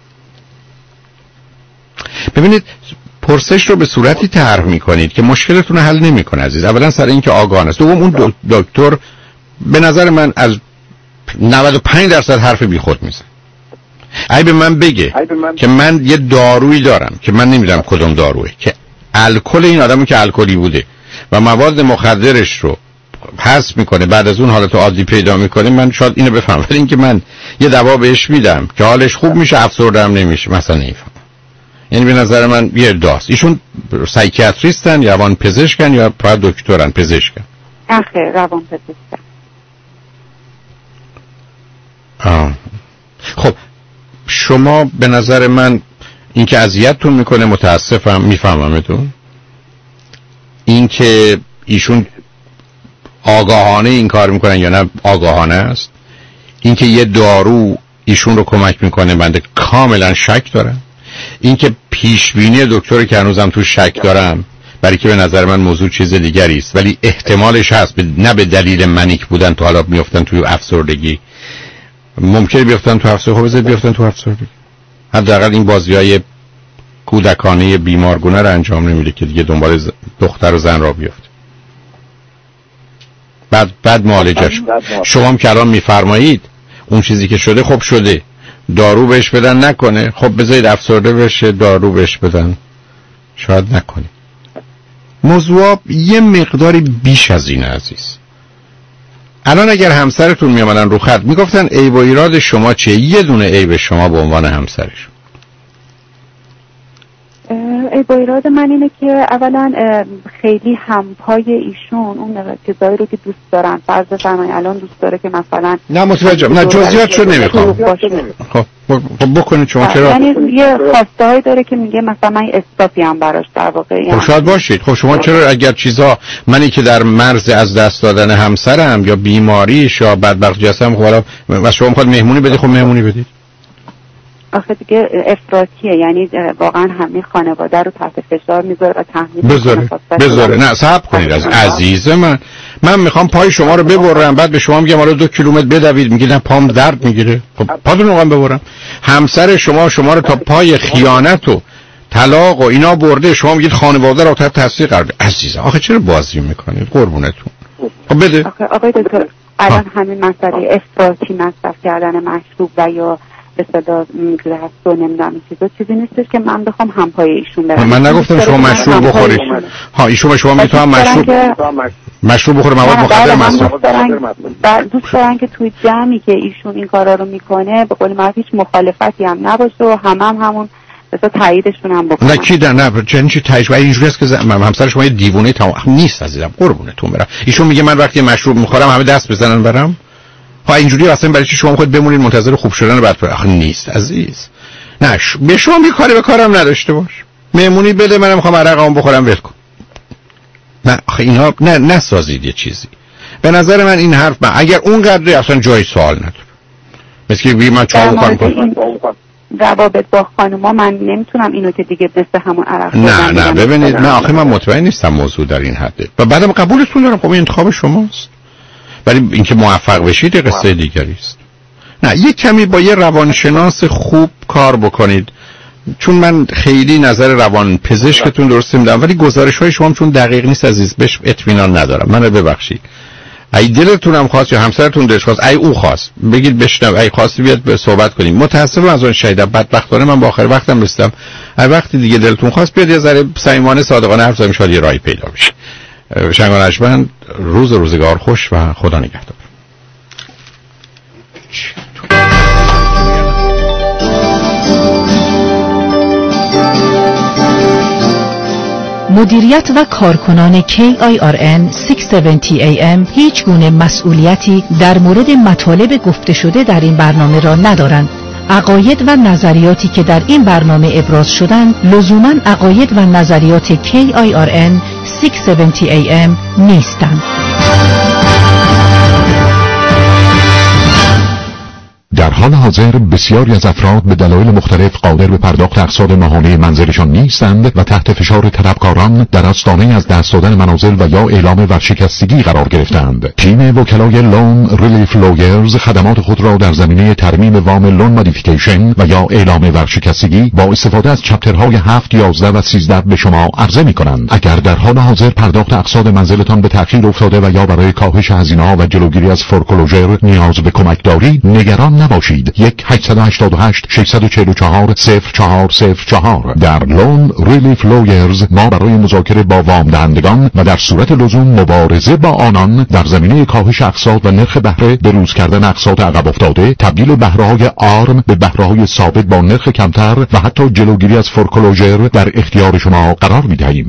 ببینید پرسش رو به صورتی طرح میکنید که مشکلتون رو حل نمیکنه عزیز. اولا سر این که آگاهانه است، دوم اون دکتر به نظر من از 95% حرف بیخود میزنه. اگه به من بگه که من یه دارویی دارم که من نمیدونم کدوم داروئه که الکل این آدمی که الکلی بوده و مواد مخدرش رو حذف میکنه، بعد از اون حالت عادی پیدا میکنه، من شاید اینو بفهمم. ولی اینکه من یه دوا بهش میدم که حالش خوب میشه افسرده هم نمیشه مثلا نمیفهمم. یعنی به نظر من یه ادعاست. ایشون سایکیاتریستن یا روان پزشکن یا فقط دکترن پزشکن؟ آخه روان پزشکن. خب شما به نظر من این که اذیتتون میکنه متاسفم، میفهممتون. این که ایشون آگاهانه این کار میکنن یا نه آگاهانه است. این که یه دارو ایشون رو کمک میکنه بنده کاملا شک دارم. این که پیشبینی دکتری که هنوزم تو شک دارم، برای که به نظر من موضوع چیز دیگری است، ولی احتمالش هست نه به دلیل منیک بودن تو حالا میافتن توی افسردگی، ممکنه بیافتن تو افسردگی. خب بذارید بیافتن تو افسردگی. حداقل این بازیای کودکانه بیمارگونه رو انجام نمیده که دیگه دنبال دختر و زن را بیفته. بعد معالجش. شما هم که الان میفرمایید اون چیزی که شده خب شده، دارو بهش بدن نکنه، خب بذارید افسرده بشه دارو بهش بدن، شاید نکنه. موضوع یه مقداری بیش از این عزیز. الان اگر همسرتون میامدن رو خط میگفتن عیب و ایراد شما چیه، یه دونه عیب شما به عنوان همسرش؟ عیب و ایراد من اینه که اولا خیلی همپای ایشون اون چیزایی رو که دوست دارن، فرض بفرمایید الان دوست داره که مثلا نه متوجهم، نه جزئیاتشو نمیخوام. خب بکنید شما چرا؟ یعنی یه خواسته‌ای داره که میگه مثلا من استاپی هم براش در واقع. خب شاید باشید. خب شما چرا اگر چیزا منی که در مرز از دست دادن همسرم یا بیماریش یا بدبختی هستم، خب حالا شما میخواد مهمونی بدید، خب مهمونی بدید. آخه دیگه افراطیه، یعنی واقعا همه خانواده رو تحت فشار میذاره و تحمیل بذاره. نه صبر کنید عزیز من میخوام پای شما رو ببرم، بعد به شما میگم حالا 2 کیلومتر بدوید، میگید نه پام درد میگیره. خب پاتون رو ببرم. همسر شما رو تا پای خیانت و طلاق و اینا برده، شما میگید خانواده رو تحت تاثیر قرار بده. عزیز آخه چرا بازی میکنید قربونتون؟ خب بده. آقای دکتر الان همین مسئله افراطی مصرف کردن مشروب و یا به صدا گرفت و نمیدونم چیزی نیستش که من بخوام همپای ایشون برم. من نگفتم شما مشروب بخورید. ها ایشون شما میتونم مشروب بخوره، مواد مخدر مصرف. دوست دارن که توی جمعی که ایشون این کارا رو میکنه به قول معروف هیچ مخالفتی هم نباشه و همون مثلا تاییدشون هم بکنن. نه کی نه چنین چی تایید ولی اینجوری است که همسر شما یه دیوونه تمام نیست عزیزم، قربونتون برم. ایشون میگه من وقتی مشروب میخورم همه دست بزنن برام. ها اینجوری اصلا برای چی شما خود بمونید منتظر خوب شدن بعد آخه نیست عزیز. نه به شما بی کاری به کارم نداشته باش، مهمونی بده منم میخوام عرقام بخورم ول کن. نه آخه اینا نه نسازید یه چیزی. به نظر من این حرف اگر اون قدری اصلا جای سوال نداره. مثل که بگی من چاقو کنم روابط با خانوما من نمیتونم اینو که دیگه مثل همون عرق نه ببینید نه آخه من مطمئن نیستم موضوع در این حده و بعدم قبولتون دارم. خب این انتخاب شماست، ولی اینکه موفق بشید قصه دیگری است. نه یک کمی با یه روانشناس خوب کار بکنید، چون من خیلی نظر روان پزشکتون درست نمیدم، ولی گزارش‌های شما چون دقیق نیست عزیز بهش اطمینان ندارم. منو ببخشید. ای دلتون هم خواست یا همسرتون دلش خواست، ای او خواست بگید بشنو، ای خواستی بیاد به صحبت کنیم. متأسفم از اون شیدا، بدبختانه من با آخر وقتم رسیدم. ای وقتی دیگه دلتون خواست بیاد یه ذره صمیمانه صادقانه حرف بزنیم، شاید یه راهی پیدا بشه. شنگانشمند روزگار خوش و خدا نگهدار. مدیریت و کارکنان KIRN 670 AM هیچ گونه مسئولیتی در مورد مطالب گفته شده در این برنامه را ندارند. عقاید و نظریاتی که در این برنامه ابراز شدند لزوماً عقاید و نظریات KIRN 670 AM نیستند. در حال حاضر بسیاری از افراد به دلایل مختلف قادر به پرداخت اقساط ماهانه منزلشان نیستند و تحت فشار طلبکاران در آستانه از دست دادن منازل و یا اعلام ورشکستگی قرار گرفتند. تیم وکلای لون ریلیف لویرز خدمات خود را در زمینه ترمیم وام لون مودیفیکیشن و یا اعلام ورشکستگی با استفاده از چپترهای 7، 11 و 13 به شما عرضه می‌کنند. اگر در حال حاضر پرداخت اقساط منزلتان به تأخیر افتاده و یا برای کاهش هزینه‌ها و جلوگیری از فورکلوژر نیاز به کمک دارید، نگران نباشید. 1-888-644-0404 در لون ریلیف لویرز ما برای مذاکره با وام دهندگان و در صورت لزوم مبارزه با آنان در زمینه کاهش اقساط و نرخ بهره، بروز کردن اقساط عقب افتاده، تبدیل بهره‌های آرم به بهره‌های ثابت با نرخ کمتر و حتی جلوگیری از فورکلوژر در اختیار شما قرار می‌دهیم.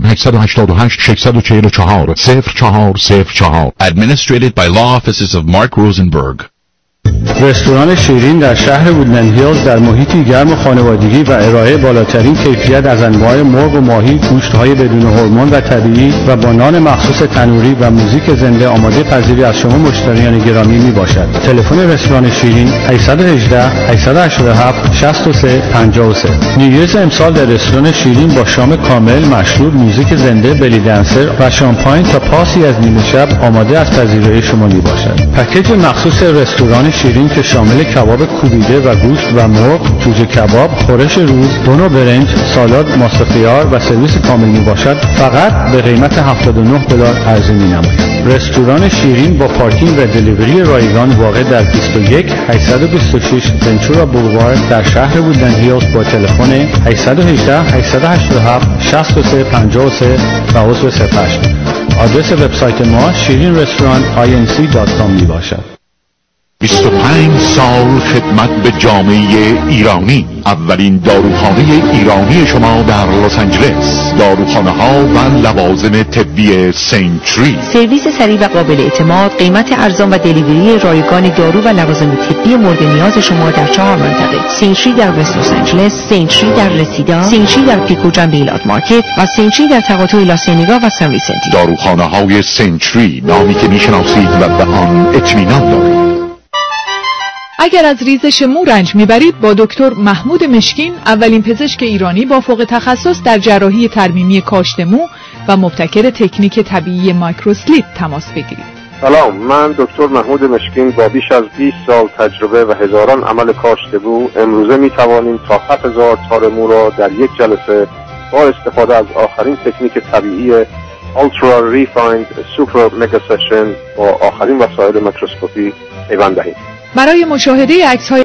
888-644-0404 Administrated by Law Offices of Mark Rosenberg. رستوران شیرین در شهر وودلند هیلز در محیطی گرم و خانوادگی و ارائه بالاترین کیفیت از انواع مرغ و ماهی، گوشت‌های بدون هورمون و طبیعی و با نان مخصوص تنوری و موزیک زنده آماده پذیری از شما مشتریان گرامی میباشد. تلفن رستوران شیرین 818 887 63 53. نیویورز امسال در رستوران شیرین با شام کامل، مشروب، موزیک زنده، بلی دنسر و شامپاین تا پاسی از نیمه شب آماده از پذیرایی شما میباشد. پکیج مخصوص رستوران شیرین که شامل کباب کوبیده و گوشت و مرغ، جوجه کباب، خورش روز، دونو برنج، سالاد، ماست خیار و سرویس کامل می باشد، فقط به قیمت $79 عرضه می نماید. رستوران شیرین با پارکینگ و دلیوری رایگان واقع در 21 826 ونچورا بولوارد در شهر وودلند هیلز با تلفن 818 887 63 53 و عضو سپش. آدرس وبسایت ما shirinrestaurant.inc.com می باشد. 25 سال خدمت به جامعه ایرانی. اولین داروخانه ایرانی شما در لس آنجلس. داروخانه ها و لوازم طبی سنچری. سرویس سریع و قابل اعتماد، قیمت ارزان و دلیوری رایگان دارو و لوازم طبی مورد نیاز شما در 4 منطقه: سنچری در وست لس آنجلس، سنچری در رسیدا، سنچری در پیکو جنب ایلات مارکت و سنچری در تقاطع لاسینیگا و سن ویسنتی. داروخانه های سنچری، نامی که میشناسید و به آن اطمینان دارید. اگر از ریزش مو رنج میبرید، با دکتر محمود مشکین، اولین پزشک ایرانی با فوق تخصص در جراحی ترمیمی کاشت مو و مبتکر تکنیک طبیعی مایکروسلیت تماس بگیرید. سلام، من دکتر محمود مشکین با بیش از 20 سال تجربه و هزاران عمل کاشت مو امروزه میتوانیم تا 7000 تار مو را در یک جلسه با استفاده از آخرین تکنیک طبیعی Ultra Refined Super Mega Session با آخرین وسایل میکروسکوپی پیوند دهیم. برای مشاهده عکس‌های